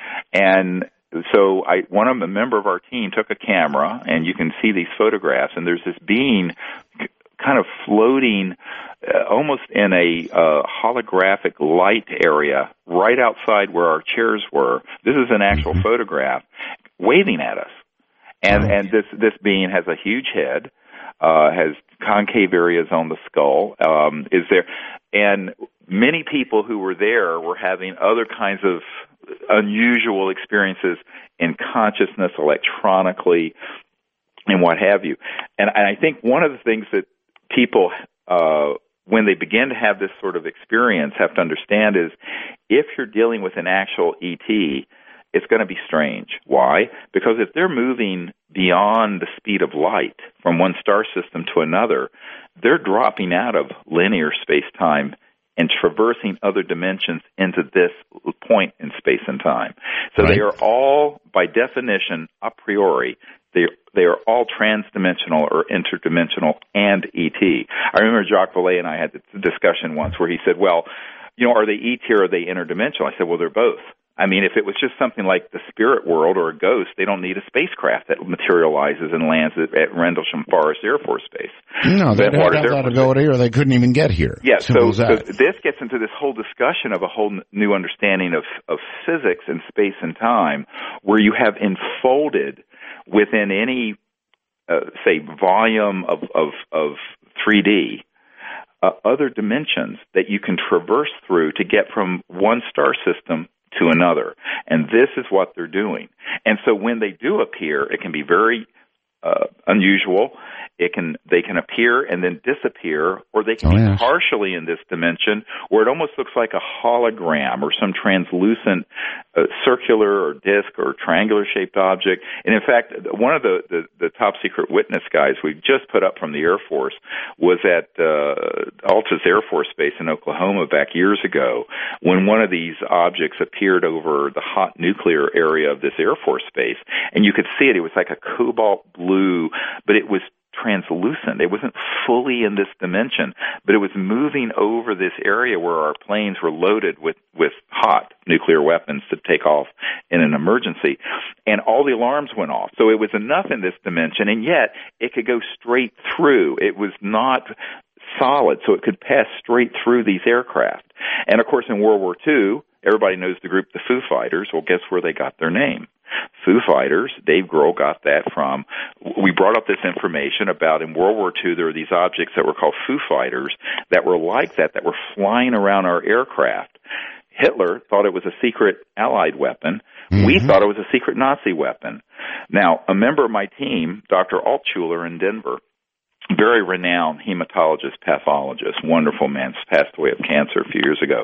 And so I, one of a member of our team took a camera, and you can see these photographs, and there's this being kind of floating uh, almost in a uh, holographic light area right outside where our chairs were. This is an actual mm-hmm. photograph waving at us. And oh. and this, this being has a huge head, uh, has concave areas on the skull, um, is there, and many people who were there were having other kinds of unusual experiences in consciousness electronically and what have you. And, and I think one of the things that people, uh, when they begin to have this sort of experience, have to understand is if you're dealing with an actual E T, it's going to be strange. Why? Because if they're moving beyond the speed of light from one star system to another, they're dropping out of linear space-time and traversing other dimensions into this point in space and time. So right. They are all, by definition, a priori, they they are all transdimensional or interdimensional and E T. I remember Jacques Vallée and I had this discussion once where he said, well, you know, are they E T or are they interdimensional? I said, well, they're both. I mean, if it was just something like the spirit world or a ghost, they don't need a spacecraft that materializes and lands at, at Rendlesham Forest Air Force Base. No, they'd have to go there, or they couldn't even get here. Yeah, so, so this gets into this whole discussion of a whole new understanding of, of physics and space and time, where you have enfolded within any, uh, say, volume of, of, of three D, uh, other dimensions that you can traverse through to get from one star system to another. And this is what they're doing. And so when they do appear, it can be very uh, unusual. It can they can appear and then disappear, or they can oh, be yes. partially in this dimension where it almost looks like a hologram or some translucent uh, circular or disc or triangular-shaped object. And in fact, one of the, the, the top-secret witness guys we just put up from the Air Force was at uh, Altus Air Force Base in Oklahoma back years ago when one of these objects appeared over the hot nuclear area of this Air Force Base. And you could see it. It was like a cobalt blue, but it was translucent. It wasn't fully in this dimension, but it was moving over this area where our planes were loaded with, with hot nuclear weapons to take off in an emergency. And all the alarms went off. So it was enough in this dimension, and yet it could go straight through. It was not solid, so it could pass straight through these aircraft. And, of course, in World War Two, everybody knows the group the Foo Fighters. Well, guess where they got their name? Foo Fighters, Dave Grohl got that from, we brought up this information about in World War Two there were these objects that were called Foo Fighters that were like that, that were flying around our aircraft. Hitler thought it was a secret Allied weapon. Mm-hmm. We thought it was a secret Nazi weapon. Now, a member of my team, Doctor Altschuler in Denver, very renowned hematologist, pathologist, wonderful man, passed away of cancer a few years ago.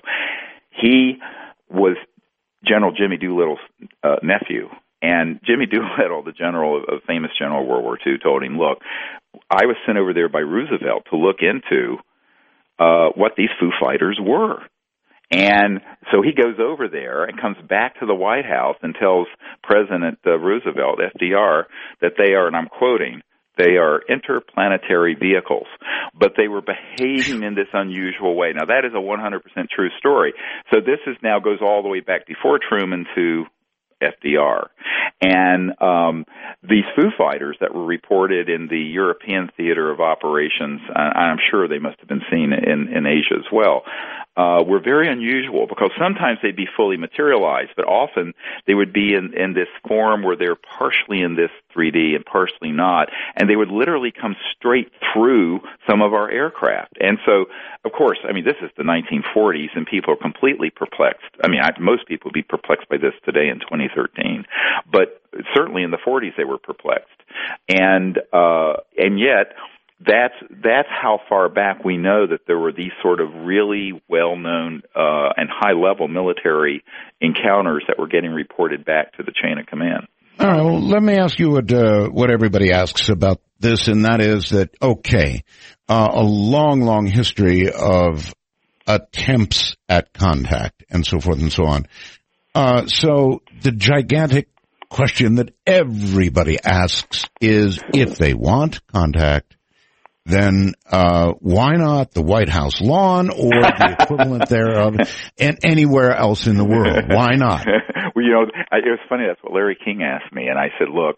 He was General Jimmy Doolittle's uh, nephew. And Jimmy Doolittle, the general, a famous general of World War Two, told him, look, I was sent over there by Roosevelt to look into uh, what these Foo Fighters were. And so he goes over there and comes back to the White House and tells President uh, Roosevelt, F D R, that they are, and I'm quoting, they are interplanetary vehicles, but they were behaving in this unusual way. Now, that is a one hundred percent true story. So this is now goes all the way back before Truman to F D R. And um, these Foo Fighters that were reported in the European theater of operations, uh, I'm sure they must have been seen in, in Asia as well, uh, were very unusual because sometimes they'd be fully materialized, but often they would be in, in this form where they're partially in this three D and partially not, and they would literally come straight through some of our aircraft. And so, of course, I mean, this is the nineteen forties, and people are completely perplexed. I mean, I, most people would be perplexed by this today in twenty thirteen, but certainly in the forties they were perplexed. And uh, and yet, that's that's how far back we know that there were these sort of really well-known uh, and high-level military encounters that were getting reported back to the chain of command. All right, well, let me ask you what uh, what everybody asks about this, and that is that, okay, uh, a long, long history of attempts at contact and so forth and so on. Uh, so the gigantic question that everybody asks is, if they want contact, then uh, why not the White House lawn or the equivalent thereof, and anywhere else in the world? Why not? Well, you know, it was funny. That's what Larry King asked me, and I said, look,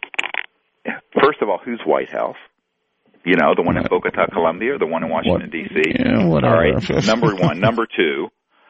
first of all, who's White House? You know, the one in Bogota, Colombia, or the one in Washington, D C? Yeah, whatever. All right, number one. Number two,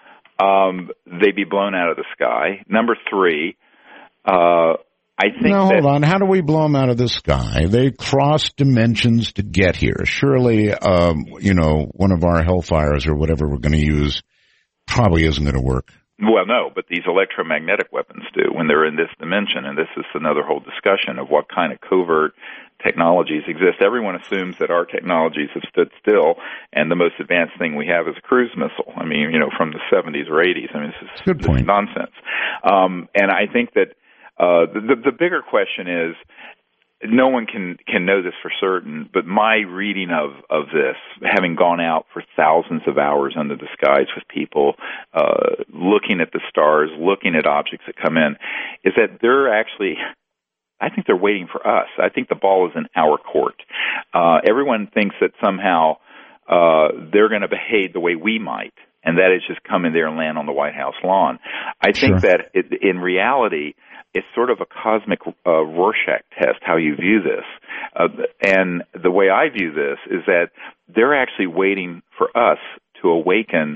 um, they be blown out of the sky. Number three, uh, I think Now, that, hold on. How do we blow them out of the sky? They cross dimensions to get here. Surely, um, you know, one of our Hellfires or whatever we're going to use probably isn't going to work. well, no, but these electromagnetic weapons do when they're in this dimension, and this is another whole discussion of what kind of covert technologies exist. Everyone assumes that our technologies have stood still, and the most advanced thing we have is a cruise missile. I mean, you know, from the seventies or eighties. I mean, this is, Good this point. is nonsense. Um, and I think that uh, the, the bigger question is, no one can, can know this for certain, but my reading of, of this, having gone out for thousands of hours under the skies with people, uh, looking at the stars, looking at objects that come in, is that they're actually, I think they're waiting for us. I think the ball is in our court. Uh, everyone thinks that somehow uh, they're going to behave the way we might, and that is just come in there and land on the White House lawn. I think Sure. that it, in reality, it's sort of a cosmic uh, Rorschach test, how you view this. Uh, and the way I view this is that they're actually waiting for us to awaken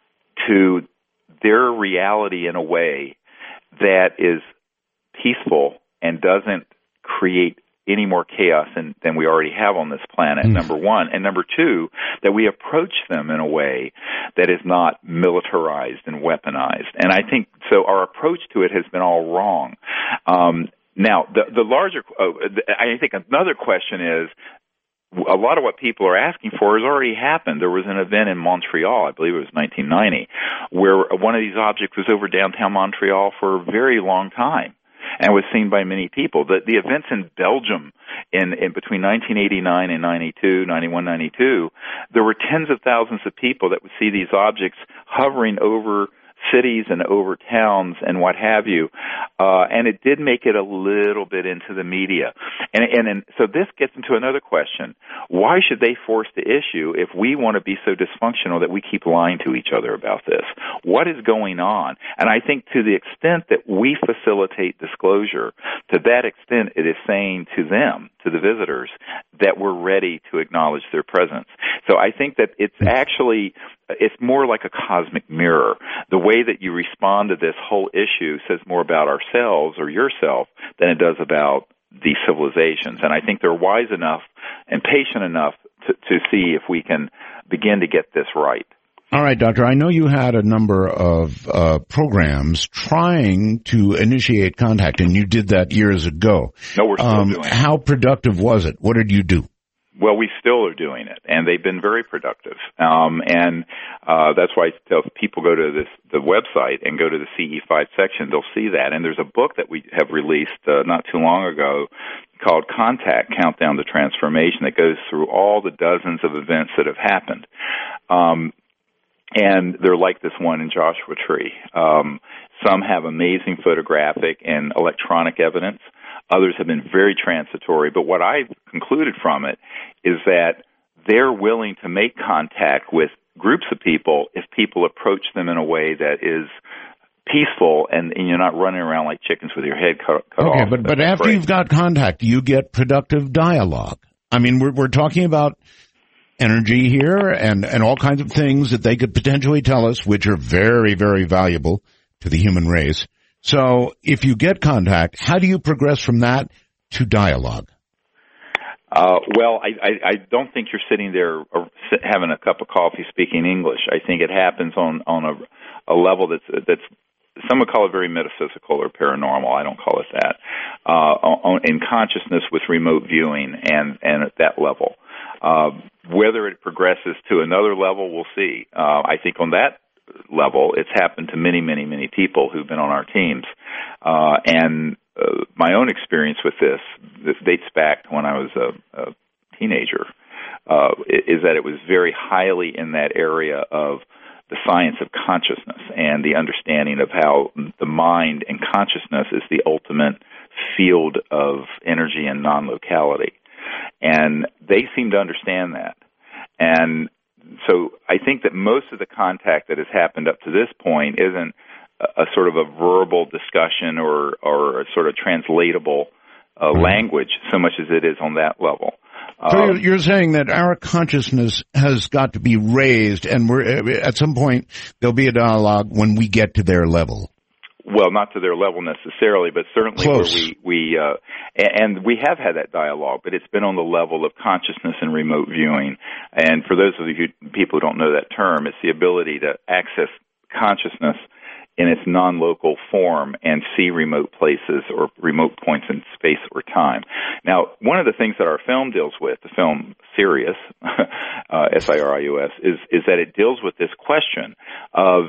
to their reality in a way that is peaceful and doesn't create any more chaos than, than we already have on this planet, mm. number one. And number two, that we approach them in a way that is not militarized and weaponized. And I think, so our approach to it has been all wrong. Um, now, the, the larger, uh, I think another question is, a lot of what people are asking for has already happened. There was an event in Montreal, I believe it was nineteen ninety, where one of these objects was over downtown Montreal for a very long time and was seen by many people. The, the events in Belgium in, in between nineteen eighty-nine and ninety-two, ninety-one, ninety-two, there were tens of thousands of people that would see these objects hovering over cities and over towns and what have you. Uh, and it did make it a little bit into the media. And, and, and so this gets into another question. Why should they force the issue if we want to be so dysfunctional that we keep lying to each other about this? What is going on? And I think to the extent that we facilitate disclosure, to that extent it is saying to them, to the visitors, that we're ready to acknowledge their presence. So I think that it's actually, it's more like a cosmic mirror. The way that you respond to this whole issue says more about ourselves or yourself than it does about these civilizations. And I think they're wise enough and patient enough to, to see if we can begin to get this right. All right, Doctor, I know you had a number of uh, programs trying to initiate contact, and you did that years ago. No, we're still um, doing it. How productive was it? What did you do? Well, we still are doing it, and they've been very productive. Um, and uh, that's why I tell people go to this, the website and go to the C E five section. They'll see that. And there's a book that we have released uh, not too long ago called Contact, Countdown to Transformation, that goes through all the dozens of events that have happened. Um, and they're like this one in Joshua Tree. Um, some have amazing photographic and electronic evidence. Others have been very transitory, but what I've concluded from it is that they're willing to make contact with groups of people if people approach them in a way that is peaceful and, and you're not running around like chickens with your head cut, cut okay, off. but but after great. You've got contact, you get productive dialogue. I mean, we're we're talking about energy here and, and all kinds of things that they could potentially tell us, which are very, very valuable to the human race. So if you get contact, how do you progress from that to dialogue? Uh, well, I, I, I don't think you're sitting there or sit, having a cup of coffee speaking English. I think it happens on, on a, a level that's, that's, some would call it very metaphysical or paranormal. I don't call it that. Uh, on, in consciousness with remote viewing and, and at that level. Uh, whether it progresses to another level, we'll see. Uh, I think on that level, it's happened to many, many, many people who've been on our teams. Uh, and uh, my own experience with this, this dates back to when I was a, a teenager. uh, is that it was very highly in that area of the science of consciousness and the understanding of how the mind and consciousness is the ultimate field of energy and non-locality. And they seem to understand that. And so I think that most of the contact that has happened up to this point isn't a, a sort of a verbal discussion or, or a sort of translatable uh, right. language so much as it is on that level. So um, you're saying that our consciousness has got to be raised, and we're at some point there'll be a dialogue when we get to their level. Well, not to their level necessarily, but certainly Close. where we we uh, and we have had that dialogue, but it's been on the level of consciousness and remote viewing. And for those of you people who don't know that term, it's the ability to access consciousness in its non-local form and see remote places or remote points in space or time. Now, one of the things that our film deals with, the film Sirius, uh, S I R I U S, is, is that it deals with this question of,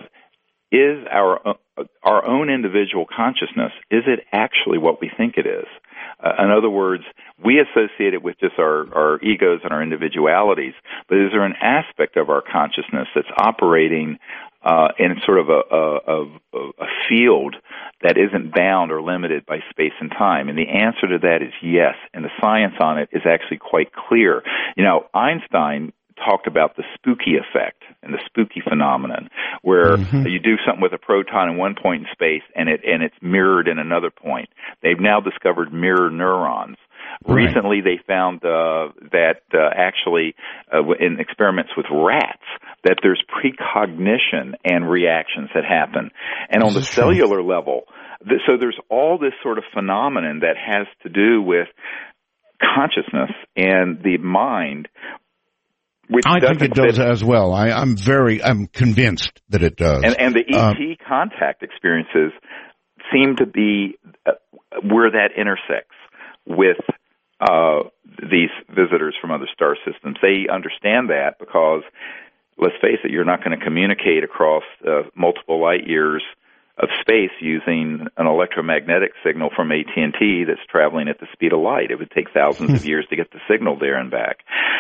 is our our own individual consciousness, is it actually what we think it is? Uh, in other words, we associate it with just our, our egos and our individualities, but is there an aspect of our consciousness that's operating uh, in sort of a, a, a field that isn't bound or limited by space and time? And the answer to that is yes, and the science on it is actually quite clear. You know, Einstein talked about the spooky effect and the spooky phenomenon, where mm-hmm. you do something with a proton in one point in space and it and it's mirrored in another point. They've now discovered mirror neurons. Right. Recently, they found uh, that uh, actually uh, in experiments with rats that there's precognition and reactions that happen, and on the cellular level. Th- so there's all this sort of phenomenon that has to do with consciousness and the mind. Which I think it does fit. as well. I, I'm very, I'm convinced that it does. And, and the E T uh, contact experiences seem to be uh, where that intersects with uh, these visitors from other star systems. They understand that because, let's face it, you're not going to communicate across uh, multiple light years of space using an electromagnetic signal from A T and T that's traveling at the speed of light. It would take thousands of years to get the signal there and back.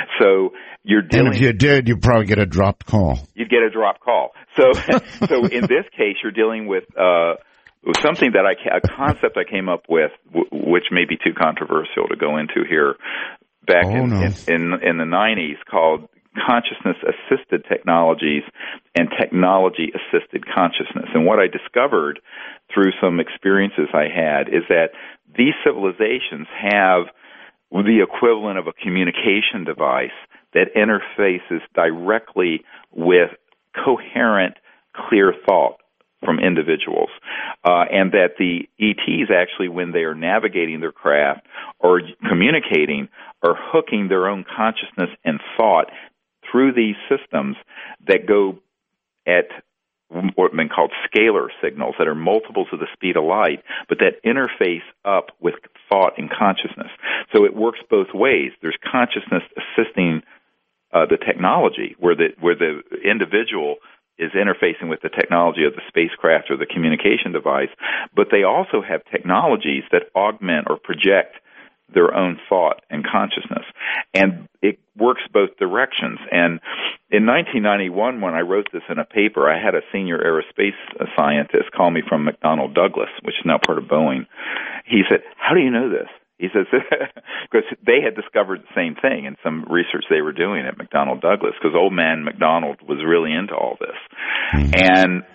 So you're dealing... And if you did, you'd probably get a dropped call. You'd get a dropped call. So so in this case, you're dealing with uh, something that I... a concept I came up with, w- which may be too controversial to go into here, back oh, in, no. in, in in the nineties, called consciousness-assisted technologies and technology-assisted consciousness. And what I discovered through some experiences I had is that these civilizations have the equivalent of a communication device that interfaces directly with coherent, clear thought from individuals, uh, and that the E Ts actually, when they are navigating their craft or communicating, are hooking their own consciousness and thought through these systems that go at what have been called scalar signals that are multiples of the speed of light, but that interface up with thought and consciousness. So it works both ways. There's consciousness assisting uh, the technology, where the where the individual is interfacing with the technology of the spacecraft or the communication device, but they also have technologies that augment or project their own thought and consciousness. And it works both directions. And in nineteen ninety-one, when I wrote this in a paper, I had a senior aerospace scientist call me from McDonnell Douglas, which is now part of Boeing. He said, "How do you know this?" He says, because they had discovered the same thing in some research they were doing at McDonnell Douglas, because old man McDonald was really into all this. Mm-hmm. And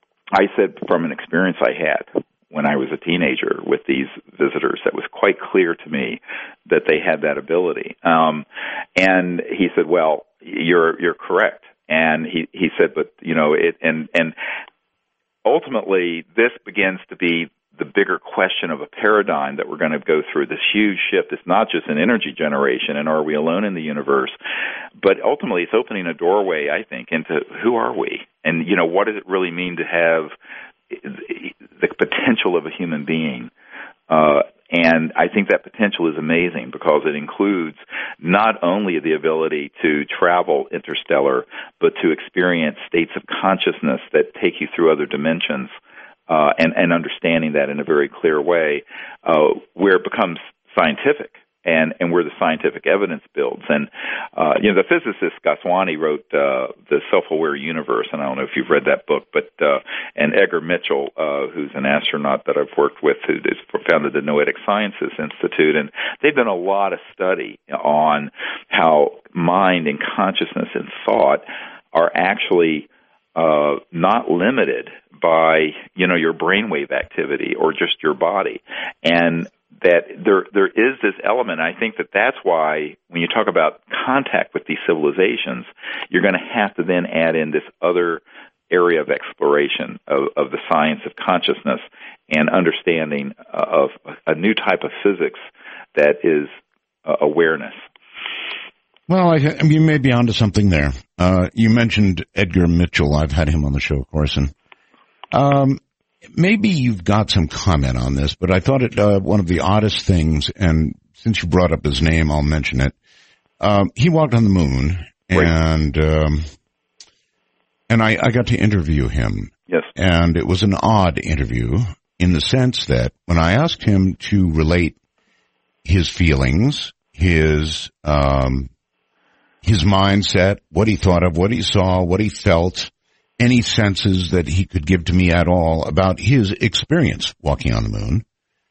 I said, from an experience I had when I was a teenager with these visitors, that was quite clear to me that they had that ability. Um, and he said, well, you're you're correct. And he, he said, but, you know, it and, and ultimately this begins to be the bigger question of a paradigm that we're going to go through, this huge shift. It's not just an energy generation and are we alone in the universe, but ultimately it's opening a doorway, I think, into who are we? And, you know, what does it really mean to have the potential of a human being? Uh, and I think that potential is amazing because it includes not only the ability to travel interstellar, but to experience states of consciousness that take you through other dimensions. Uh, and, and understanding that in a very clear way, uh, where it becomes scientific and, and where the scientific evidence builds. And, uh, you know, the physicist Goswami wrote uh, The Self-Aware Universe, and I don't know if you've read that book, but uh, and Edgar Mitchell, uh, who's an astronaut that I've worked with, who is founded the Noetic Sciences Institute, and they've done a lot of study on how mind and consciousness and thought are actually uh, not limited by, you know, your brainwave activity or just your body. And that there there is this element. I think that that's why when you talk about contact with these civilizations, you're going to have to then add in this other area of exploration of, of the science of consciousness and understanding of a new type of physics that is uh, awareness. Well, I, you may be onto something there. Uh, you mentioned Edgar Mitchell. I've had him on the show, of course, and um, maybe you've got some comment on this, but I thought it uh, one of the oddest things, and since you brought up his name, I'll mention it. Um, he walked on the moon, and um, and I, I got to interview him. Yes. And it was an odd interview in the sense that when I asked him to relate his feelings, his um, his mindset, what he thought of, what he saw, what he felt, any senses that he could give to me at all about his experience walking on the moon,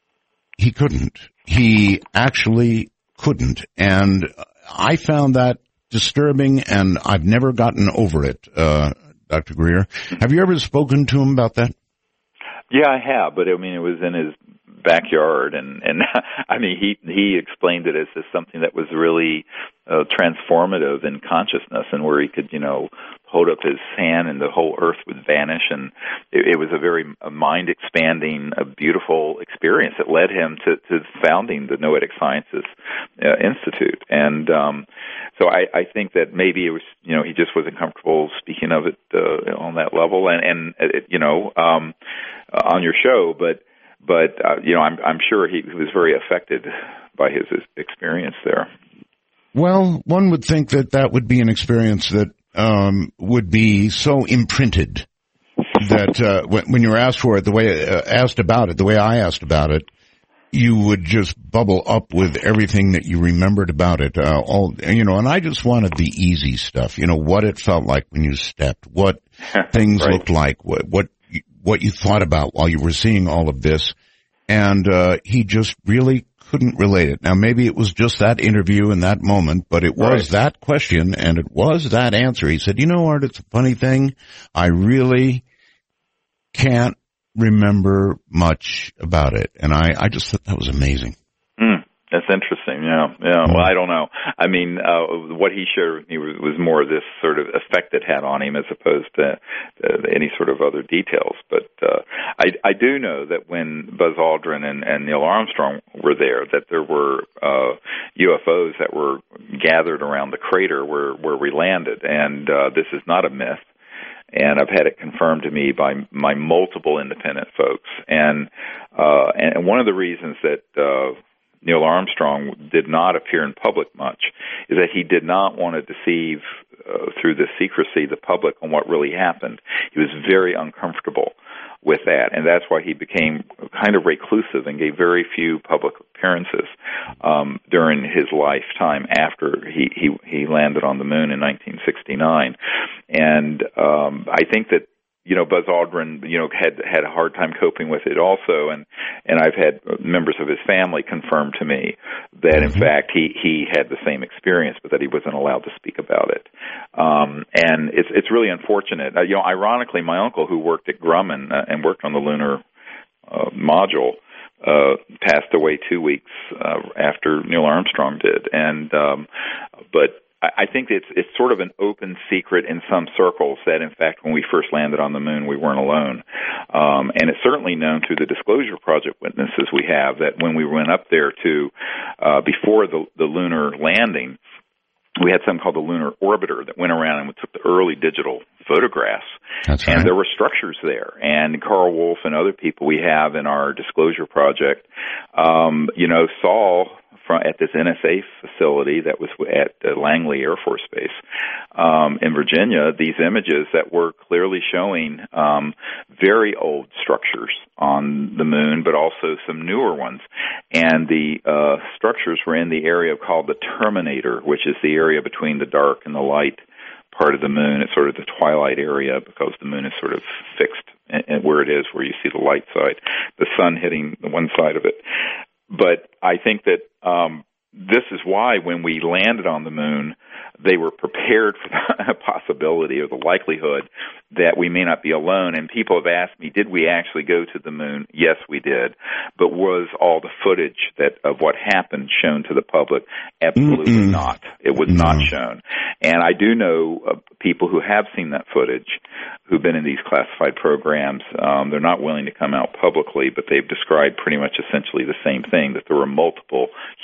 he couldn't. He actually couldn't. And I found that disturbing, and I've never gotten over it, uh, Doctor Greer. Have you ever spoken to him about that? Yeah, I have, but I mean, it was in his backyard, and, and I mean, he he explained it as, as something that was really uh, transformative in consciousness, and where he could, you know, hold up his hand and the whole earth would vanish, and it, it was a very a mind-expanding, a beautiful experience that led him to, to founding the Noetic Sciences uh, Institute. And um, so I, I think that maybe it was, you know, he just wasn't comfortable speaking of it uh, on that level, and, and it, you know, um, on your show, but But, uh, you know, I'm, I'm sure he, he was very affected by his experience there. Well, one would think that that would be an experience that um, would be so imprinted that uh, when, when you're asked for it, the way uh, asked about it, the way I asked about it, you would just bubble up with everything that you remembered about it. Uh, all you know, and I just wanted the easy stuff. You know, what it felt like when you stepped, what things right. looked like, what what. what you thought about while you were seeing all of this, and uh, he just really couldn't relate it. Now, maybe it was just that interview in that moment, but it was right. that question, and it was that answer. He said, you know, Art, it's a funny thing. I really can't remember much about it, and I, I just thought that was amazing. Mm. That's interesting. Yeah, yeah. Well, I don't know. I mean, uh, what he shared with me was, was more this sort of effect it had on him, as opposed to uh, any sort of other details. But uh, I, I do know that when Buzz Aldrin and, and Neil Armstrong were there, that there were uh, U F Os that were gathered around the crater where where we landed, and uh, this is not a myth. And I've had it confirmed to me by my multiple independent folks. And uh, and one of the reasons that uh, Neil Armstrong did not appear in public much is that he did not want to deceive uh, through the secrecy the public on what really happened. He was very uncomfortable with that, and that's why he became kind of reclusive and gave very few public appearances um, during his lifetime after he, he, he landed on the moon in nineteen sixty-nine. And um, I think that you know, Buzz Aldrin, you know, had had a hard time coping with it also, and and I've had members of his family confirm to me that, in fact, he he had the same experience, but that he wasn't allowed to speak about it. Um, and it's it's really unfortunate. Uh, you know, ironically, my uncle, who worked at Grumman uh, and worked on the lunar uh, module, uh, passed away two weeks uh, after Neil Armstrong did, and um, but. I think it's it's sort of an open secret in some circles that, in fact, when we first landed on the moon, we weren't alone. Um, and it's certainly known through the Disclosure Project witnesses we have that when we went up there to, uh, before the, the lunar landing, we had something called the Lunar Orbiter that went around and took the early digital photographs. That's right. And there were structures there. And Carl Wolf and other people we have in our Disclosure Project, um, you know, saw from at this N S A facility that was at uh, Langley Air Force Base um, in Virginia, these images that were clearly showing um, very old structures on the moon, but also some newer ones. And the uh, structures were in the area called the terminator, which is the area between the dark and the light part of the moon. It's sort of the twilight area because the moon is sort of fixed and where it is, where you see the light side, the sun hitting the one side of it. But I think that um, this is why when we landed on the moon, they were prepared for the possibility or the likelihood that we may not be alone. And people have asked me, did we actually go to the moon? Yes, we did. But was all the footage that of what happened shown to the public? Absolutely Mm-mm. not. It was no. not shown. And I do know uh, people who have seen that footage, who've been in these classified programs. Um, they're not willing to come out publicly, but they've described pretty much essentially the same thing, that there were multiple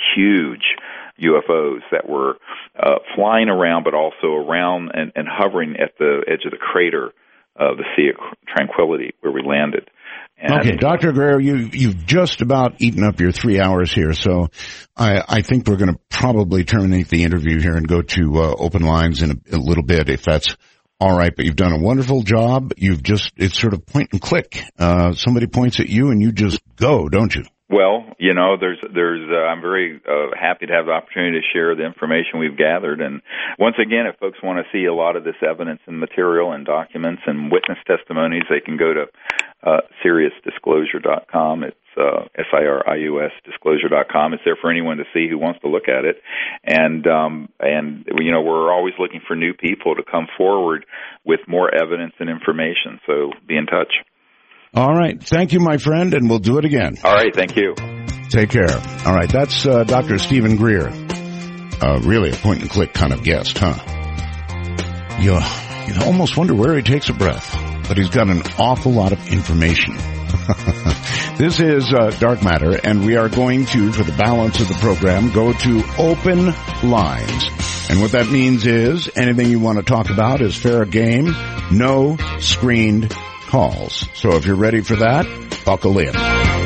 huge U F Os that were uh, flying around, but also around and, and hovering at the edge of the crater of the Sea of Tranquility where we landed. And okay, Doctor Greer, you, you've just about eaten up your three hours here, so I, I think we're going to probably terminate the interview here and go to uh, open lines in a, a little bit, if that's all right. But you've done a wonderful job. You've just, it's sort of point and click. Uh, somebody points at you and you just go, don't you? Well, you know, there's, there's, uh, I'm very uh, happy to have the opportunity to share the information we've gathered. And once again, if folks want to see a lot of this evidence and material and documents and witness testimonies, they can go to uh, Sirius Disclosure dot com. It's uh, S I R I U S Disclosure dot com. It's there for anyone to see who wants to look at it. And, um, and you know, we're always looking for new people to come forward with more evidence and information. So be in touch. All right. Thank you, my friend, and we'll do it again. All right. Thank you. Take care. All right. That's uh, Doctor Stephen Greer. Uh, really a point-and-click kind of guest, huh? You, you almost wonder where he takes a breath, but he's got an awful lot of information. This is uh, Dark Matter, and we are going to, for the balance of the program, go to open lines. And what that means is anything you want to talk about is fair game, no screened calls. So if you're ready for that, buckle in.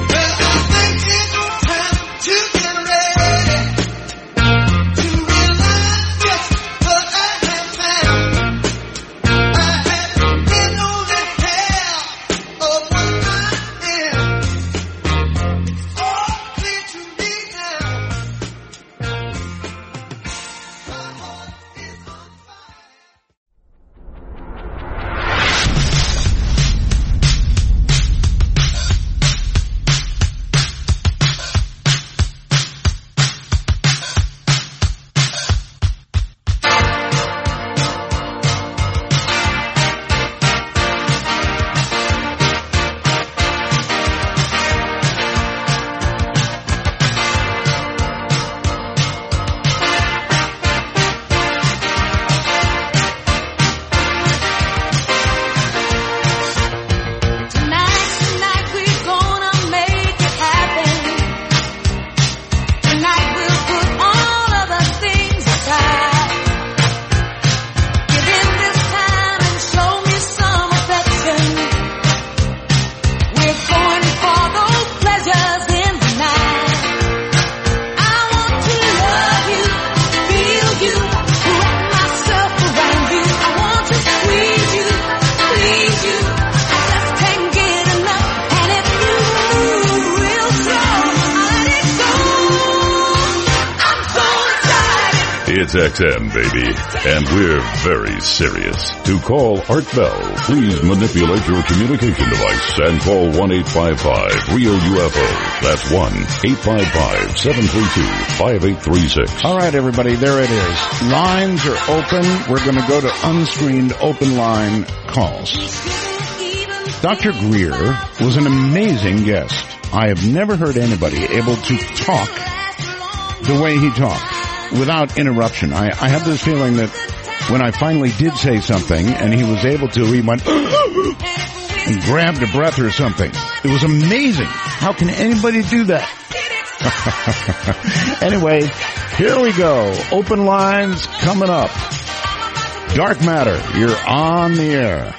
It's X M, baby, and we're very serious. To call Art Bell, please manipulate your communication device and call one eight five five real U F O. That's one eight five five, seven three two, five eight three six. All right, everybody, there it is. Lines are open. We're going to go to unscreened open line calls. Doctor Greer was an amazing guest. I have never heard anybody able to talk the way he talked without interruption. I, I have this feeling that when I finally did say something and he was able to, he went and grabbed a breath or something. It was amazing. How can anybody do that? Anyway, here we go. Open lines coming up. Dark Matter, you're on the air.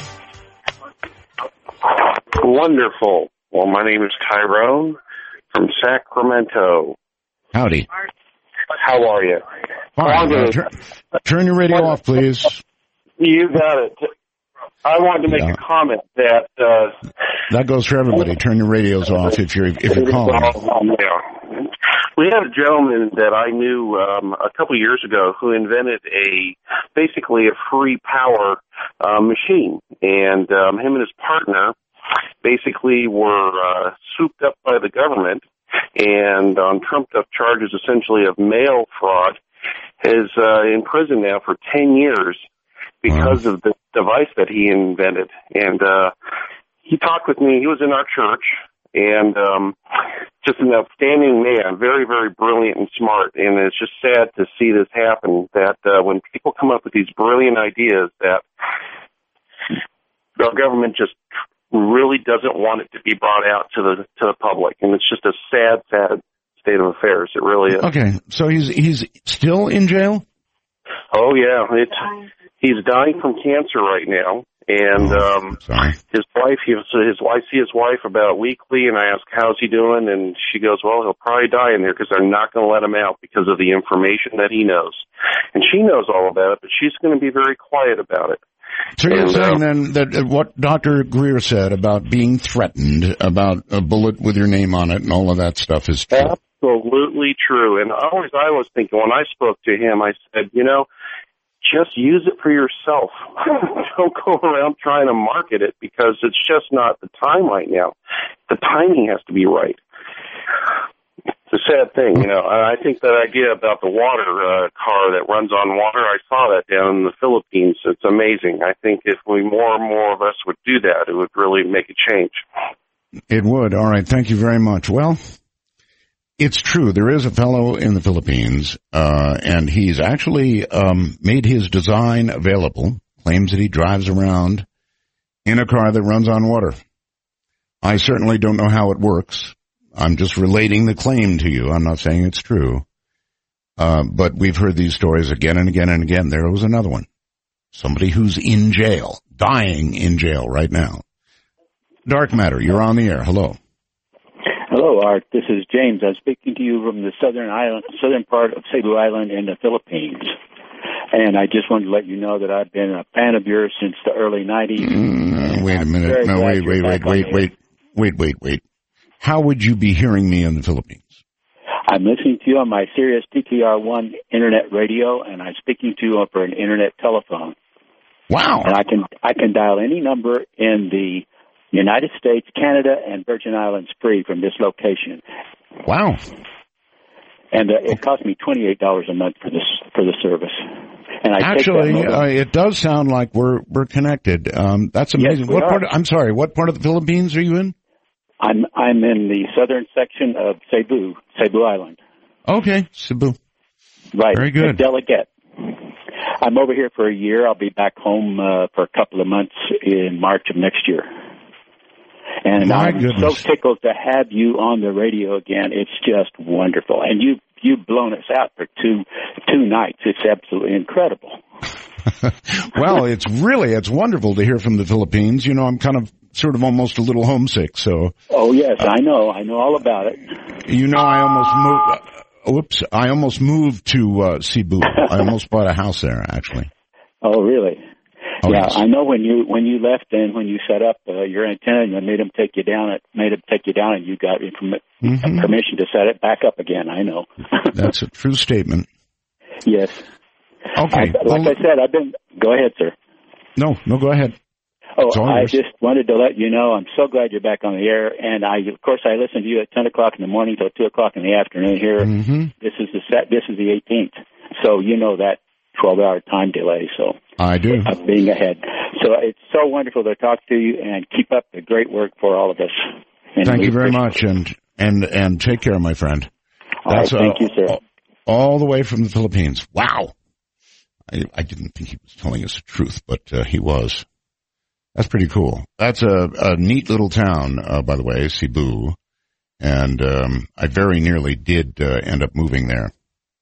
Wonderful. Well, my name is Tyrone from Sacramento. Howdy. How are you? Fine. Uh, turn, turn your radio off, please. You got it. I wanted to make yeah. a comment that uh, that goes for everybody. Turn your radios off if you're if you're calling. Yeah. We had a gentleman that I knew um, a couple of years ago who invented a basically a free power uh, machine, and um, him and his partner basically were uh, swooped up by the government and on trumped up charges essentially of mail fraud. Is uh, in prison now for ten years because wow. of the device that he invented. And uh, he talked with me. He was in our church, and um, just an outstanding man, very, very brilliant and smart. And it's just sad to see this happen, that uh, when people come up with these brilliant ideas, that our government just really doesn't want it to be brought out to the to the public. And it's just a sad, sad state of affairs. It really is. Okay, so he's he's still in jail? Oh, yeah. It's, he's dying from cancer right now. And um, Sorry. his wife, he was, his wife, see his wife about weekly, and I ask, how's he doing? And she goes, well, he'll probably die in there because they're not going to let him out because of the information that he knows. And she knows all about it, but she's going to be very quiet about it. So you're and, saying uh, then that uh, what Doctor Greer said about being threatened, about a bullet with your name on it and all of that stuff is true? Absolutely true. And always I was thinking, when I spoke to him, I said, you know, just use it for yourself. Don't go around trying to market it because it's just not the time right now. The timing has to be right. It's a sad thing, you know. I think that idea about the water uh, car that runs on water, I saw that down in the Philippines. It's amazing. I think if we more and more of us would do that, it would really make a change. It would. All right. Thank you very much. Well, it's true. There is a fellow in the Philippines, uh, and he's actually um, made his design available, claims that he drives around in a car that runs on water. I certainly don't know how it works. I'm just relating the claim to you. I'm not saying it's true. Uh, but we've heard these stories again and again and again. There was another one. Somebody who's in jail, dying in jail right now. Dark Matter, you're on the air. Hello. Hello, Art. This is James. I'm speaking to you from the southern island, southern part of Cebu Island in the Philippines. And I just wanted to let you know that I've been a fan of yours since the early nineties. Mm, wait a minute. No, wait, wait, wait, wait, wait, wait, wait, wait. How would you be hearing me in the Philippines? I'm listening to you on my Sirius T T R one internet radio, and I'm speaking to you over an internet telephone. Wow. And I can I can dial any number in the United States, Canada, and Virgin Islands free from this location. Wow. And uh, it cost me twenty-eight dollars a month for this for the service. And I Actually, uh, it does sound like we're we're connected. Um, that's amazing. Yes, we what are. part? Of, I'm sorry. What part of the Philippines are you in? I'm I'm in the southern section of Cebu, Cebu Island. Okay, Cebu. Right. Very good. Delegate. I'm over here for a year. I'll be back home uh, for a couple of months in March of next year. And My I'm goodness. so tickled to have you on the radio again. It's just wonderful. And you, you've blown us out for two two nights. It's absolutely incredible. Well, it's really, it's wonderful to hear from the Philippines. You know, I'm kind of sort of almost a little homesick, so. Oh, yes, uh, I know. I know all about it. You know, I almost moved, uh, whoops, I almost moved to uh, Cebu. I almost bought a house there, actually. Oh, really? Oh, yeah, yes. I know when you when you left and when you set up uh, your antenna and you made them take you down, it made them take you down, and you got inform- Mm-hmm. permission to set it back up again. I know. That's a true statement. Yes. Okay. I, like well, I said, I've been. Go ahead, sir. No, no, go ahead. Oh, It's all I yours. just wanted to let you know I'm so glad you're back on the air, and I, of course, I listen to you at ten o'clock in the morning till two o'clock in the afternoon. Here, Mm-hmm. this is the set. This is the eighteenth, so you know that twelve-hour time delay. So I do. Of being ahead. So it's so wonderful to talk to you, and keep up the great work for all of us. And Thank we you very appreciate much, and and and take care, my friend. All right, thank you, sir. All, all the way from the Philippines. Wow. I, I didn't think he was telling us the truth, but uh, he was. That's pretty cool. That's a, a neat little town, uh, by the way, Cebu. And um, I very nearly did uh, end up moving there.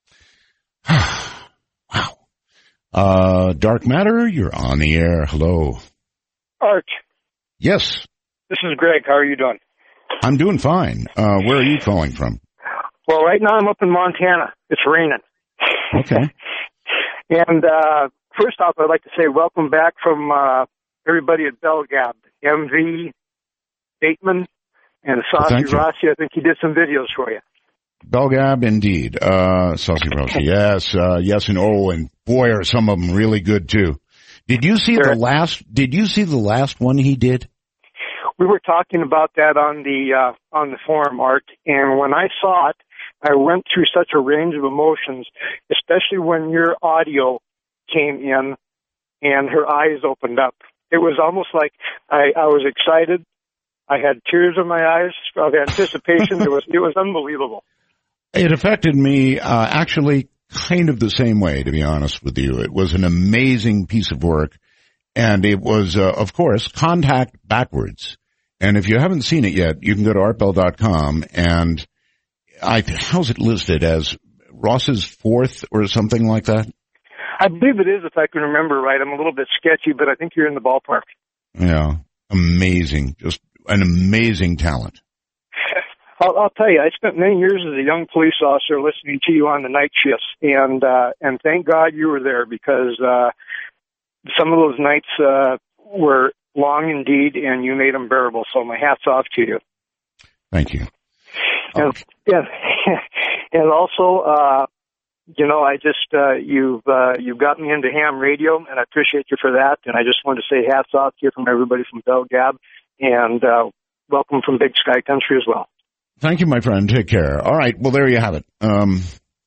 Wow. Uh, Dark Matter, you're on the air. Hello. Art, Yes, this is Greg. How are you doing? I'm doing fine. Uh, where are you calling from? Well, right now I'm up in Montana, It's raining. Okay. And uh, first off, I'd like to say welcome back from uh, everybody at BellGab, M V, Bateman, and Saucy Thank you. Rossi. I think he did some videos for you. BellGab, indeed. Uh, Saucy Rossi, yes, uh, yes, and oh, and boy, are some of them really good too. Did you see Sure. the last? Did you see the last one he did? We were talking about that on the uh, on the forum, Art, and when I saw it, I went through such a range of emotions, especially when your audio came in and her eyes opened up. It was almost like I, I was excited. I had tears in my eyes of anticipation. it was it was unbelievable. It affected me uh, actually kind of the same way, to be honest with you. It was an amazing piece of work, and it was, uh, of course, contact backwards. And if you haven't seen it yet, you can go to art bell dot com, and I, how's it listed, as Ross's fourth or something like that? I believe it is, if I can remember right. I'm a little bit sketchy, but I think you're in the ballpark. Yeah, amazing, just an amazing talent. I'll, I'll tell you, I spent many years as a young police officer listening to you on the night shifts, and uh, and thank God you were there, because uh, some of those nights uh, were long indeed, and you made them bearable. So my hat's off to you. Thank you. And yeah, and also, uh, you know, I just uh, you've uh, you've got me into ham radio, and I appreciate you for that. And I just wanted to say hats off to you from everybody from BellGab, and uh, welcome from Big Sky Country as well. Thank you, my friend. Take care. All right. Well, there you have it. Um,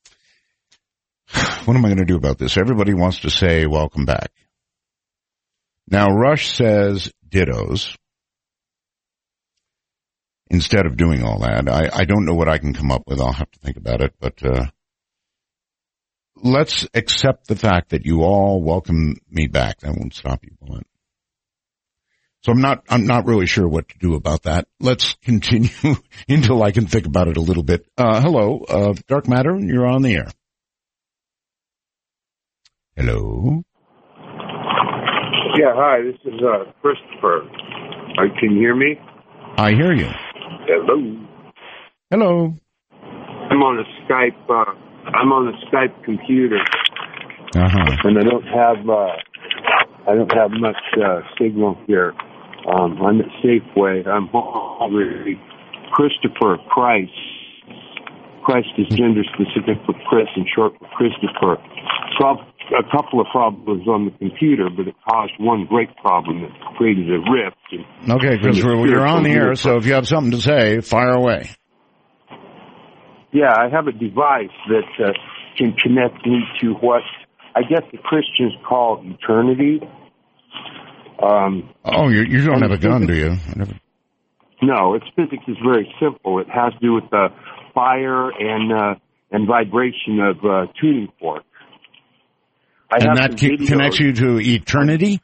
what am I going to do about this? Everybody wants to say welcome back. Now, Rush says dittos. Instead of doing all that, I, I don't know what I can come up with. I'll have to think about it. But uh, let's accept the fact that you all welcome me back. That won't stop you, will it? So I'm not, I'm not really sure what to do about that. Let's continue until I can think about it a little bit. Uh, hello, uh, Dark Matter, you're on the air. Hello? Yeah, hi, this is, uh, Christopher. Uh, can you hear me? I hear you. Hello. Hello. I'm on a Skype, uh, I'm on a Skype computer. Uh-huh. And I don't have, uh, I don't have much, uh, signal here. Um, I'm at Safeway. I'm hungry. Christopher Christ. Christ is gender specific for Chris and short for Christopher. Prob- a couple of problems on the computer, but it caused one great problem that created a rift. And, okay, Christopher, well, you're on the air, so if you have something to say, fire away. Yeah, I have a device that uh, can connect me to what I guess the Christians call eternity. Um, oh, you, you don't have a gun, do you? Never... No, its physics is very simple. It has to do with the fire and uh, and vibration of uh, tuning forks. I and have that c- connects you to eternity?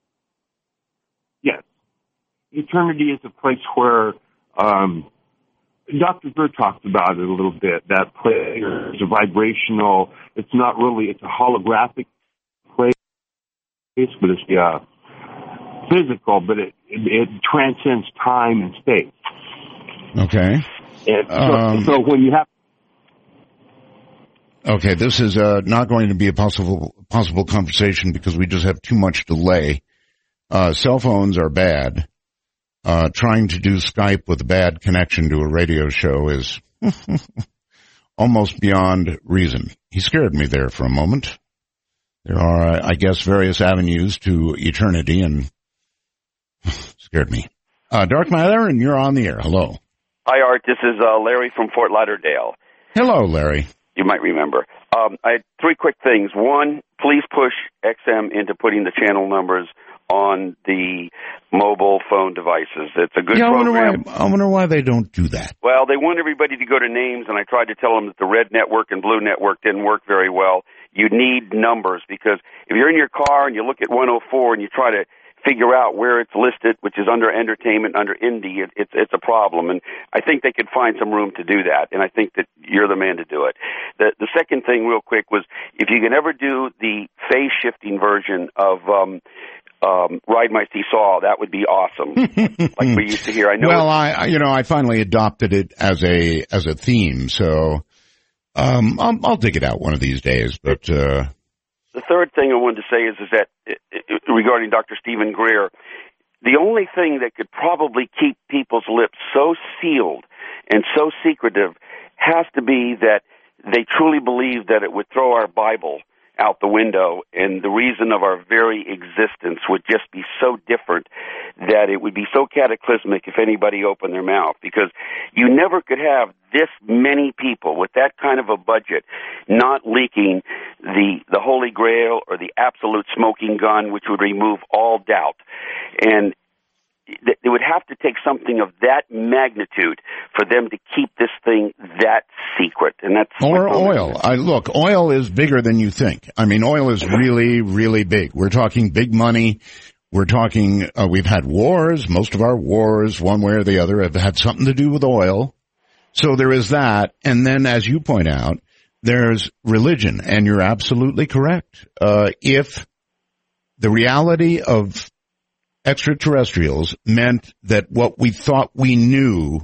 Yes. Eternity is a place where um, Doctor Bird talked about it a little bit. That place is a vibrational, it's not really, it's a holographic place, but it's uh, physical, but it, it, it transcends time and space. Okay. And so, Um, so when you have Okay, this is uh, not going to be a possible possible conversation because we just have too much delay. Uh, cell phones are bad. Uh, trying to do Skype with a bad connection to a radio show is almost beyond reason. He scared me there for a moment. There are, I guess, various avenues to eternity and scared me. Uh, Dark Matter, and you're on the air. Hello. Hi, Art. This is uh, Larry from Fort Lauderdale. Hello, Larry. You might remember. Um, I had three quick things. One, please push X M into putting the channel numbers on the mobile phone devices. It's a good yeah, I wonder program. why, I wonder why they don't do that. Well, they want everybody to go to names, and I tried to tell them that the red network and blue network didn't work very well. You need numbers, because if you're in your car and you look at one oh four and you try to figure out where it's listed, which is under entertainment, under indie, it, it's it's a problem. And I think they could find some room to do that, and I think that you're the man to do it. The the second thing, real quick, was if you can ever do the phase-shifting version of um, um, Ride My Seesaw, that would be awesome, like we used to hear. I know. Well, I you know I finally adopted it as a as a theme, so Um, I'll, I'll dig it out one of these days, but, uh. The third thing I wanted to say is, is that, uh, regarding Doctor Stephen Greer, the only thing that could probably keep people's lips so sealed and so secretive has to be that they truly believe that it would throw our Bible out the window, and the reason of our very existence would just be so different that it would be so cataclysmic if anybody opened their mouth, because you never could have this many people with that kind of a budget not leaking the the Holy Grail or the absolute smoking gun, which would remove all doubt. And it would have to take something of that magnitude for them to keep this thing that secret. And that's or oil. I look, oil is bigger than you think. I mean, oil is really, really big. We're talking big money. We're talking, uh, we've had wars. Most of our wars, one way or the other, have had something to do with oil. So there is that. And then, as you point out, there's religion. And you're absolutely correct. Uh, if the reality of extraterrestrials meant that what we thought we knew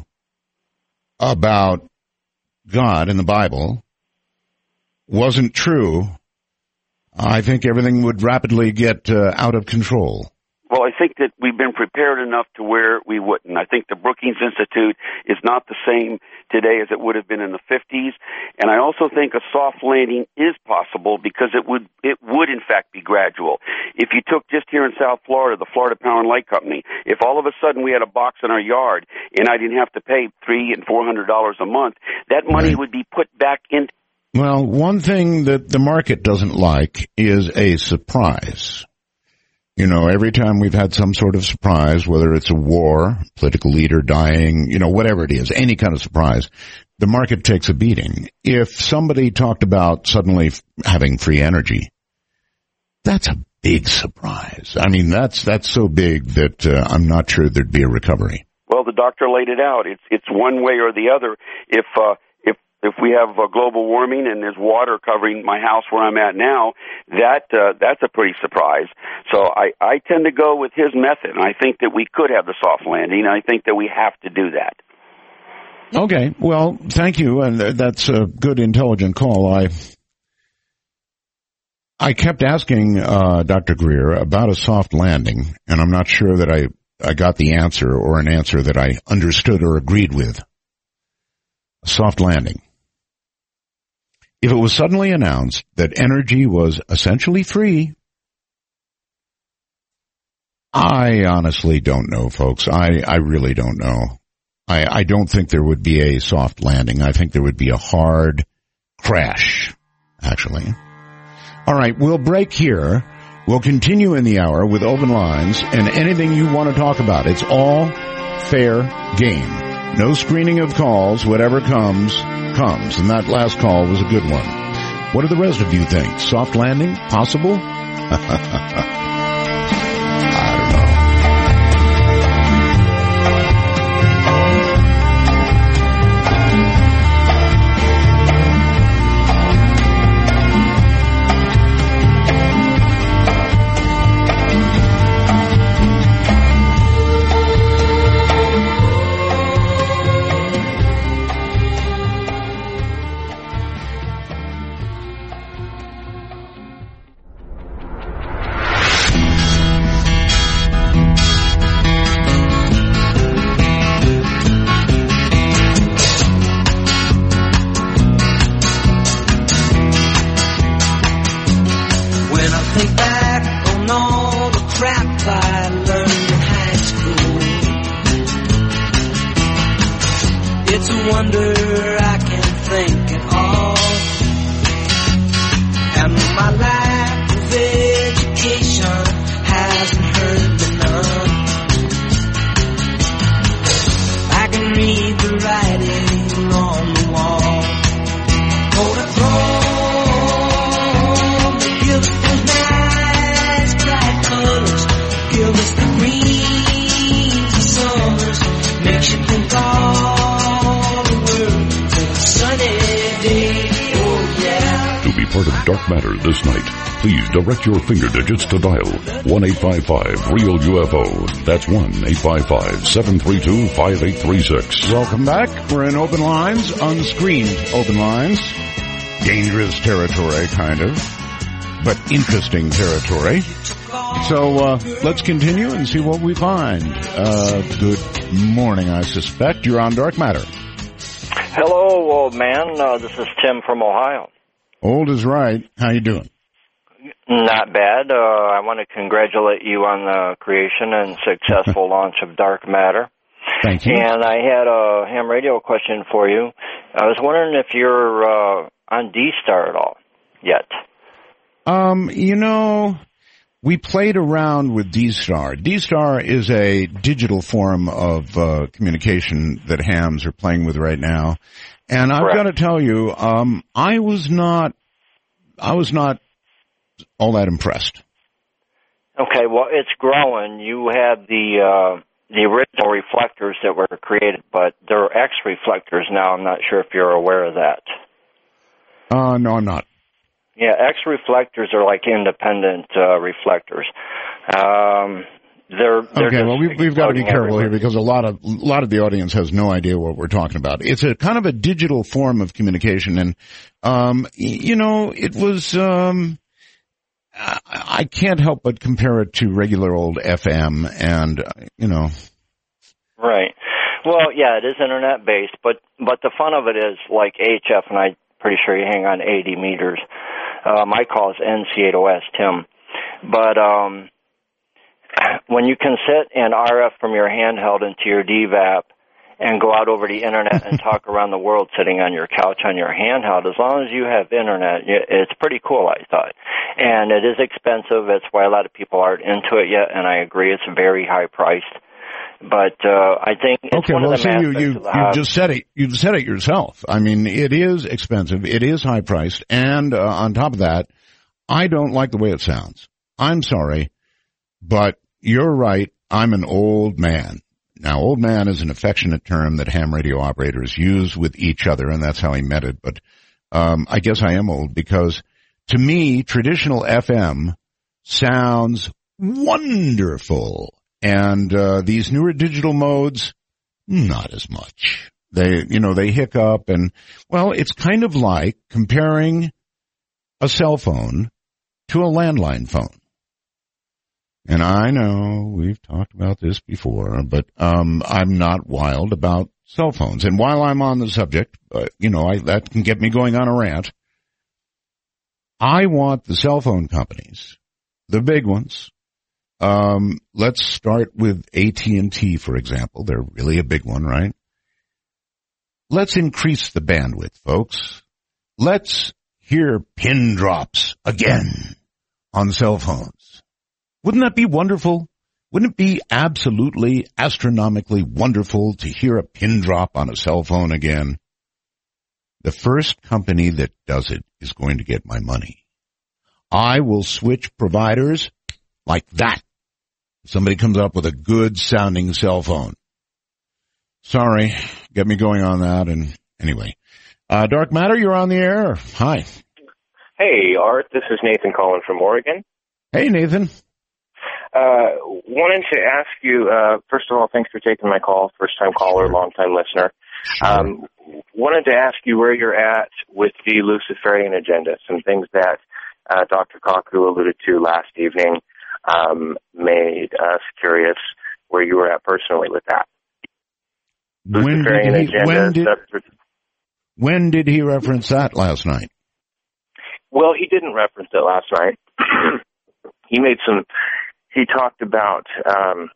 about God in the Bible wasn't true, I think everything would rapidly get uh, out of control. Well, I think that we've been prepared enough to where we wouldn't. I think the Brookings Institute is not the same today as it would have been in the fifties, and I also think a soft landing is possible because it would it would in fact be gradual. If you took just here in South Florida, the Florida Power and Light Company, if all of a sudden we had a box in our yard and I didn't have to pay three and four hundred dollars a month, that money right. would be put back into. Well, one thing that the market doesn't like is a surprise. You know, every time we've had some sort of surprise, whether it's a war, political leader dying, you know, whatever it is, any kind of surprise, the market takes a beating. If somebody talked about suddenly f- having free energy, that's a big surprise. I mean, that's that's so big that uh, I'm not sure there'd be a recovery. Well, the doctor laid it out. It's it's one way or the other. If uh, if if we have uh, global warming and there's water covering my house where I'm at now, that uh, that's a pretty surprise. So I, I tend to go with his method, and I think that we could have the soft landing, and I think that we have to do that. Okay, well, thank you, and that's a good, intelligent call. I I kept asking uh, Doctor Greer about a soft landing, and I'm not sure that I, I got the answer or an answer that I understood or agreed with. A soft landing. If it was suddenly announced that energy was essentially free, I honestly don't know, folks. I, I really don't know. I, I don't think there would be a soft landing. I think there would be a hard crash, actually. All right, we'll break here. We'll continue in the hour with open lines and anything you want to talk about. It's all fair game. No screening of calls. Whatever comes, comes. And that last call was a good one. What do the rest of you think? Soft landing? Possible? This night, please direct your finger digits to dial one eight five five real U F O. That's one eight five five, seven three two, five eight three six. Welcome back. We're in open lines, unscreened open lines. dangerous territory, kind of, but interesting territory. So uh, let's continue and see what we find. Uh, good morning, I suspect. You're on Dark Matter. Hello, old man. Uh, this is Tim from Ohio. Old is right. How you doing? Not bad. Uh, I want to congratulate you on the creation and successful launch of Dark Matter. Thank you. And I had a ham radio question for you. I was wondering if you're uh, on D-Star at all yet. Um, you know, we played around with D-Star. D-Star is a digital form of uh, communication that hams are playing with right now. And I've got to tell you, um, I was not, I was not all that impressed. Okay, well, it's growing. You have the uh, the original reflectors that were created, but they're X reflectors now. I'm not sure if you're aware of that. Uh, no, I'm not. Yeah, X reflectors are like independent uh, reflectors. Um, they're, they're okay. Well, we've, we've got to be careful everywhere. here because a lot of a lot of the audience has no idea what we're talking about. It's a kind of a digital form of communication, and um, you know, it was. Um, I, I can't help but compare it to regular old F M, and uh, you know. Right. Well, yeah, it is internet based, but but the fun of it is like H F, and I'm pretty sure you hang on eighty meters. Uh, my call is N C eight O S, Tim. But um, when you can sit and R F from your handheld into your D VAP and go out over the internet and talk around the world sitting on your couch on your handheld, as long as you have internet, it's pretty cool, I thought. And it is expensive. That's why a lot of people aren't into it yet, and I agree it's very high priced. But uh, I think it's okay. one Well, of the see, you you you just said it. You've said it yourself. I mean, it is expensive. It is high priced, and uh, on top of that, I don't like the way it sounds. I'm sorry, but you're right. I'm an old man. Now, old man is an affectionate term that ham radio operators use with each other, and that's how he meant it. But um, I guess I am old because, to me, traditional F M sounds wonderful. And, uh, these newer digital modes, not as much. They, you know, they hiccup and, well, it's kind of like comparing a cell phone to a landline phone. And I know we've talked about this before, but, um, I'm not wild about cell phones. And while I'm on the subject, uh, you know, I, that can get me going on a rant. I want the cell phone companies, the big ones. Um, let's start with A T and T, for example. They're really a big one, right? Let's increase the bandwidth, folks. Let's hear pin drops again on cell phones. Wouldn't that be wonderful? Wouldn't it be absolutely astronomically wonderful to hear a pin drop on a cell phone again? The first company that does it is going to get my money. I will switch providers like that. Somebody comes up with a good sounding cell phone. Sorry, get me going on that. And anyway, uh, Dark Matter, you're on the air. Hi. Hey, Art. This is Nathan calling from Oregon. Hey, Nathan. Uh, wanted to ask you, uh, first of all, thanks for taking my call. First time caller, sure. Long time listener. Sure. Um, wanted to ask you where you're at with the Luciferian agenda. Some things that, uh, Doctor Kaku alluded to last evening. Um, made us curious where you were at personally with that. When did, he, when, did, when did he reference that last night? Well, he didn't reference it last night. He made some, he talked about um,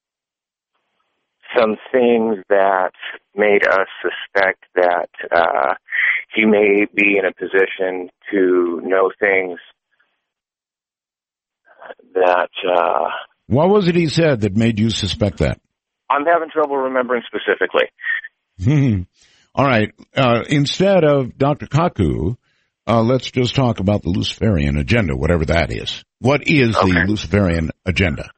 some things that made us suspect that uh, he may be in a position to know things that, uh... What was it he said that made you suspect that? I'm having trouble remembering specifically. All right. Uh, instead of Doctor Kaku, uh, let's just talk about the Luciferian agenda, whatever that is. What is okay. the Luciferian agenda?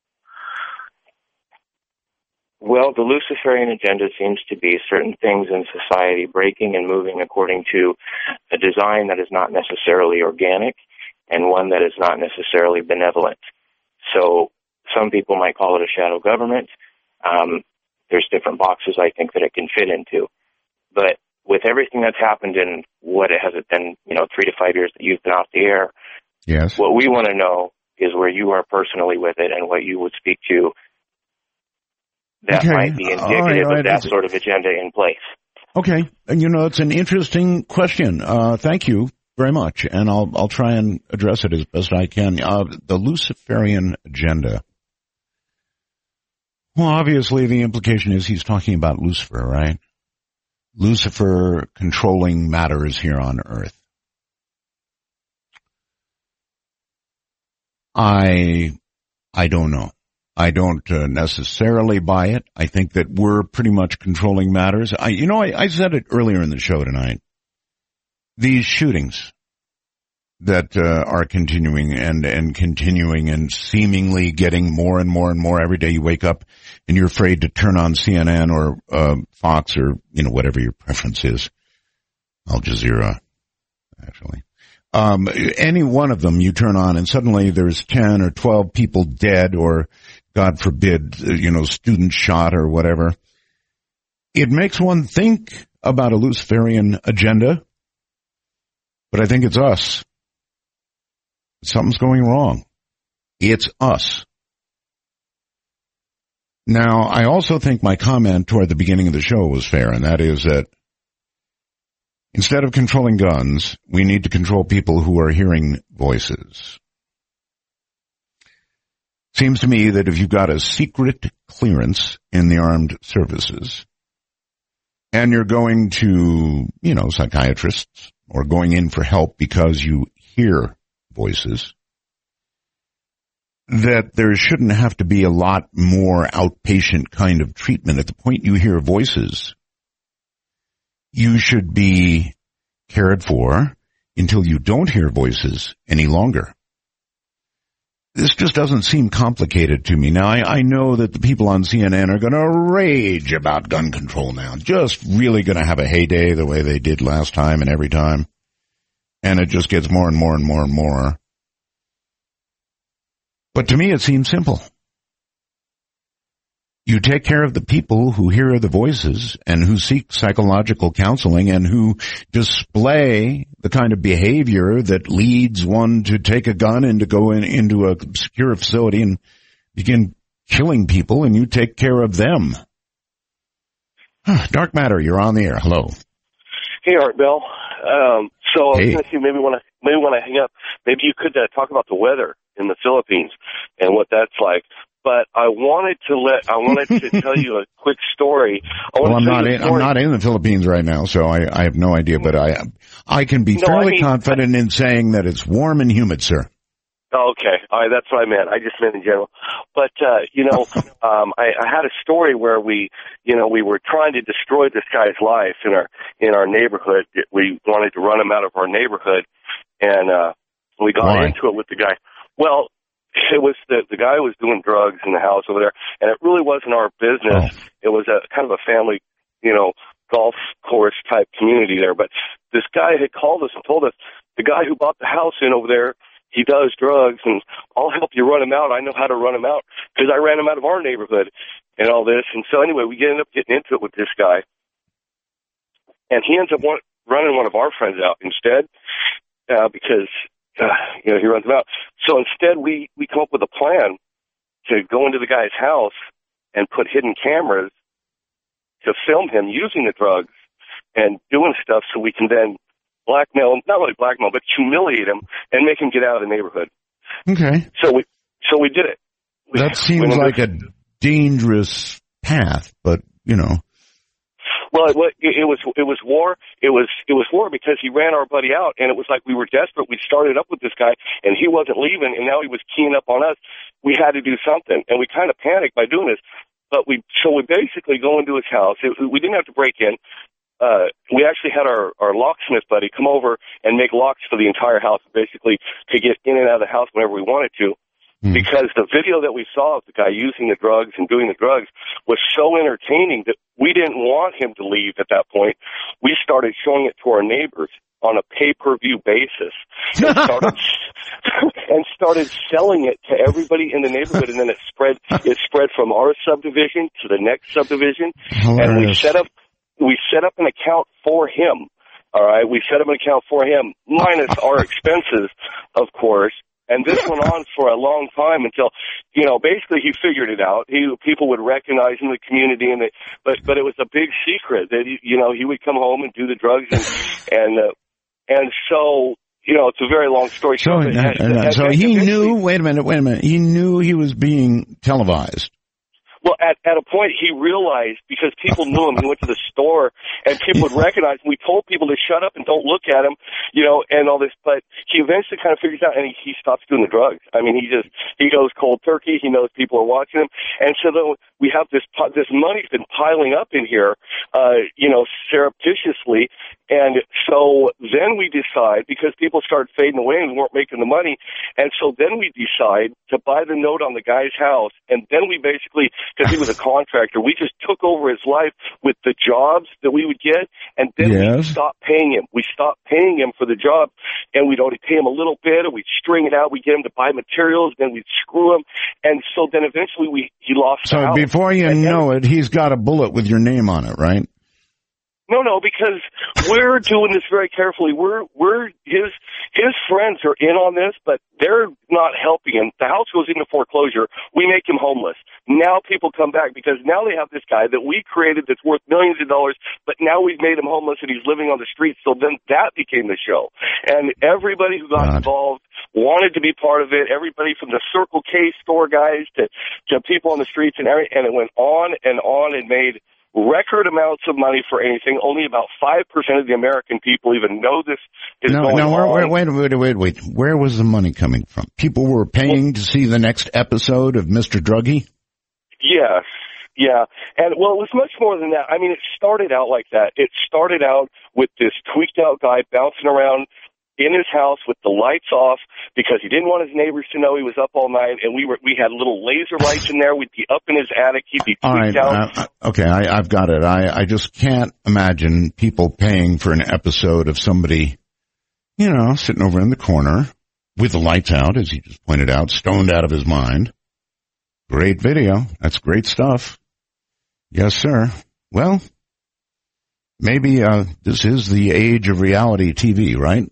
Well, the Luciferian agenda seems to be certain things in society breaking and moving according to a design that is not necessarily organic, and one that is not necessarily benevolent. So some people might call it a shadow government. Um, there's different boxes I think that it can fit into. But with everything that's happened in what it has it been, you know, three to five years that you've been off the air. Yes. What we want to know is where you are personally with it and what you would speak to that okay. might be indicative all right, all right. of that sort of agenda in place. Okay. And you know, it's an interesting question. Uh, thank you very much. And I'll, I'll try and address it as best I can. Uh, the Luciferian agenda. Well, obviously the implication is he's talking about Lucifer, right? Lucifer controlling matters here on earth. I, I don't know. I don't uh, necessarily buy it. I think that we're pretty much controlling matters. I, you know, I, I said it earlier in the show tonight. These shootings that uh, are continuing and, and continuing and seemingly getting more and more and more every day you wake up and you're afraid to turn on C N N or uh, Fox or, you know, whatever your preference is. Al Jazeera, actually. Um, any one of them you turn on and suddenly there's ten or twelve people dead or, God forbid, you know, students shot or whatever. It makes one think about a Luciferian agenda, but I think it's us. Something's going wrong. It's us. Now, I also think my comment toward the beginning of the show was fair, and that is that instead of controlling guns, we need to control people who are hearing voices. Seems to me that if you've got a secret clearance in the armed services and you're going to, you know, psychiatrists or going in for help because you hear voices, that there shouldn't have to be a lot more outpatient kind of treatment. At the point you hear voices, you should be cared for until you don't hear voices any longer. This just doesn't seem complicated to me. Now, I, I know that the people on C N N are going to rage about gun control now, just really going to have a heyday the way they did last time and every time. And it just gets more and more and more and more. But to me, it seems simple. You take care of the people who hear the voices and who seek psychological counseling and who display the kind of behavior that leads one to take a gun and to go in, into a secure facility and begin killing people, and you take care of them. Dark Matter, you're on the air. Hello. Hey, Art Bell. Um, so I was hey. going to see maybe when I maybe when I hang up, maybe you could uh, talk about the weather in the Philippines and what that's like. But I wanted to let I wanted to tell you a quick story. I Well, I'm not in, story. I'm not in the Philippines right now, so I, I have no idea. But I I can be No, fairly I mean, confident in saying that it's warm and humid, sir. Okay, all right, that's what I meant. I just meant in general. But uh, you know, um, I, I had a story where we, you know, we were trying to destroy this guy's life in our in our neighborhood. We wanted to run him out of our neighborhood, and uh, we got Why? into it with the guy. Well, it was the the guy was doing drugs in the house over there, and it really wasn't our business. Oh. It was a kind of a family, you know, golf course type community there. But this guy had called us and told us the guy who bought the house in over there, he does drugs, and I'll help you run him out. I know how to run him out because I ran him out of our neighborhood and all this. And so anyway, we ended up getting into it with this guy, and he ends up one, running one of our friends out instead uh, because. Uh, you know, he runs them out. So instead, we, we come up with a plan to go into the guy's house and put hidden cameras to film him using the drugs and doing stuff so we can then blackmail him, not really blackmail, but humiliate him and make him get out of the neighborhood. Okay. So we, so we did it. We, That seems like a dangerous path, but, you know. Well, it, it was it was war. It was it was war because he ran our buddy out, and it was like we were desperate. We started up with this guy, and he wasn't leaving, and now he was keying up on us. We had to do something, and we kind of panicked by doing this. But we so we basically go into his house. It, we didn't have to break in. Uh, we actually had our our locksmith buddy come over and make locks for the entire house, basically to get in and out of the house whenever we wanted to. Because the video that we saw of the guy using the drugs and doing the drugs was so entertaining that we didn't want him to leave at that point. We started showing it to our neighbors on a pay-per-view basis and started, and started selling it to everybody in the neighborhood, and then it spread it spread from our subdivision to the next subdivision. Hilarious. And we set up we set up an account for him. All right, we set up an account for him, minus our expenses, of course. And this went on for a long time until, you know, basically he figured it out. He, people would recognize him in the community, and they, but but it was a big secret that he, you know, he would come home and do the drugs, and and uh, and so you know, it's a very long story. So, short, uh, and, uh, and, so and he knew. Wait a minute. Wait a minute. He knew he was being televised. Well, at, at a point, he realized, because people knew him, he went to the store, and people would recognize him. We told people to shut up and don't look at him, you know, and all this, but he eventually kind of figures out, and he, he stops doing the drugs. I mean, he just, he goes cold turkey. He knows people are watching him. And so then we have this, this money's been piling up in here, uh, you know, surreptitiously. And so then we decide, because people started fading away and we weren't making the money, and so then we decide to buy the note on the guy's house, and then we basically, because he was a contractor, we just took over his life with the jobs that we would get, and then yes. we stopped paying him. We stopped paying him for the job, and we'd only pay him a little bit, and we'd string it out. We'd get him to buy materials, then we'd screw him, and so then eventually we he lost So the house. before you and know it, he's got a bullet with your name on it, right? No, no, because we're doing this very carefully. We're, we're, his, his friends are in on this, but they're not helping him. The house goes into foreclosure. We make him homeless. Now people come back because now they have this guy that we created that's worth millions of dollars, but now we've made him homeless and he's living on the streets. So then that became the show. And everybody who got God. involved wanted to be part of it. Everybody from the Circle K store guys to, to people on the streets, and every, and it went on and on and made record amounts of money for anything. Only about five percent of the American people even know this is no, going no, on. Wait, wait, wait, wait, wait. Where was the money coming from? People were paying to see the next episode of Mister Druggy? Yes. Yeah. And, well, it was much more than that. I mean, it started out like that. It started out with this tweaked out guy bouncing around in his house with the lights off because he didn't want his neighbors to know he was up all night, and we were we had little laser lights in there. We'd be up in his attic. He'd be tweaked all right, out. Uh, okay, I, I've got it. I, I just can't imagine people paying for an episode of somebody, you know, sitting over in the corner with the lights out, as he just pointed out, stoned out of his mind. Great video. That's great stuff. Yes, sir. Well, maybe uh, this is the age of reality T V, right?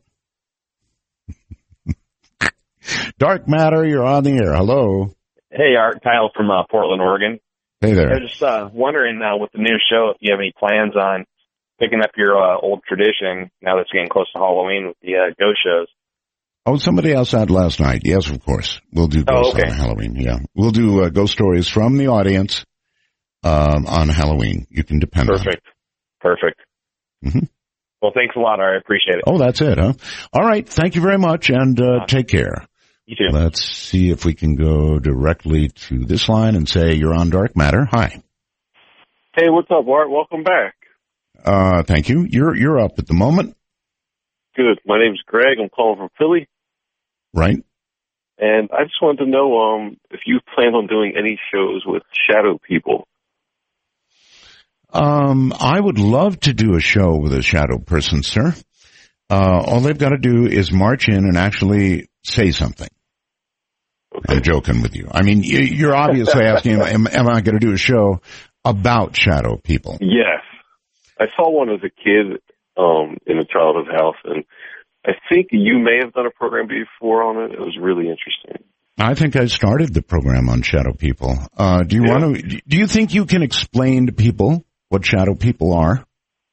Dark Matter, you're on the air. Hello. Hey, Art. Kyle from uh, Portland, Oregon. Hey there. I was just uh, wondering uh, with the new show, if you have any plans on picking up your uh, old tradition now that it's getting close to Halloween with the uh, ghost shows. Oh, somebody else had last night. Yes, of course. We'll do ghosts oh, okay. on Halloween. Yeah. We'll do uh, ghost stories from the audience um, on Halloween. You can depend Perfect. on it. Perfect. Mm-hmm. Well, thanks a lot, Art. I appreciate it. Oh, that's it, huh? All right. Thank you very much, and uh, take care. You too. Let's see if we can go directly to this line and say you're on Dark Matter. Hi. Hey, what's up, Art? Welcome back. Uh, thank you. You're you're up at the moment. Good. My name's Greg. I'm calling from Philly. Right. And I just wanted to know um, if you plan on doing any shows with shadow people. Um, I would love to do a show with a shadow person, sir. Uh, all they've got to do is march in and actually say something. Okay. I'm joking with you. I mean, you're obviously asking, am, am I going to do a show about shadow people? Yes. I saw one as a kid um, in a childhood house, and I think you may have done a program before on it. It was really interesting. I think I started the program on shadow people. Uh, do you yeah. want to, do you think you can explain to people what shadow people are?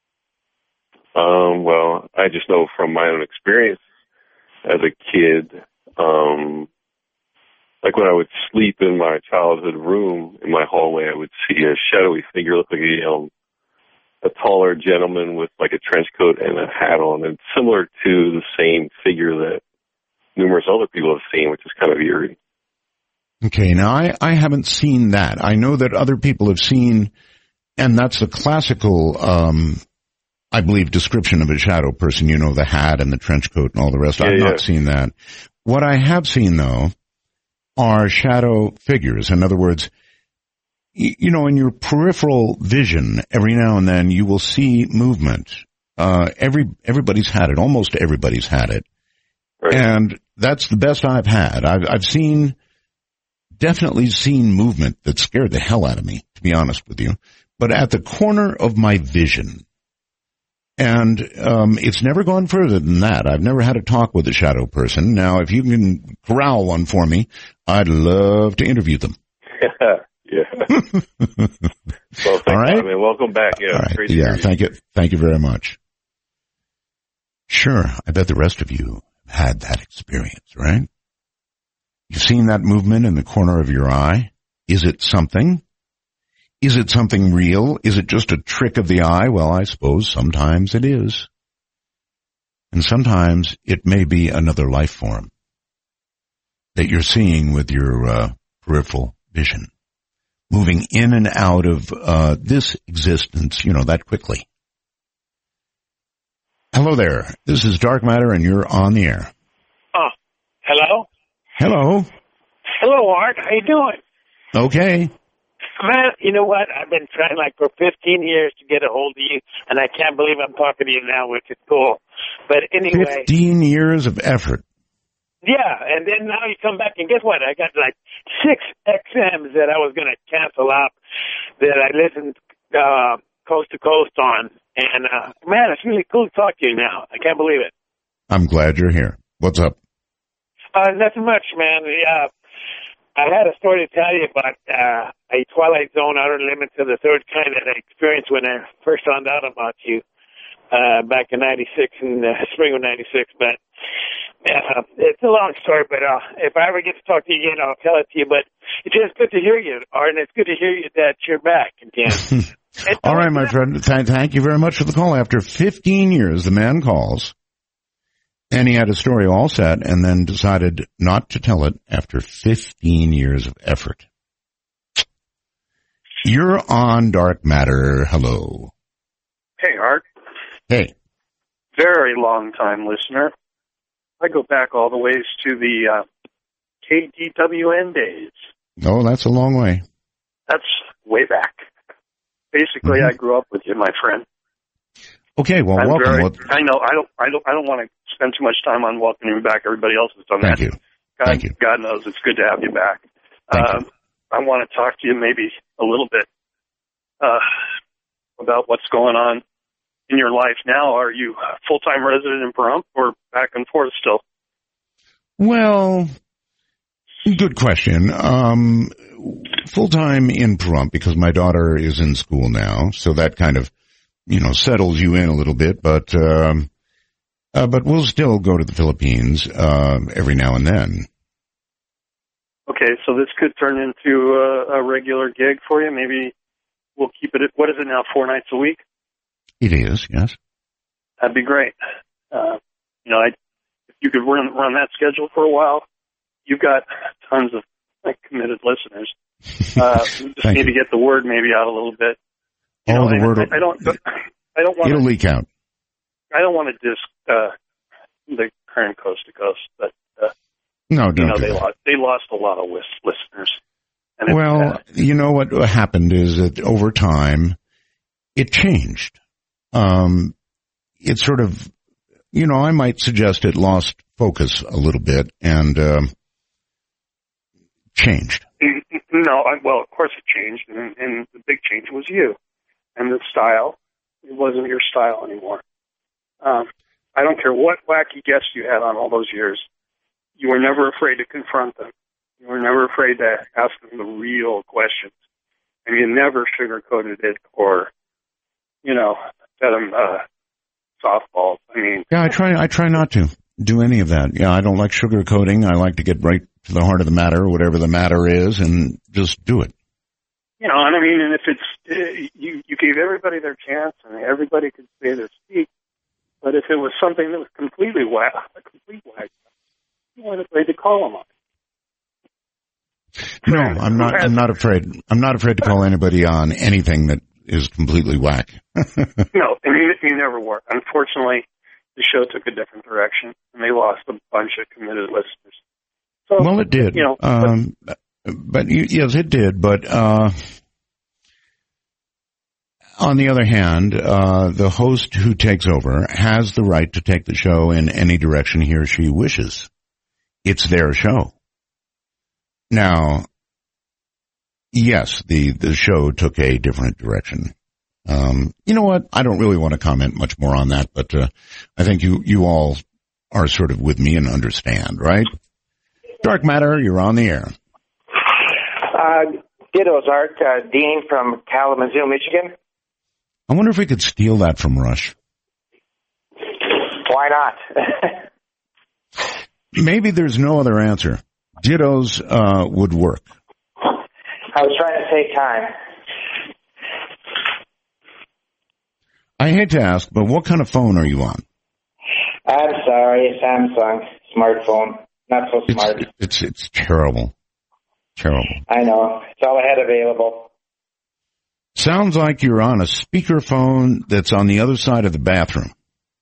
Um, well, I just know from my own experience as a kid, um, like when I would sleep in my childhood room in my hallway, I would see a shadowy figure look like a, um, a taller gentleman with like a trench coat and a hat on, and similar to the same figure that numerous other people have seen, which is kind of eerie. Okay, now I, I haven't seen that. I know that other people have seen, and that's the classical, um, I believe, description of a shadow person. You know, the hat and the trench coat and all the rest. Yeah, I've yeah. not seen that. What I have seen, though, are shadow figures. In other words, you know, in your peripheral vision, every now and then you will see movement. Uh, every, everybody's had it. Almost everybody's had it. Right. And that's the best I've had. I've, I've seen, definitely seen movement that scared the hell out of me, to be honest with you. But at the corner of my vision, And um, it's never gone further than that. I've never had a talk with a shadow person. Now, if you can corral one for me, I'd love to interview them. Yeah. Well, All right. I mean, welcome back. Yeah. All right. Great to Yeah. hear you. Thank you. Thank you very much. Sure. I bet the rest of you have had that experience, right? You've seen that movement in the corner of your eye. Is it something? Is it something real? Is it just a trick of the eye? Well, I suppose sometimes it is. And sometimes it may be another life form that you're seeing with your uh, peripheral vision, moving in and out of uh, this existence, you know, that quickly. Hello there. This is Dark Matter, and you're on the air. Oh, hello? Hello. Hello, Art. How you doing? Okay. Man, you know what? I've been trying like for fifteen years to get a hold of you, and I can't believe I'm talking to you now, which is cool. But anyway. Fifteen years of effort. Yeah, and then now you come back, and guess what? I got like six X Ms that I was going to cancel out that I listened uh, coast to coast on. And, uh, man, it's really cool to talk to you now. I can't believe it. I'm glad you're here. What's up? Uh, nothing much, man. Yeah. I had a story to tell you about uh, a Twilight Zone Outer Limits of the Third Kind that I experienced when I first found out about you uh, back in ninety-six, in the spring of ninety-six. But uh, it's a long story, but uh, if I ever get to talk to you again, I'll tell it to you. But it's just good to hear you, Art, and it's good to hear you that you're back again. All right, my friend. Th- thank you very much for the call. After fifteen years, the man calls. And he had a story all set and then decided not to tell it after fifteen years of effort. You're on Dark Matter. Hello. Hey, Art. Hey. Very long time listener. I go back all the ways to the uh, K D W N days. Oh, that's a long way. That's way back. Basically, mm-hmm. I grew up with you, my friend. Okay, well, I'm welcome. Very, well, I know. I don't. I don't. I don't want to spend too much time on welcoming you back. Everybody else has done thank that. You. God, thank you. God knows it's good to have you back. Thank um, you. I want to talk to you maybe a little bit uh, about what's going on in your life now. Are you a full-time resident in Pahrump or back and forth still? Well, good question. Um, full-time in Pahrump because my daughter is in school now, so that kind of, you know, settles you in a little bit, but, um, uh, but we'll still go to the Philippines, uh, every now and then. Okay, so this could turn into a, a regular gig for you. Maybe we'll keep it at, what is it now, four nights a week? It is, yes. That'd be great. Uh, you know, I, if you could run, run that schedule for a while, you've got tons of like, committed listeners. Uh, we just need you. to get the word maybe out a little bit. You oh, know, the word. I, I don't, I don't want It'll to, leak out. I don't want to disc, uh, the current coast to coast, but, uh, no, don't you know, do they that. lost, they lost a lot of listeners. And well, uh, you know what happened is that over time, it changed. Um, it sort of, you know, I might suggest it lost focus a little bit and, um, changed. No, I, well, of course it changed, and, and the big change was you. And the style, it wasn't your style anymore. Um, I don't care what wacky guests you had on all those years. You were never afraid to confront them. You were never afraid to ask them the real questions. And you never sugarcoated it or, you know, fed them uh, softballs. I mean... Yeah, I try, I try not to do any of that. Yeah, I don't like sugarcoating. I like to get right to the heart of the matter, whatever the matter is, and just do it. You know, and I mean, and if it's, uh, you, you gave everybody their chance and everybody could say their speak, but if it was something that was completely whack, a complete whack, you weren't afraid to call them on it. No, I'm not, I'm not afraid. I'm not afraid to call anybody on anything that is completely whack. No, and you, you never were. Unfortunately, the show took a different direction and they lost a bunch of committed listeners. So, well, it did. You know, um, but, but yes, it did. But uh, on the other hand, uh, the host who takes over has the right to take the show in any direction he or she wishes. It's their show. Now, yes, the, the show took a different direction. Um, you know what? I don't really want to comment much more on that, but uh, I think you, you all are sort of with me and understand, right? Dark Matter, you're on the air. Uh, dittos, Art. Uh, Dean from Kalamazoo, Michigan. I wonder if we could steal that from Rush. Why not? Maybe there's no other answer. Dittos uh, would work. I was trying to save time. I hate to ask, but what kind of phone are you on? I'm sorry, a Samsung smartphone. Not so smart. It's, it's it's terrible. Terrible. I know. It's all I had available. Sounds like you're on a speakerphone that's on the other side of the bathroom.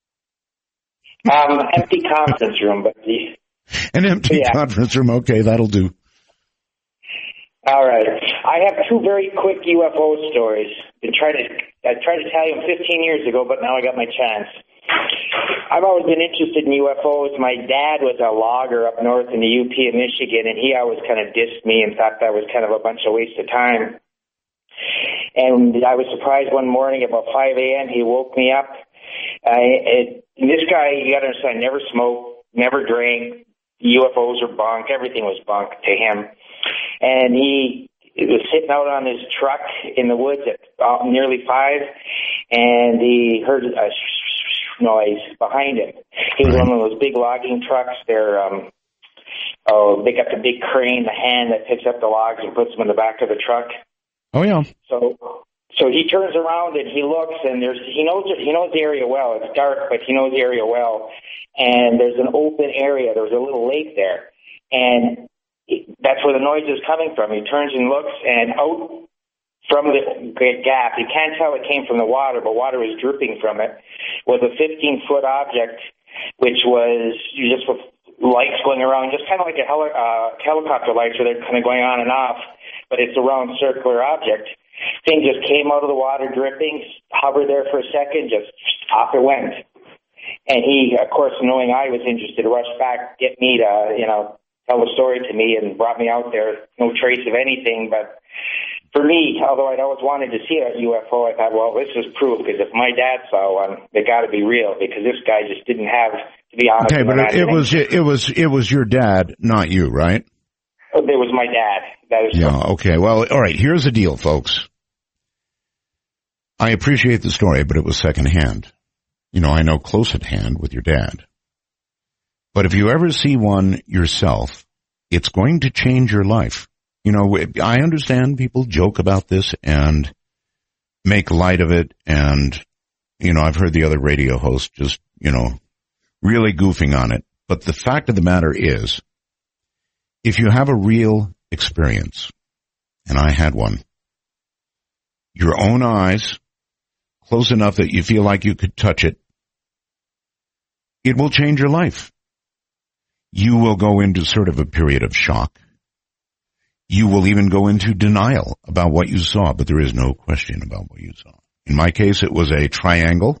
Um, empty conference room, but the, An empty yeah. conference room. Okay, that'll do. All right. I have two very quick U F O stories. Been trying to I tried to tell you them fifteen years ago, but now I got my chance. I've always been interested in U F Os. My dad was a logger up north in the U P of Michigan, and he always kind of dissed me and thought that was kind of a bunch of waste of time. And I was surprised one morning about five a.m. he woke me up. I, it, this guy, you got to understand, never smoked, never drank. U F Os are bunk. Everything was bunk to him. And he was sitting out on his truck in the woods at uh, nearly five, and he heard a noise behind him. He was one of those big logging trucks. They're, um, oh, they got the big crane, the hand that picks up the logs and puts them in the back of the truck. Oh, yeah. So, so he turns around and he looks, and there's he knows he knows the area well. It's dark, but he knows the area well. And there's an open area. There's a little lake there, and that's where the noise is coming from. He turns and looks, and out from the gap, you can't tell it came from the water, but water was dripping from it, was a fifteen-foot object, which was just with lights going around, just kind of like a heli- uh, helicopter lights where they're kind of going on and off, but it's a round circular object. Thing just came out of the water dripping, hovered there for a second, just off it went. And he, of course, knowing I was interested, rushed back, get me to, you know, tell the story to me and brought me out there. No trace of anything, but for me, although I'd always wanted to see a U F O, I thought, well, this is proof, because if my dad saw one, they got to be real, because this guy just didn't have, to be honest. Okay, but it, it was it was it was your dad, not you, right? It was my dad. That is yeah. Okay. Well, all right. Here's the deal, folks. I appreciate the story, but it was secondhand. You know, I know close at hand with your dad. But if you ever see one yourself, it's going to change your life. You know, I understand people joke about this and make light of it. And, you know, I've heard the other radio hosts just, you know, really goofing on it. But the fact of the matter is, if you have a real experience, and I had one, your own eyes, close enough that you feel like you could touch it, it will change your life. You will go into sort of a period of shock. You will even go into denial about what you saw, but there is no question about what you saw. In my case, it was a triangle.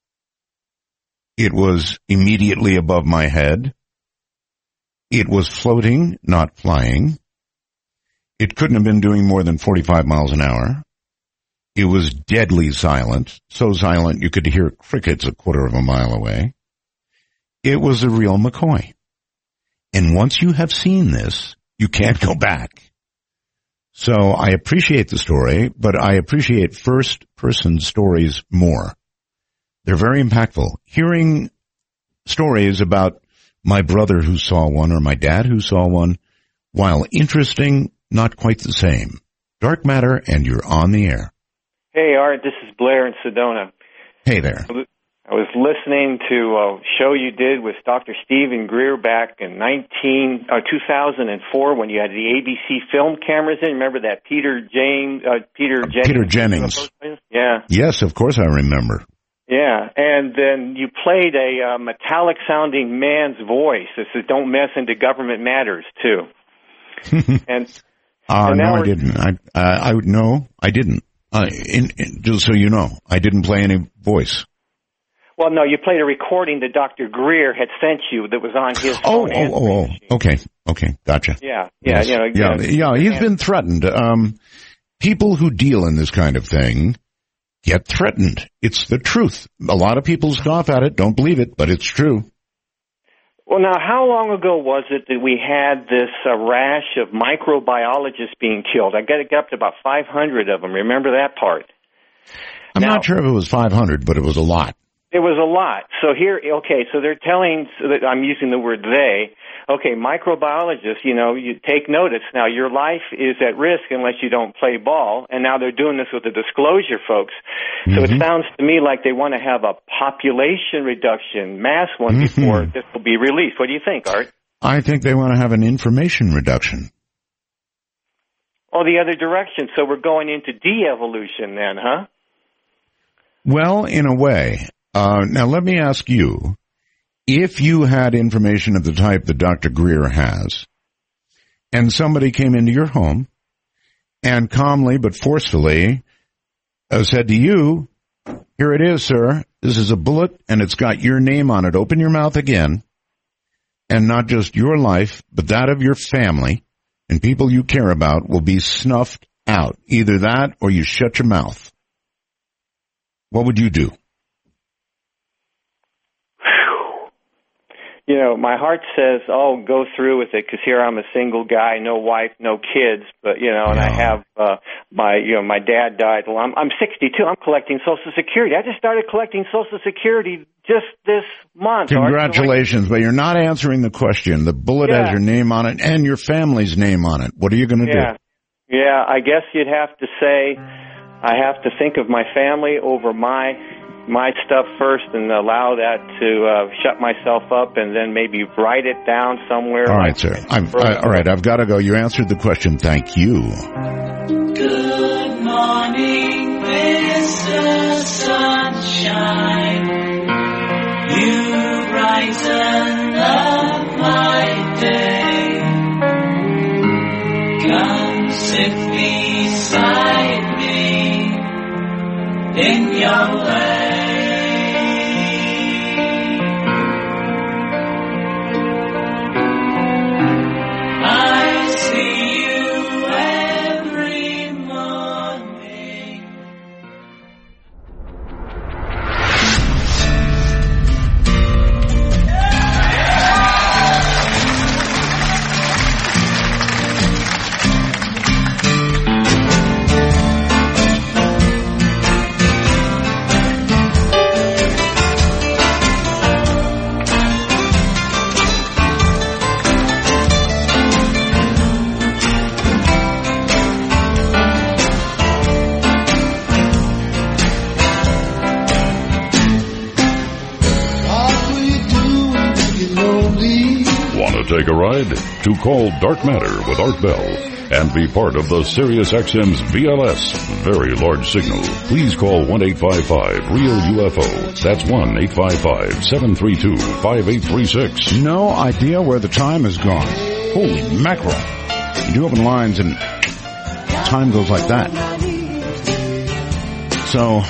It was immediately above my head. It was floating, not flying. It couldn't have been doing more than forty-five miles an hour. It was deadly silent, so silent you could hear crickets a quarter of a mile away. It was a real McCoy. And once you have seen this, you can't go back. So I appreciate the story, but I appreciate first-person stories more. They're very impactful. Hearing stories about my brother who saw one or my dad who saw one, while interesting, not quite the same. Dark Matter, and you're on the air. Hey, Art, this is Blair in Sedona. Hey there. I was listening to a show you did with Doctor Stephen Greer back in nineteen, uh, two thousand four when you had the A B C film cameras in. Remember that Peter James, uh, Peter Jennings? Peter Jennings. Yeah. Yes, of course I remember. Yeah, and then you played a uh, metallic-sounding man's voice. This is "Don't Mess into Government Matters" too. and uh, and no, I we're... didn't. I, uh, I no, I didn't. Uh, in, in, just so you know, I didn't play any voice. Well, no, you played a recording that Doctor Greer had sent you that was on his oh, phone. Oh, oh, oh, okay, okay, gotcha. Yeah, yeah, yes. you know, yeah, yeah, yeah. He's been threatened. Um, people who deal in this kind of thing get threatened. It's the truth. A lot of people scoff at it, don't believe it, but it's true. Well, now, how long ago was it that we had this uh, rash of microbiologists being killed? I got it got up to about five hundred of them. Remember that part? I'm now, not sure if it was five hundred, but it was a lot. It was a lot. So here, okay, so they're telling, so that I'm using the word they, okay, microbiologists, you know, you take notice. Now, your life is at risk unless you don't play ball, and now they're doing this with the disclosure, folks. So Mm-hmm. it sounds to me like they want to have a population reduction, mass one, Mm-hmm. before this will be released. What do you think, Art? I think they want to have an information reduction. Oh, the other direction. So we're going into de-evolution then, huh? Well, in a way. Uh, now, let me ask you, if you had information of the type that Doctor Greer has, and somebody came into your home and calmly but forcefully uh, said to you, here it is, sir, this is a bullet and it's got your name on it. Open your mouth again, and not just your life, but that of your family and people you care about will be snuffed out. Either that or you shut your mouth. What would you do? You know, my heart says, oh, go through with it, because here I'm a single guy, no wife, no kids, but, you know, and no. I have uh, my, you know, my dad died. Well, I'm, I'm sixty-two. I'm collecting Social Security. I just started collecting Social Security just this month. Congratulations, but you're not answering the question. The bullet yeah. has your name on it and your family's name on it. What are you going to yeah. do? Yeah, I guess you'd have to say, I have to think of my family over my my stuff first and allow that to uh, shut myself up, and then maybe write it down somewhere. All right, sir. I'm, I, all right, I've got to go. You answered the question. Thank you. Good morning, Mister Sunshine. You brighten up my day. Come sit beside me in your way. I see you every morning. Take a ride? To call Dark Matter with Art Bell and be part of the SiriusXM's V L S, Very Large Signal. Please call one eight five five real U F O. That's one eight five five, seven three two, five eight three six. No idea where the time has gone. Holy mackerel. You do open lines and time goes like that. So,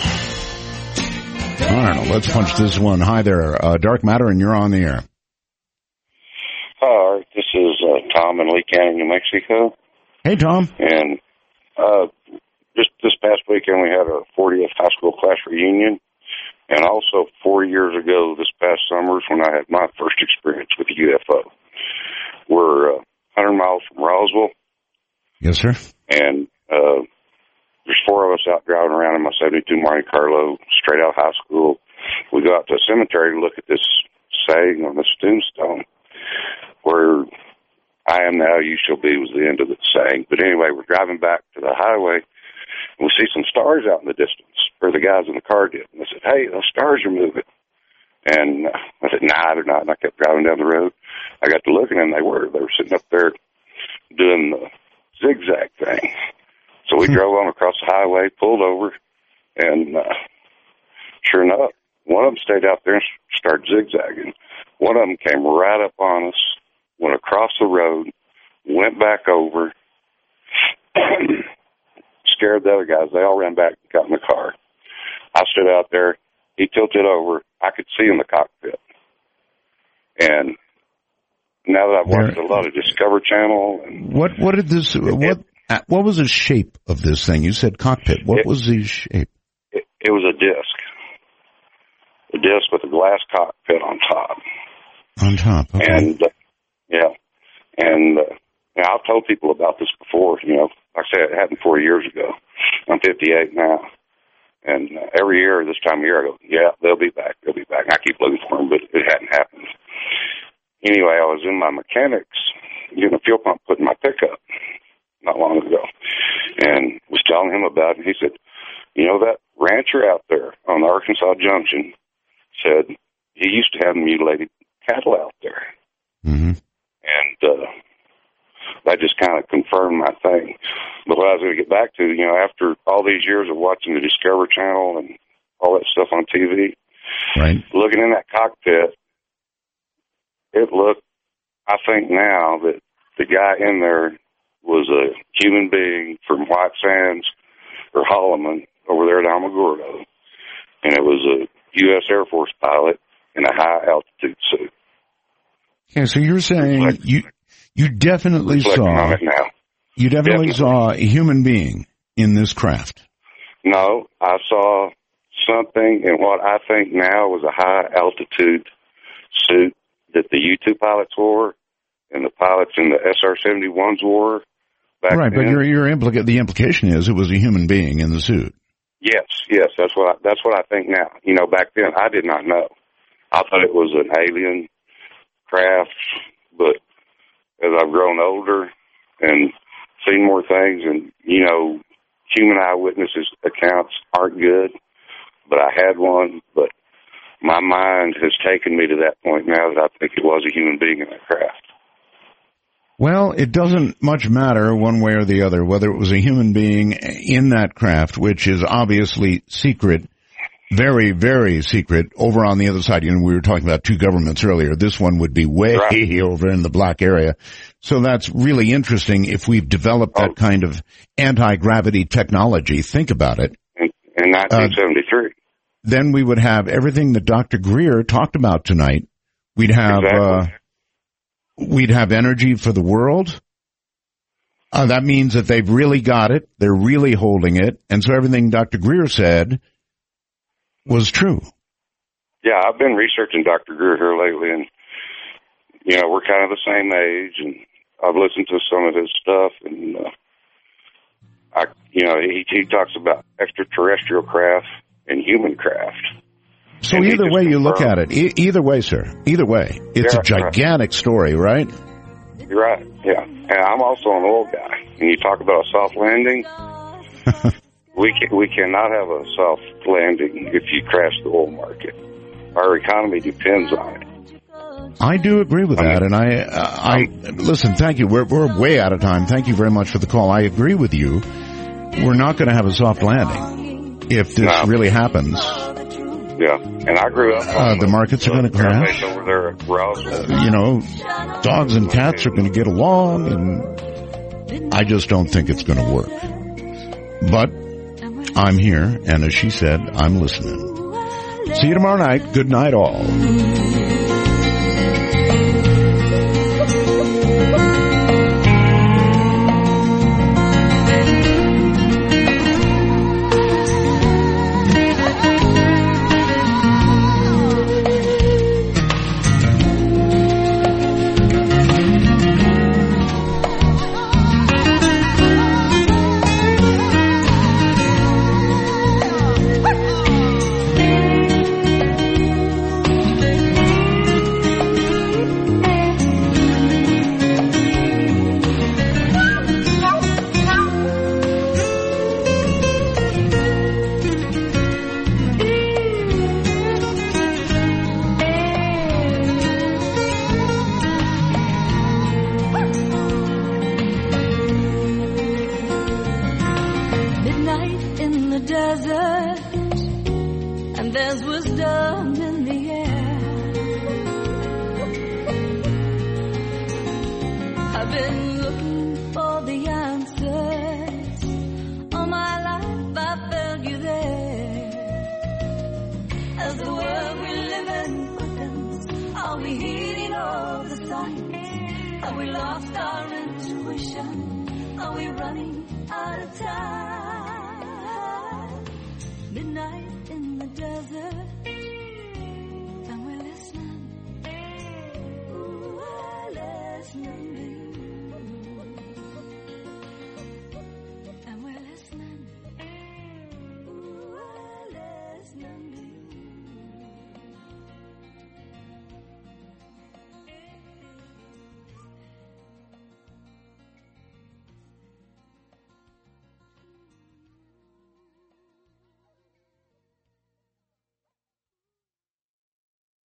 I don't know. Let's punch this one. Hi there, uh, Dark Matter, and you're on the air. Hi, this is uh, Tom in Lee County, New Mexico. Hey, Tom. And uh, just this past weekend we had our fortieth high school class reunion. And also four years ago this past summer is when I had my first experience with a U F O. We're uh, one hundred miles from Roswell. Yes, sir. And uh, there's four of us out driving around in my seventy-two Monte Carlo, straight out of high school. We go out to a cemetery to look at this saying on this tombstone. Where I am now, you shall be was the end of the saying. But anyway, we're driving back to the highway, and we see some stars out in the distance, where the guys in the car did. And I said, hey, those stars are moving. And I said, nah, they're not. And I kept driving down the road. I got to looking, and they were. They were sitting up there doing the zigzag thing. So we drove on across the highway, pulled over, and uh, sure enough, one of them stayed out there and started zigzagging. One of them came right up on us, went across the road, went back over, scared the other guys. They all ran back and got in the car. I stood out there. He tilted over. I could see in the cockpit. And now that I've watched there, a lot of Discovery Channel. And what what did this? It, what what was the shape of this thing? You said cockpit. What it, was the shape? It, It was a disc. A disc with a glass cockpit on top. On top, okay. And, uh, yeah. And, uh, you know, I've told people about this before, you know. Like I said, it happened four years ago. I'm fifty-eight now. And uh, every year, this time of year, I go, yeah, they'll be back. They'll be back. And I keep looking for them, but it hadn't happened. Anyway, I was in my mechanics getting a fuel pump put in my pickup not long ago, and was telling him about it. And he said, you know, that rancher out there on Arkansas Junction said he used to have mutilated cattle out there. Mm-hmm. And uh, that just kind of confirmed my thing. But what I was going to get back to, you know, after all these years of watching the Discovery Channel and all that stuff on T V, right, looking in that cockpit, it looked, I think now, that the guy in there was a human being from White Sands or Holloman over there at Alamogordo. And it was a U S Air Force pilot in a high-altitude suit. Okay, so you're saying like, you you definitely saw you definitely, definitely saw a human being in this craft. No, I saw something in what I think now was a high-altitude suit that the U two pilots wore and the pilots in the S R seventy-ones wore back right, then. But your your implica- the implication is it was a human being in the suit. Yes, yes, that's what I, that's what I think now. You know, back then I did not know. I thought it was an alien craft, but as I've grown older and seen more things, and you know, human eyewitnesses accounts aren't good, but I had one, but my mind has taken me to that point now that I think it was a human being in that craft. Well, it doesn't much matter one way or the other whether it was a human being in that craft, which is obviously secret, very, very secret, over on the other side. You know, we were talking about two governments earlier. This one would be way right over in the black area. So that's really interesting if we've developed that oh. kind of anti-gravity technology. Think about it. In, in nineteen seventy-three. Uh, then we would have everything that Doctor Greer talked about tonight. We'd have... Exactly. Uh, We'd have energy for the world. Uh, that means that they've really got it. They're really holding it. And so everything Doctor Greer said was true. Yeah, I've been researching Doctor Greer here lately, and, you know, we're kind of the same age, and I've listened to some of his stuff, and, uh, I, you know, he, he talks about extraterrestrial craft and human craft. So and either way you look at it, e- either way, sir, either way, it's yeah, a gigantic right. story, right? You're right, yeah. And I'm also an oil guy. And you talk about a soft landing, we can, we cannot have a soft landing if you crash the oil market. Our economy depends on it. I do agree with that, and I, uh, I listen. Thank you. We're we're way out of time. Thank you very much for the call. I agree with you. We're not going to have a soft landing if this no. really happens. Yeah, and I grew up. Uh, the markets are going to crash. Over there at Rouse. Uh, you know, dogs and cats are going to get along, and I just don't think it's going to work. But I'm here, and as she said, I'm listening. See you tomorrow night. Good night, all. Are we lost our intuition? Are we running out of time?